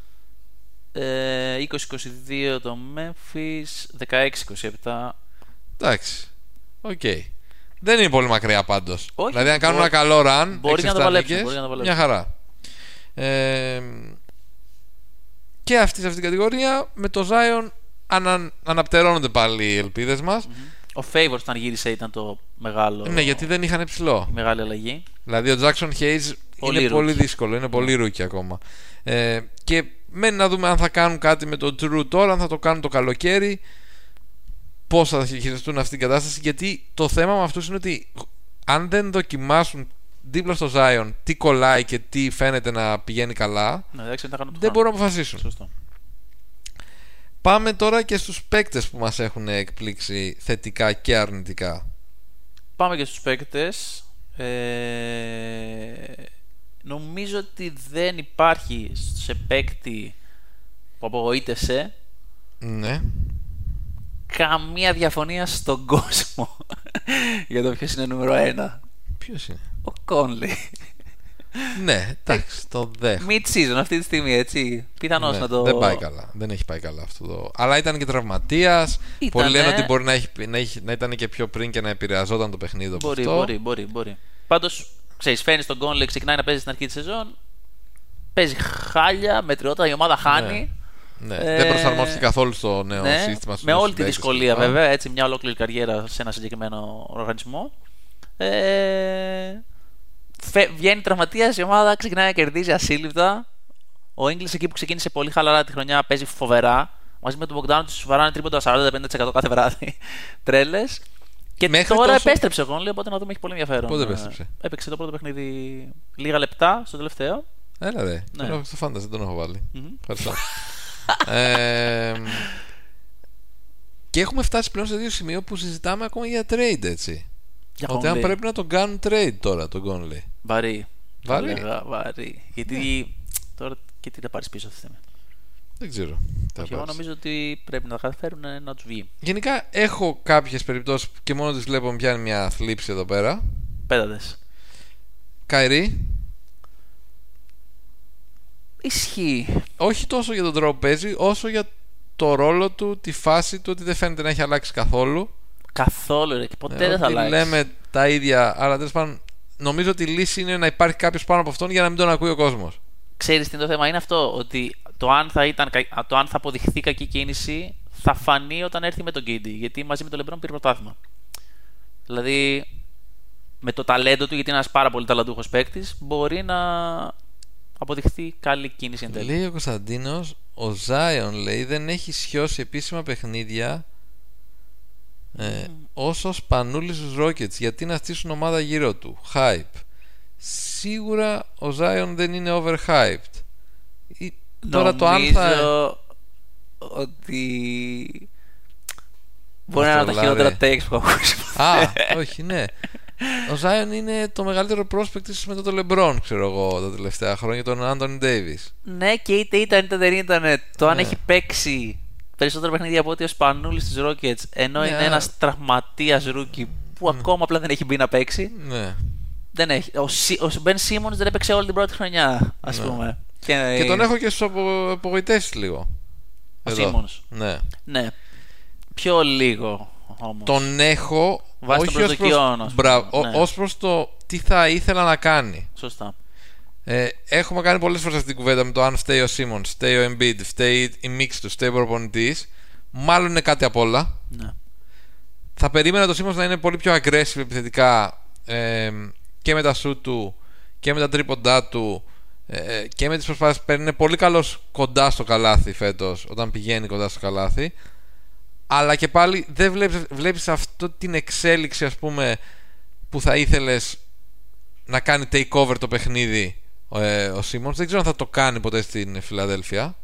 D: Ε, είκοσι είκοσι δύο το Memphis, δεκαέξι είκοσι επτά.
C: Εντάξει. Οκ. Okay. Δεν είναι πολύ μακριά πάντως.
D: Όχι,
C: Δηλαδή, αν κάνουν
D: μπορεί-
C: ένα καλό run,
D: μπορεί
C: έξι
D: να το
C: επτά
D: παλέψουν,
C: νίκες,
D: μπορεί να το παλέψουν.
C: μια χαρά. Ε, και αυτή σε αυτήν την κατηγορία με το Zion ανα, αναπτερώνονται πάλι οι ελπίδες μας.
D: Ο Favors όταν γύρισε ήταν το μεγάλο.
C: Ναι, γιατί δεν είχαν υψηλό.
D: η μεγάλη αλλαγή.
C: Δηλαδή ο Jackson Hayes
D: Πολύ
C: είναι
D: rookie.
C: πολύ δύσκολο, είναι πολύ ρούκι ακόμα. Ε, και μένει να δούμε αν θα κάνουν κάτι με το Drew τώρα, αν θα το κάνουν το καλοκαίρι, πώς θα χειριστούν αυτή την κατάσταση. Γιατί το θέμα με αυτούς είναι ότι αν δεν δοκιμάσουν δίπλα στο Zion τι κολλάει και τι φαίνεται να πηγαίνει καλά,
D: Ναι, δεν, ξέρω τι θα κάνουν το
C: δεν
D: χρόνο.
C: μπορούν να αποφασίσουν.
D: Σωστό.
C: Πάμε τώρα και στους παίκτες που μας έχουν εκπλήξει θετικά και αρνητικά.
D: Πάμε και στους παίκτες. Ε, νομίζω ότι δεν υπάρχει σε παίκτη που απογοήτευσε
C: Ναι.
D: καμία διαφωνία στον κόσμο για το ποιος είναι νούμερο ένα.
C: Ποιος είναι?
D: Ο Κόνλι.
C: Ναι, εντάξει, το δέχομαι.
D: Mid season αυτή τη στιγμή, έτσι. Πιθανώς
C: Ναι,
D: να το.
C: δεν πάει καλά. Δεν έχει πάει καλά αυτό το. Αλλά ήταν και τραυματίας.
D: Ήτανε.
C: Πολλοί λένε ότι μπορεί να, έχει, να, έχει, να ήταν και πιο πριν και να επηρεαζόταν το παιχνίδι από
D: Μπορεί,
C: αυτό.
D: μπορεί, μπορεί, μπορεί. Πάντως, ξέρεις, φαίνεις τον Κόνλι, ξεκινάει να παίζει στην αρχή της σεζόν. Παίζει χάλια, μετριότητα, η ομάδα χάνει.
C: Ναι.
D: Ε,
C: Δεν προσαρμόστηκε καθόλου στο νέο
D: Ναι,
C: σύστημα. στους
D: με όλη τη
C: συμπαίκτες
D: δυσκολία
C: κλπ.
D: βέβαια, έτσι μια ολόκληρη καριέρα σε ένα συγκεκριμένο οργανισμό. Ε, φε, βγαίνει τραυματίας, η ομάδα ξεκινάει να κερδίζει ασύλληπτα. Ο Ίγκλης εκεί που ξεκίνησε πολύ χαλαρά τη χρονιά παίζει φοβερά. Μαζί με τον Μπογκδάνο του βαράνε τρίποντα σαράντα πέντε τοις εκατό κάθε βράδυ. Τρέλες. Και
C: Μέχρι
D: τώρα
C: τόσο-
D: επέστρεψε ο Κόνλι, οπότε να δούμε έχει πολύ ενδιαφέρον.
C: Πότε
D: Ε,
C: επέστρεψε?
D: Έπαιξε το πρώτο παιχνίδι λίγα λεπτά στο τελευταίο.
C: Έλα ρε.
D: Ναι.
C: Τον έχω στο φάνταση, δεν τον έχω βάλει.
D: Μμμ.
C: Ευχαριστώ. ε, Και έχουμε φτάσει πλέον σε δύο σημείο που συζητάμε ακόμα για trade, έτσι.
D: Για
C: ότι
D: Conley.
C: αν πρέπει να τον κάνουν trade τώρα τον Conley.
D: Βαρύ.
C: Βαρύ.
D: Έλεγα, βαρύ. Γιατί
C: Ναι.
D: τώρα και τι θα πάρει πίσω αυτή τη στιγμή.
C: Δεν ξέρω. τι θα
D: Όχι, εγώ
C: πάρεις.
D: νομίζω ότι πρέπει να τα καταφέρουν να του βγει.
C: Γενικά έχω κάποιες περιπτώσεις που και μόνο τις βλέπω μου πιάνει μια θλίψη εδώ πέρα.
D: Πέτατες.
C: Καϊρή.
D: Ισχύει.
C: Όχι τόσο για τον τρόπο που παίζει, όσο για το ρόλο του, τη φάση του, ότι δεν φαίνεται να έχει αλλάξει καθόλου.
D: Καθόλου ρε, και ποτέ
C: Ε,
D: δεν θα
C: ότι
D: αλλάξει.
C: λέμε τα ίδια, αλλά τέλος πάντων νομίζω ότι η λύση είναι να υπάρχει κάποιος πάνω από αυτόν για να μην τον ακούει ο κόσμος.
D: Ξέρεις τι είναι το θέμα, είναι αυτό, ότι το αν θα, ήταν, κα- το αν θα αποδειχθεί κακή κίνηση θα φανεί όταν έρθει με τον κέι ντι, γιατί μαζί με τον LeBron πήρε πρωτάθλημα. Δηλαδή, με το ταλέντο του, γιατί είναι ένας πάρα πολύ ταλαντούχος παίκτης, μπορεί να αποδειχθεί καλή κίνηση εν τέλει.
C: Λέει ο Κωνσταντίνος, ο Ζάιον λέει δεν έχει σιώσει επίσημα παιχνίδια ε, όσο ο Σπανούλης στους Rockets, γιατί να στήσουν ομάδα γύρω του. Hype. Σίγουρα ο Ζάιον δεν είναι overhyped. Ή, τώρα το αν θα...
D: Νομίζω ότι μπορεί να είναι τα
C: τρολάρει.
D: χειρότερα takes που έχω ακούσει.
C: Α, όχι, ναι. Ο Ζάιον είναι το μεγαλύτερο prospect της μετά τον LeBron, ξέρω εγώ, τα τελευταία χρόνια, τον Άντονι Ντέιβις.
D: Ναι, και είτε ήταν είτε δεν ήταν. Το αν
C: Ναι.
D: έχει παίξει περισσότερα παιχνίδια από ότι ο Σπανούλης στους Rockets, ενώ
C: Ναι,
D: είναι
C: α.
D: ένας τραυματίας ρούκι που ακόμα απλά δεν έχει μπει να παίξει.
C: Ναι.
D: Δεν έχει. Ο, Σι- ο Μπεν Σίμονς δεν έπαιξε όλη την πρώτη χρονιά, ας
C: Ναι.
D: πούμε. Και,
C: Και τον έχω και στους απο- απογοητεύσεις λίγο.
D: Ο
C: Εδώ.
D: Σίμονς.
C: Ναι.
D: Ναι. Πιο λίγο όμως.
C: Τον έχω
D: Βάσει των
C: όχι ως προς,
D: προσδοκιών, ας πούμε.
C: μπράβο, ο-
D: Ναι.
C: ως προς το τι θα ήθελα να κάνει.
D: Σωστά.
C: Ε, έχουμε κάνει πολλές φορές αυτή την κουβέντα με το αν φταίει ο Σίμονς, φταίει ο Embiid, φταίει η μίξη του, φταίει ο προπονητής. Μάλλον είναι κάτι απ' όλα.
D: Ναι.
C: Θα περίμενα το Σίμονς να είναι πολύ πιο aggressive επιθετικά, ε, και με τα shoot του και με τα τρίποντά του, ε, και με τις προσπάθειες που παίρνει. Είναι πολύ καλός κοντά στο καλάθι φέτος, όταν πηγαίνει κοντά στο καλάθι. Αλλά και πάλι δεν βλέπεις, βλέπεις αυτό την εξέλιξη, ας πούμε, που θα ήθελες να κάνει take over το παιχνίδι ε, ο Σίμονς. Δεν ξέρω αν θα το κάνει ποτέ στην Φιλαδέλφια.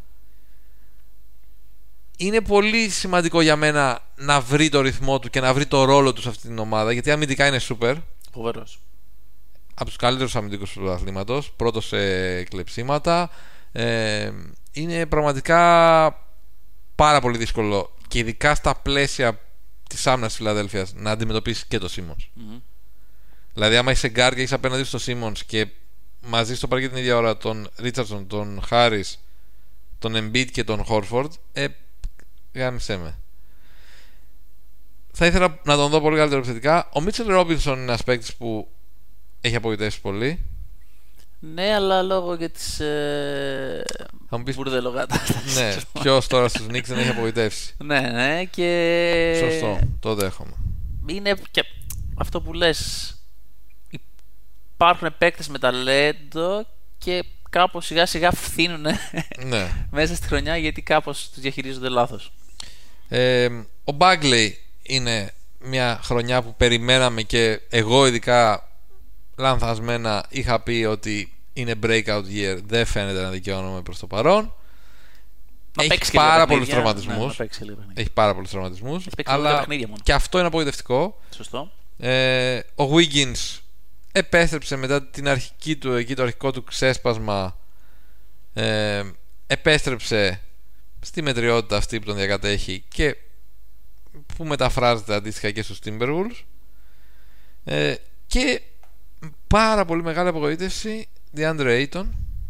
C: Είναι πολύ σημαντικό για μένα να βρει το ρυθμό του και να βρει το ρόλο του σε αυτή την ομάδα, γιατί αμυντικά είναι super.
D: Φοβερός.
C: Από τους καλύτερους αμυντικούς του αθλήματος, πρώτος σε κλεψίματα. ε, Είναι πραγματικά πάρα πολύ δύσκολο, και ειδικά στα πλαίσια της άμυνας της Φιλαδέλφειας, να αντιμετωπίσει και το Σίμονς.
D: Μμμ.
C: Δηλαδή, άμα είσαι γκάρ και έχεις απέναντι στο Σίμονς και μαζί στο παρκέ την ίδια ώρα τον Ρίτσαρdsον, τον Χάρις, τον Embiid και τον Χόρφορντ, ε, γάμισέ με. Θα ήθελα να τον δω πολύ καλύτερο επιθετικά. Ο Μίτσελ Ρόμπινσον είναι ένας παίκτης που έχει απογοητεύσει πολύ.
D: Ναι, αλλά λόγω και της ε...
C: Θα μου πεις,
D: μπουρδελοκατάστασης.
C: ναι, ποιος τώρα στους Knicks δεν έχει απογοητεύσει.
D: Ναι, ναι, και...
C: Σωστό, το δέχομαι.
D: Είναι και αυτό που λες. Υπάρχουν παίκτες με ταλέντο και κάπως σιγά σιγά φθήνουν
C: Ναι.
D: μέσα στη χρονιά, γιατί κάπως τους διαχειρίζονται λάθος.
C: Ε, ο Μπάγκλεϊ είναι μια χρονιά που περιμέναμε, και εγώ ειδικά λανθασμένα είχα πει ότι είναι breakout year. Δεν φαίνεται να δικαιώνομαι προς το παρόν.
D: Να
C: Έχει
D: παίξει και λίγα
C: πάρα πολλούς
D: παιχνίδια.
C: τραυματισμούς.
D: Ναι, να παίξει λίγα παιχνίδια.
C: Έχει πάρα πολλούς τραυματισμούς.
D: Έχει παίξει λίγα
C: Αλλά
D: παιχνίδια μόνο.
C: και αυτό είναι απογοητευτικό.
D: Σωστό.
C: Ε, ο Wiggins επέστρεψε μετά την αρχική του, εκεί, το αρχικό του ξέσπασμα. Ε, επέστρεψε στη μετριότητα αυτή που τον διακατέχει και που μεταφράζεται αντίστοιχα και στους Timberwolves. Ε, και πάρα πολύ μεγάλη απογοήτευση DeAndre Ayton.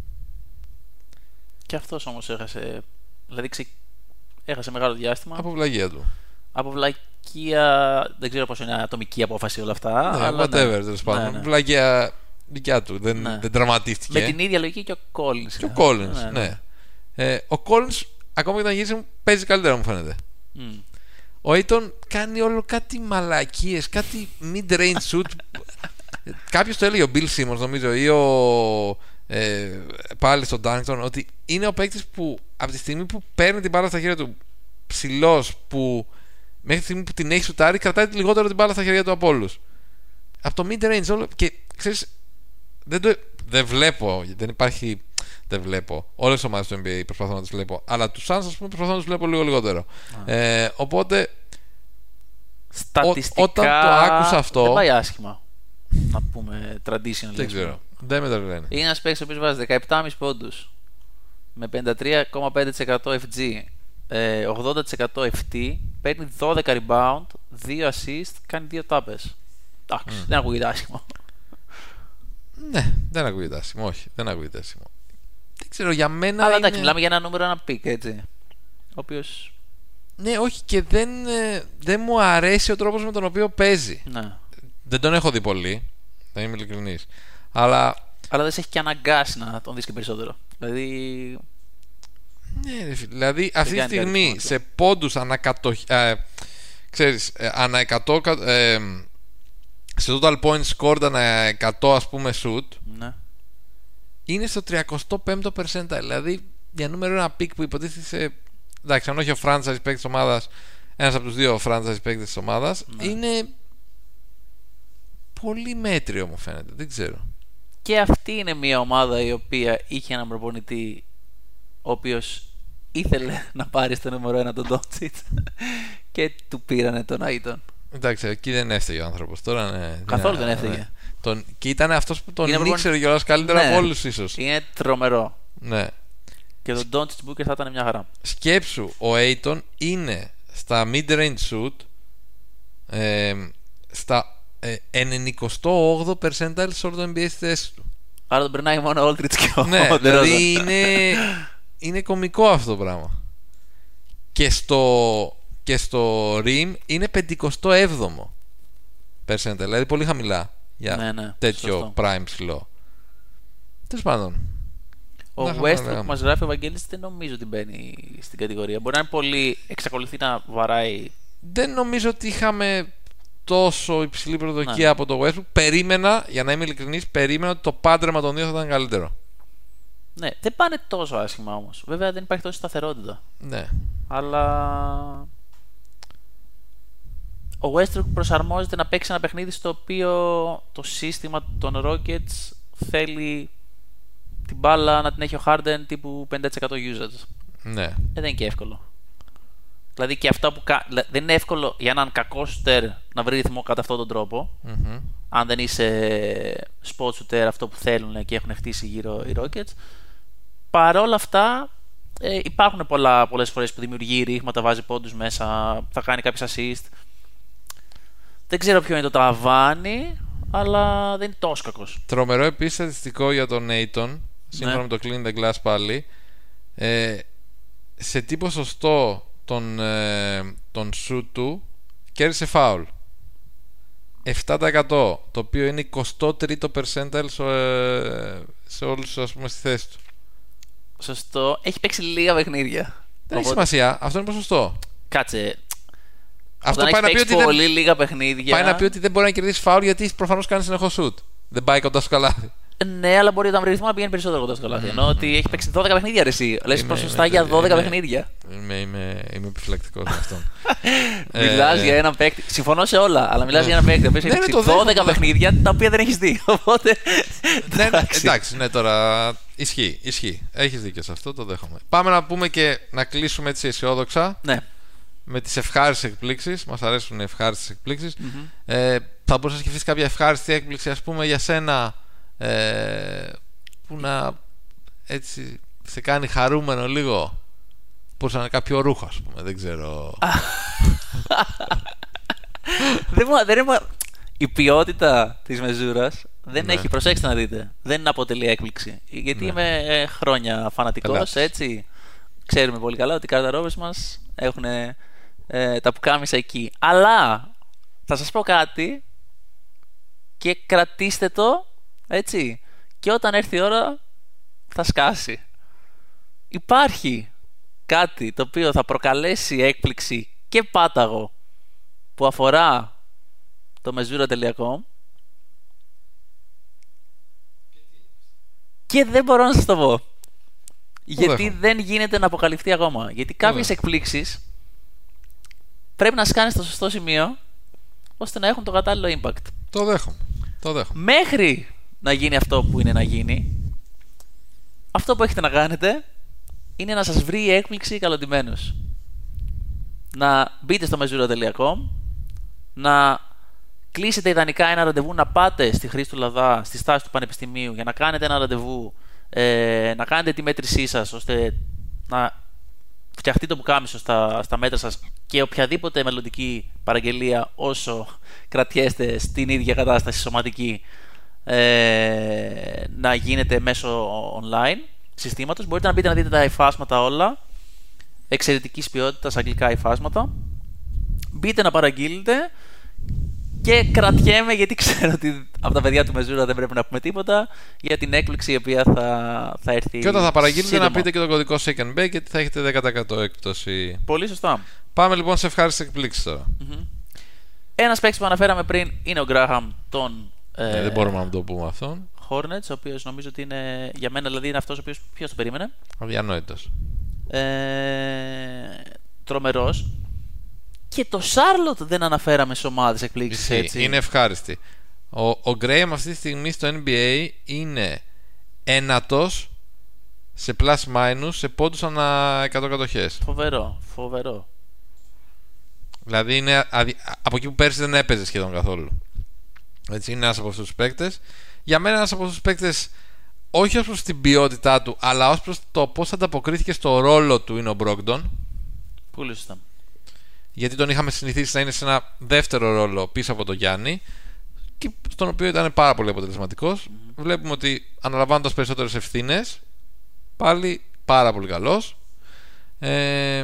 D: Και αυτός όμως έχασε. Δηλαδή ξε... έχασε μεγάλο διάστημα.
C: Από βλαγία του.
D: Από βλακεία. Δεν ξέρω πόσο είναι ατομική απόφαση όλα αυτά.
C: Ναι,
D: αλλά
C: whatever,
D: ναι.
C: τέλος πάντων.
D: Ναι, ναι.
C: Βλαγία δικιά του. Δεν,
D: Ναι.
C: δεν τραυματίστηκε.
D: Με την ίδια λογική και ο Collins.
C: Και ο Collins, ναι. Ε, ο Collins, ακόμα και όταν γύρισε, παίζει καλύτερα, μου φαίνεται.
D: Mm.
C: Ο Ayton κάνει όλο κάτι μαλακίες, κάτι mid-range shoot. Κάποιος το έλεγε, ο Bill Simmons νομίζω, ή ο ε, πάλι στον Dunkton, ότι είναι ο παίκτης που από τη στιγμή που παίρνει την μπάλα στα χέρια του ψηλός, που μέχρι τη στιγμή που την έχει σουτάρει, κρατάει λιγότερο την μπάλα στα χέρια του από όλους. Από το mid-range όλο. Και ξέρεις, δεν, το, δεν βλέπω, δεν υπάρχει. Δεν βλέπω. Όλες τις ομάδες του N B A προσπαθώ να τις βλέπω. Αλλά τους Suns, ας πούμε, προσπαθώ να τους βλέπω λίγο λιγότερο. Ε, οπότε
D: Στατιστικά.
C: Ό, όταν το άκουσα αυτό.
D: Δεν πάει άσχημα. Να πούμε traditional.
C: Δεν ξέρω. Δεν με τα λένε.
D: Είναι ένας παίκτης ο οποίος βάζει δεκαεπτά κόμμα πέντε πόντους με πενήντα τρία κόμμα πέντε τοις εκατό εφ τζι, ογδόντα τοις εκατό εφ τι, παίρνει δώδεκα rebound, δύο assist, κάνει δύο τάπες. Εντάξει, mm. δεν ακούγεται άσχημα.
C: Ναι, δεν ακούγεται άσχημα. Όχι, δεν ακούγεται άσχημα. Δεν ξέρω, για μένα.
D: Αλλά
C: είναι...
D: εντάξει, μιλάμε για ένα νούμερο, ένα πικ, έτσι. Ο οποίος.
C: Ναι, όχι, και δεν, δεν μου αρέσει ο τρόπος με τον οποίο παίζει.
D: Ναι. Δεν
C: τον έχω δει πολύ, θα είμαι ειλικρινής. Αλλά.
D: Αλλά δεν σε έχει και αναγκάσει να τον δεις και περισσότερο. Δηλαδή.
C: Ναι, δηλαδή αυτή τη στιγμή σε πόντους ανακατοχή. Ε, ξέρεις, ε, ανά εκατό. Ε, σε total points scored ανά εκατό, ας πούμε, shoot.
D: Ναι.
C: Είναι στο τριακοστό πέμπτο percentile. Δηλαδή για νούμερο ένα πικ που υποτίθεται. Εντάξει, αν όχι ο franchise παίκτης της ομάδας, ένας από τους δύο franchise παίκτες της ομάδας, ναι. Είναι πολύ μέτριο, μου φαίνεται. Δεν ξέρω.
D: Και αυτή είναι μια ομάδα η οποία είχε έναν προπονητή ο οποίος ήθελε να πάρει στο νούμερο ένα τον Ντόντσιτς και του πήρανε τον Άιτον.
C: Εντάξει, εκεί δεν έφταιγε ο άνθρωπος. Τώρα, ναι,
D: καθόλου
C: ναι,
D: δεν έφταιγε.
C: Ναι. Τον... Και ήταν αυτός που τον
D: είναι
C: ήξερε προπον... κιόλας καλύτερα, ναι, από όλους ίσως.
D: Είναι τρομερό.
C: Ναι.
D: Και τον Ντόντσιτς Μπούκερ θα ήταν μια χαρά.
C: Σκέψου, ο Άιτον είναι στα mid-range shoot ε, στα ε, ενενηκοστό όγδοο percentile σε όλο το N B A στη θέση του.
D: Άρα τον περνάει μόνο ο Aldridge και ο
C: ναι, δηλαδή είναι, είναι κωμικό αυτό το πράγμα. Και στο, και στο Rim είναι πενηκοστό έβδομο percentile, δηλαδή πολύ χαμηλά για ναι, ναι, τέτοιο σωστό. Prime ψηλό. Τέλος πάντων.
D: Ο Westbrook που μας γράφει ο Βαγγέλης δεν νομίζω ότι μπαίνει στην κατηγορία. Μπορεί να είναι πολύ, εξακολουθεί να βαράει.
C: Δεν νομίζω ότι είχαμε τόσο υψηλή προσδοκία, ναι, από το Westbrook. Περίμενα, για να είμαι ειλικρινής, περίμενα ότι το πάντρεμα των δύο θα ήταν καλύτερο.
D: Ναι, δεν πάνε τόσο άσχημα όμως. Βέβαια δεν υπάρχει τόση σταθερότητα.
C: Ναι.
D: Αλλά ο Westbrook προσαρμόζεται να παίξει ένα παιχνίδι στο οποίο το σύστημα των Rockets θέλει την μπάλα να την έχει ο Harden τύπου πενήντα τοις εκατό usage.
C: Ναι. Ε,
D: δεν είναι και εύκολο. Δηλαδή και αυτά που κα... δεν είναι εύκολο για έναν κακό shooter να βρει ρυθμό κατά αυτόν τον τρόπο. Mm-hmm. Αν δεν είσαι spot shooter, αυτό που θέλουν και έχουν χτίσει γύρω οι Rockets. Παρόλα αυτά ε, υπάρχουν πολλά, πολλές φορές που δημιουργεί ρήγματα, βάζει πόντους μέσα, θα κάνει κάποιες assist. Δεν ξέρω ποιο είναι το ταβάνι, αλλά δεν είναι τόσο κακός.
C: Τρομερό επίσης στατιστικό για τον Aiton, σύμφωνα, ναι, με το Clean the Glass πάλι. Ε, σε τι ποσοστό τον, ε, τον shoot του κέρδισε foul? επτά τοις εκατό, το οποίο είναι εικοστό τρίτο percentile σε, ε, σε όλους, ας πούμε, στη θέση του.
D: Σωστό. Έχει παίξει λίγα παιχνίδια.
C: Δεν οπότε... έχει σημασία. Αυτό είναι ποσοστό.
D: Κάτσε.
C: Αυτό πάει να, πει ότι
D: πολύ
C: δεν...
D: λίγα παιχνίδια.
C: πάει να πει ότι δεν μπορεί να κερδίσει φάουλ γιατί προφανώς κάνει συνεχώς shoot. Δεν πάει κοντά στο καλάθι.
D: Ναι, αλλά μπορεί όταν βρει ρυθμό να πηγαίνει περισσότερο κοντά στο καλάθι. Mm. Ενώ ότι έχει παίξει δώδεκα παιχνίδια ρε εσύ. Λες ποσοστά για δώδεκα είμαι, παιχνίδια.
C: Είμαι, είμαι, είμαι επιφυλακτικός με αυτόν.
D: Μιλάς για έναν παίκτη. Συμφωνώ σε όλα, αλλά μιλάς για έναν παίκτη που έχει παίξει δώδεκα παιχνίδια τα οποία δεν έχει δει. Οπότε.
C: Εντάξει, ναι, τώρα ισχύει. ισχύει. Έχεις δίκιο σε αυτό, το δέχομαι. Πάμε να πούμε και να κλείσουμε έτσι αισιόδοξα. Ναι. Με τις ευχάριστες εκπλήξεις. Μας αρέσουν οι ευχάριστες εκπλήξεις. Mm-hmm. ε, θα μπορούσες να σκεφτείς κάποια ευχάριστη έκπληξη, ας πούμε, για σένα, ε, που να έτσι σε κάνει χαρούμενο λίγο? Μπορούσε να είναι κάποιο ρούχο, ας πούμε, δεν ξέρω.
D: δεν μου, δεν μου, η ποιότητα της μεζούρας δεν, ναι, έχει, προσέξτε να δείτε, δεν αποτελεί έκπληξη. Γιατί, ναι, είμαι ε, χρόνια φανατικός, έτσι. Ξέρουμε πολύ καλά ότι οι καρταρόβες μας έχουν ε, τα πουκάμισα εκεί. Αλλά θα σας πω κάτι και κρατήστε το, έτσι, και όταν έρθει η ώρα θα σκάσει. Υπάρχει κάτι το οποίο θα προκαλέσει έκπληξη και πάταγο που αφορά το μεζούρα τελεία κομ και δεν μπορώ να σας το πω. Γιατί δέχομαι. Δεν γίνεται να αποκαλυφθεί ακόμα. Γιατί κάποιες εκπλήξεις πρέπει να σκάνεις στο σωστό σημείο ώστε να έχουν το κατάλληλο impact.
C: Το δέχομαι. Το δέχομαι.
D: Μέχρι να γίνει αυτό που είναι να γίνει, αυτό που έχετε να κάνετε είναι να σας βρει η έκπληξη καλοντημένος. Να μπείτε στο μεζούρα τελεία κομ, να κλείσετε ιδανικά ένα ραντεβού, να πάτε στη Χρήστο Λαδά, στη στάση του Πανεπιστημίου, για να κάνετε ένα ραντεβού, ε, να κάνετε τη μέτρησή σας, ώστε να φτιαχτεί το πουκάμισο στα, στα μέτρα σας και οποιαδήποτε μελλοντική παραγγελία, όσο κρατιέστε στην ίδια κατάσταση σωματική, ε, να γίνεται μέσω online συστήματος. Μπορείτε να μπείτε να δείτε τα υφάσματα όλα, εξαιρετικής ποιότητας αγγλικά υφάσματα. Μπείτε να παραγγείλετε. Και κρατιέμαι, γιατί ξέρω ότι από τα παιδιά του Μεζούρα δεν πρέπει να πούμε τίποτα, για την έκπληξη η οποία θα, θα έρθει.
C: Και όταν θα παραγγείλετε
D: σύντομα.
C: να πείτε και το κωδικό Shake and Bake, γιατί θα έχετε δέκα τοις εκατό έκπτωση.
D: Πολύ σωστά.
C: Πάμε λοιπόν σε ευχάριστες εκπλήξεις τώρα.
D: Mm-hmm. Ένας παίκτης που αναφέραμε πριν είναι ο Γκράχαμ των
C: ε, ε, δεν μπορούμε να το πούμε αυτόν.
D: Hornets, ο οποίος νομίζω ότι είναι, για μένα δηλαδή είναι αυτός ο οποίος ποιος το περίμενε.
C: Αδιανόητος.
D: Ε, τρομερός. Και το Σάρλοτ δεν αναφέραμε σε ομάδες εκπλήξεις, έτσι.
C: Είναι ευχάριστη. Ο, ο Graham αυτή τη στιγμή στο N B A είναι ένατος σε plus minus σε πόντους ανά εκατό κατοχές.
D: Φοβερό, φοβερό.
C: Δηλαδή είναι αδι... από εκεί που πέρσι δεν έπαιζε σχεδόν καθόλου. Έτσι, είναι ένας από αυτούς τους παίκτες. Για μένα ένας από αυτούς τους παίκτες, όχι ως προς την ποιότητά του, αλλά ως προς το πώς ανταποκρίθηκε στο ρόλο του, είναι ο Μπρόγκτον.
D: Πολύ σωστά.
C: Γιατί τον είχαμε συνηθίσει να είναι σε ένα δεύτερο ρόλο πίσω από τον Γιάννη, και στον οποίο ήταν πάρα πολύ αποτελεσματικός. Mm-hmm. Βλέπουμε ότι αναλαμβάνοντας περισσότερες ευθύνες, πάλι πάρα πολύ καλός. Ε...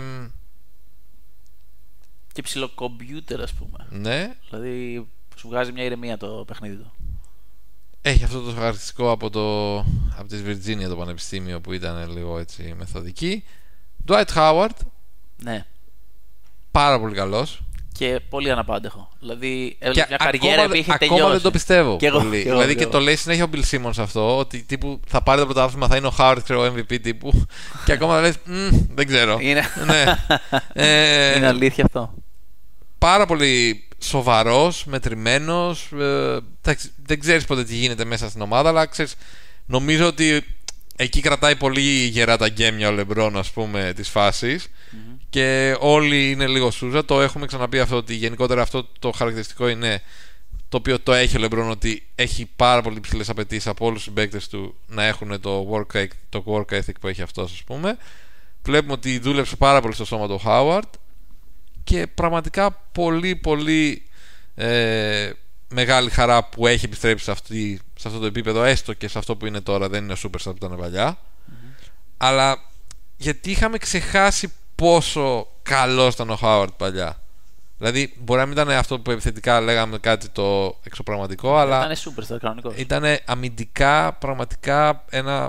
D: Και ψιλοκομπιούτερ, ας πούμε.
C: Ναι.
D: Δηλαδή σου βγάζει μια ηρεμία το παιχνίδι του.
C: Έχει αυτό το χαρακτηριστικό από, το... από τη Βιρτζίνια, το πανεπιστήμιο, που ήταν λίγο έτσι μεθοδική. Dwight Howard.
D: Ναι.
C: Πάρα πολύ καλός.
D: Και πολύ αναπάντεχο. Δηλαδή έβλεπε μια καριέρα
C: ακόμα,
D: που είχε
C: ακόμα
D: τελειώσει.
C: Ακόμα δεν το πιστεύω.
D: Και εγώ,
C: πολύ.
D: και εγώ,
C: δηλαδή
D: και,
C: και
D: εγώ.
C: το λέει συνέχεια ο Bill Simmons αυτό, ότι τύπου θα πάρει το πρωτάθλημα, θα είναι ο Howard, ξέρω, ο εμ βι πι τύπου. Και ακόμα λες, δεν ξέρω.
D: Είναι,
C: ναι. ε,
D: είναι αλήθεια αυτό.
C: Πάρα πολύ σοβαρός, μετρημένος. Ε, δεν ξέρεις ποτέ τι γίνεται μέσα στην ομάδα, αλλά ξέρεις, νομίζω ότι εκεί κρατάει πολύ γερά τα γκέμια ο Λεμπρόν, ας πούμε, της φάσης. Mm-hmm. Και όλοι είναι λίγο σούζα. Το έχουμε ξαναπεί αυτό, ότι γενικότερα αυτό το χαρακτηριστικό είναι το οποίο το έχει ο Λεμπρόν, ότι έχει πάρα πολύ ψηλές απαιτήσεις από όλους τους συμπαίκτες του να έχουν το work, το work ethic που έχει αυτός, ας πούμε. Βλέπουμε ότι δούλεψε πάρα πολύ στο σώμα του Howard και πραγματικά πολύ πολύ ε, μεγάλη χαρά που έχει επιστρέψει σε, αυτή, σε αυτό το επίπεδο, έστω και σε αυτό που είναι τώρα. Δεν είναι ο superstar που ήταν παλιά. Mm-hmm. Αλλά γιατί είχαμε ξεχάσει πόσο καλός ήταν ο Howard παλιά. Δηλαδή μπορεί να μην ήταν αυτό που επιθετικά λέγαμε κάτι το εξωπραγματικό, αλλά
D: ήταν superstar κανονικός.
C: Ήταν αμυντικά πραγματικά ένα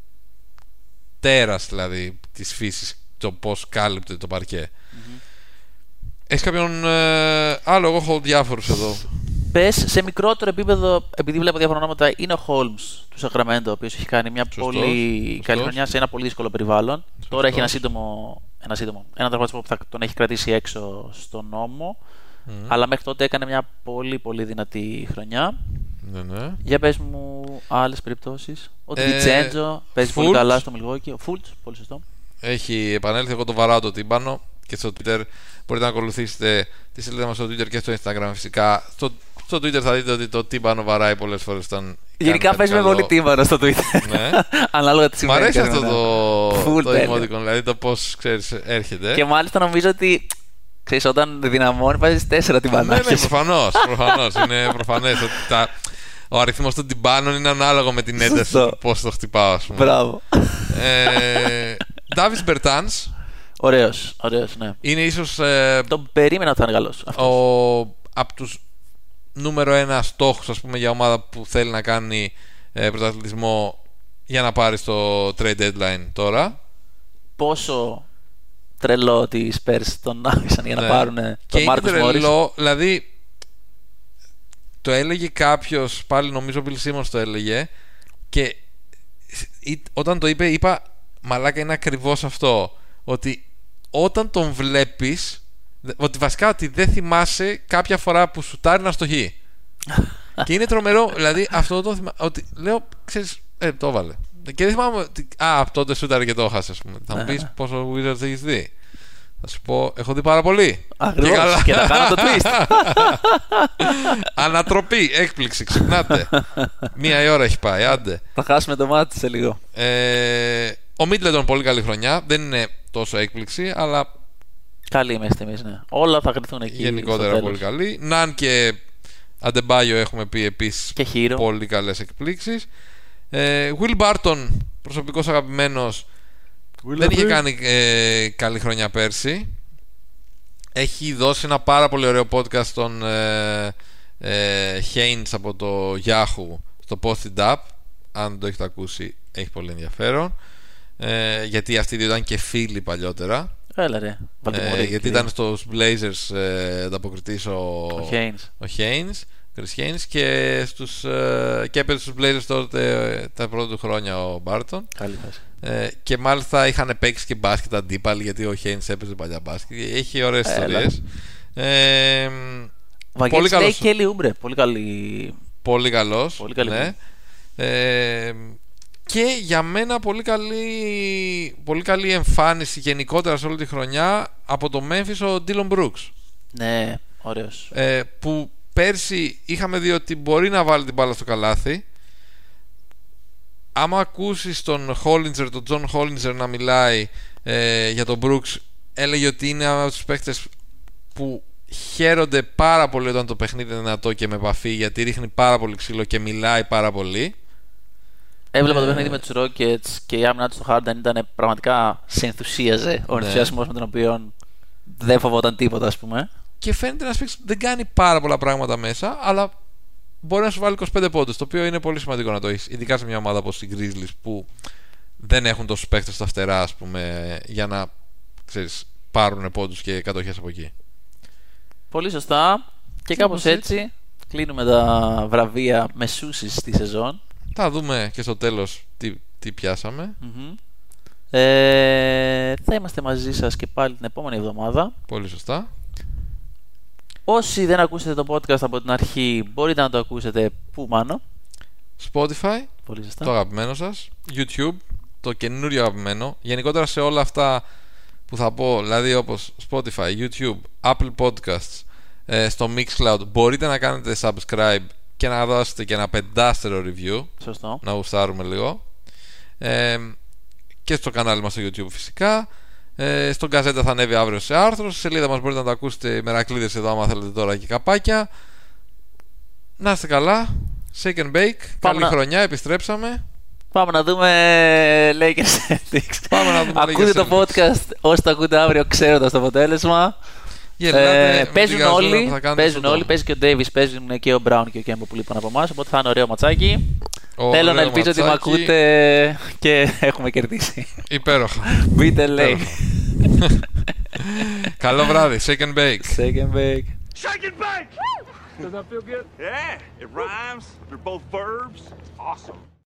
C: τέρας, δηλαδή, της φύσης, το πώς κάλυπτε το παρκέ. Mm-hmm. Έχεις κάποιον ε, άλλο? Εγώ έχω διάφορους εδώ.
D: Πες σε μικρότερο επίπεδο, επειδή βλέπω διάφορα ονόματα, είναι ο Holmes του Σακραμέντο, ο οποίος έχει κάνει μια
C: Σωστός.
D: πολύ
C: Σωστός.
D: καλή χρονιά σε ένα πολύ δύσκολο περιβάλλον.
C: Σωστός.
D: Τώρα έχει ένα σύντομο, ένα σύντομο, ένα τραυματισμό που θα τον έχει κρατήσει έξω στον νόμο. Mm. Αλλά μέχρι τότε έκανε μια πολύ πολύ δυνατή χρονιά.
C: Ναι, ναι.
D: Για πες μου άλλες περιπτώσεις. Ο
C: Ε,
D: Τριτσέντζο παίζει
C: Fultz.
D: πολύ καλά στο Milwaukee. Ο Fultz, πολύ σωστό.
C: Έχει επανέλθει. Εγώ το βαράω το τύμπανο και στο Twitter. Μπορείτε να ακολουθήσετε τη σελίδα μας στο Twitter και στο Instagram φυσικά. Στο, στο Twitter θα δείτε ότι το τύμπανο βαράει πολλές φορές όταν.
D: Γενικά παίζουμε πολύ τύμπανο στο Twitter.
C: Ναι.
D: Ανάλογα τι
C: Μ'
D: σημαίνει.
C: αρέσει αυτό το,
D: Full
C: το emoticon, δηλαδή το πώς, ξέρεις, έρχεται.
D: Και μάλιστα νομίζω ότι, ξέρεις, όταν δυναμώνει βάζεις τέσσερα τυμπανάκια.
C: Ναι, ναι, προφανώς, προφανώς. Είναι προφανές ότι τα, ο αριθμός των τυμπάνων είναι ανάλογο με την ένταση του πώς το χτυπάω, ας πούμε.
D: Μπράβο.
C: ε, Davis Bertans.
D: Ωραίος, ωραίος, ναι.
C: Είναι ίσως ε,
D: τον περίμενα ότι θα είναι καλός.
C: ο, από τους νούμερο ένα στόχους, ας πούμε, για ομάδα που θέλει να κάνει ε, πρωταθλητισμό για να πάρει στο trade deadline τώρα.
D: Πόσο τρελό ότι οι Spurs τον άφησαν για να ναι. πάρουν τον Μάρκος Μόρις.
C: Δηλαδή το έλεγε κάποιος, πάλι νομίζω ο Bill Simmons το έλεγε, και όταν το είπε είπα μαλάκα, είναι ακριβώς αυτό, ότι όταν τον βλέπεις, ότι βασικά ότι δεν θυμάσαι κάποια φορά που σουτάρει να στοχεί. Και είναι τρομερό, δηλαδή αυτό το θυμάμαι, ότι λέω, ξέρεις, ε, το έβαλε. Και δεν θυμάμαι ότι, α, τότε σουτάρει και το έχασε, ας πούμε. Θα μου πεις πόσο Wizards έχεις δει. Θα σου πω, έχω δει πάρα πολύ.
D: Ακριβώς. Και, καλά. Και θα κάνω το twist.
C: Ανατροπή, έκπληξη, ξυπνάτε. Μία η ώρα έχει πάει, άντε.
D: Θα χάσουμε το μάτι σε λίγο.
C: Ε, ο Μίτλετον πολύ καλή χρονιά. Δεν είναι τόσο έκπληξη, αλλά
D: καλή μέχρι στιγμής, ναι. Όλα θα κρυθούν εκεί.
C: Γενικότερα πολύ καλή. Ναν και Αντεμπάγιο έχουμε πει επίσης πολύ καλές εκπλήξεις. ε, Will Barton, προσωπικός αγαπημένος, δεν είχε κάνει ε, καλή χρονιά πέρσι. Έχει δώσει ένα πάρα πολύ ωραίο podcast στον ε, ε, Haynes από το Yahoo, στο Post It Up. Αν δεν το έχετε ακούσει, έχει πολύ ενδιαφέρον, ε, γιατί αυτοί δύο ήταν και φίλοι παλιότερα.
D: Έλα ρε,
C: ε, γιατί ήταν στους Blazers ε, ανταποκριτής ο,
D: ο Haynes,
C: ο Haynes, Chris Haynes, και, στους, ε, και έπαιζε στους Blazers τότε ε, τα πρώτα του χρόνια ο Barton.
D: Καλή φάση.
C: Ε, και μάλιστα είχαν παίξει και μπάσκετ αντίπαλοι, γιατί ο Haynes έπαιζε παλιά μπάσκετ. Έχει ωραίες ιστορίες. Ε,
D: πολύ καλός. Και Kelly Oubre, πολύ καλή.
C: Πολύ καλός.
D: Πολύ καλή.
C: Ναι. Ε, και για μένα πολύ καλή, πολύ καλή εμφάνιση γενικότερα σε όλη τη χρονιά από το Memphis ο Dillon Brooks.
D: Ναι, ωραίος.
C: Ε, που πέρσι είχαμε δει ότι μπορεί να βάλει την μπάλα στο καλάθι. Άμα ακούσεις τον Hollinger, τον John Hollinger να μιλάει ε, για τον Brooks, έλεγε ότι είναι από τους παίκτες που χαίρονται πάρα πολύ όταν το παιχνίδι είναι δυνατό και με επαφή, γιατί ρίχνει πάρα πολύ ξύλο και μιλάει πάρα πολύ.
D: Έβλεπα
C: ε...
D: το παιχνίδι με τους Rockets και η άμυνα του στο Harden ήταν πραγματικά, σε ενθουσίαζε ο ενθουσιασμός με τον οποίο δεν φοβόταν τίποτα, ας πούμε.
C: Και φαίνεται να σπίξει, δεν κάνει πάρα πολλά πράγματα μέσα, αλλά μπορεί να σου βάλει είκοσι πέντε πόντους, το οποίο είναι πολύ σημαντικό να το έχεις, ειδικά σε μια ομάδα όπως οι Grizzlies που δεν έχουν τόσους παίκτες στα φτερά, ας πούμε, για να, ξέρεις, πάρουν πόντους και κατοχές από εκεί.
D: Πολύ σωστά. Και κάπως έτσι, έτσι κλείνουμε τα βραβεία μεσούσης στη σεζόν.
C: Θα δούμε και στο τέλος τι, τι πιάσαμε.
D: Mm-hmm. ε, Θα είμαστε μαζί σας και πάλι την επόμενη εβδομάδα.
C: Πολύ σωστά.
D: Όσοι δεν ακούσετε το podcast από την αρχή, μπορείτε να το ακούσετε πού, Μάνο?
C: Spotify,
D: πολύ σωστά,
C: το αγαπημένο σας, YouTube, το καινούριο αγαπημένο. Γενικότερα σε όλα αυτά που θα πω, δηλαδή όπως Spotify, YouTube, Apple Podcasts, ε, στο Mixcloud, μπορείτε να κάνετε subscribe και να δώσετε και ένα πεντάστερο review.
D: Σωστό.
C: Να γουστάρουμε λίγο. ε, Και στο κανάλι μας στο YouTube φυσικά. ε, Στον Καζέτα θα ανέβει αύριο σε άρθρο. Στη σελίδα μας μπορείτε να τα ακούσετε μερακλείδες εδώ άμα θέλετε τώρα και καπάκια. Να είστε καλά. Shake and bake. Καλή
D: να...
C: χρονιά, επιστρέψαμε.
D: Πάμε να δούμε Lakers Celtics.
C: Πάμε να δούμε
D: ακούτε
C: Lakers
D: το podcast, όσοι το ακούτε αύριο ξέροντας το αποτέλεσμα.
C: Ε,
D: παίζουν όλοι, παίζουν όλοι, παίζει και ο Davis, παίζουν και ο Brown και ο Kemba που λείπουν από εμάς, οπότε θα είναι ωραίο ματσάκι. Ο Θέλω να ελπίζω ματσάκι. Ότι με ακούτε και έχουμε κερδίσει.
C: Υπέροχα.
D: Μπείτε λέει.
C: Καλό βράδυ, shake and bake.
D: Shake and bake.
B: Shake and bake!
A: Does that feel good?
B: Yeah, it rhymes. They're both verbs. Awesome.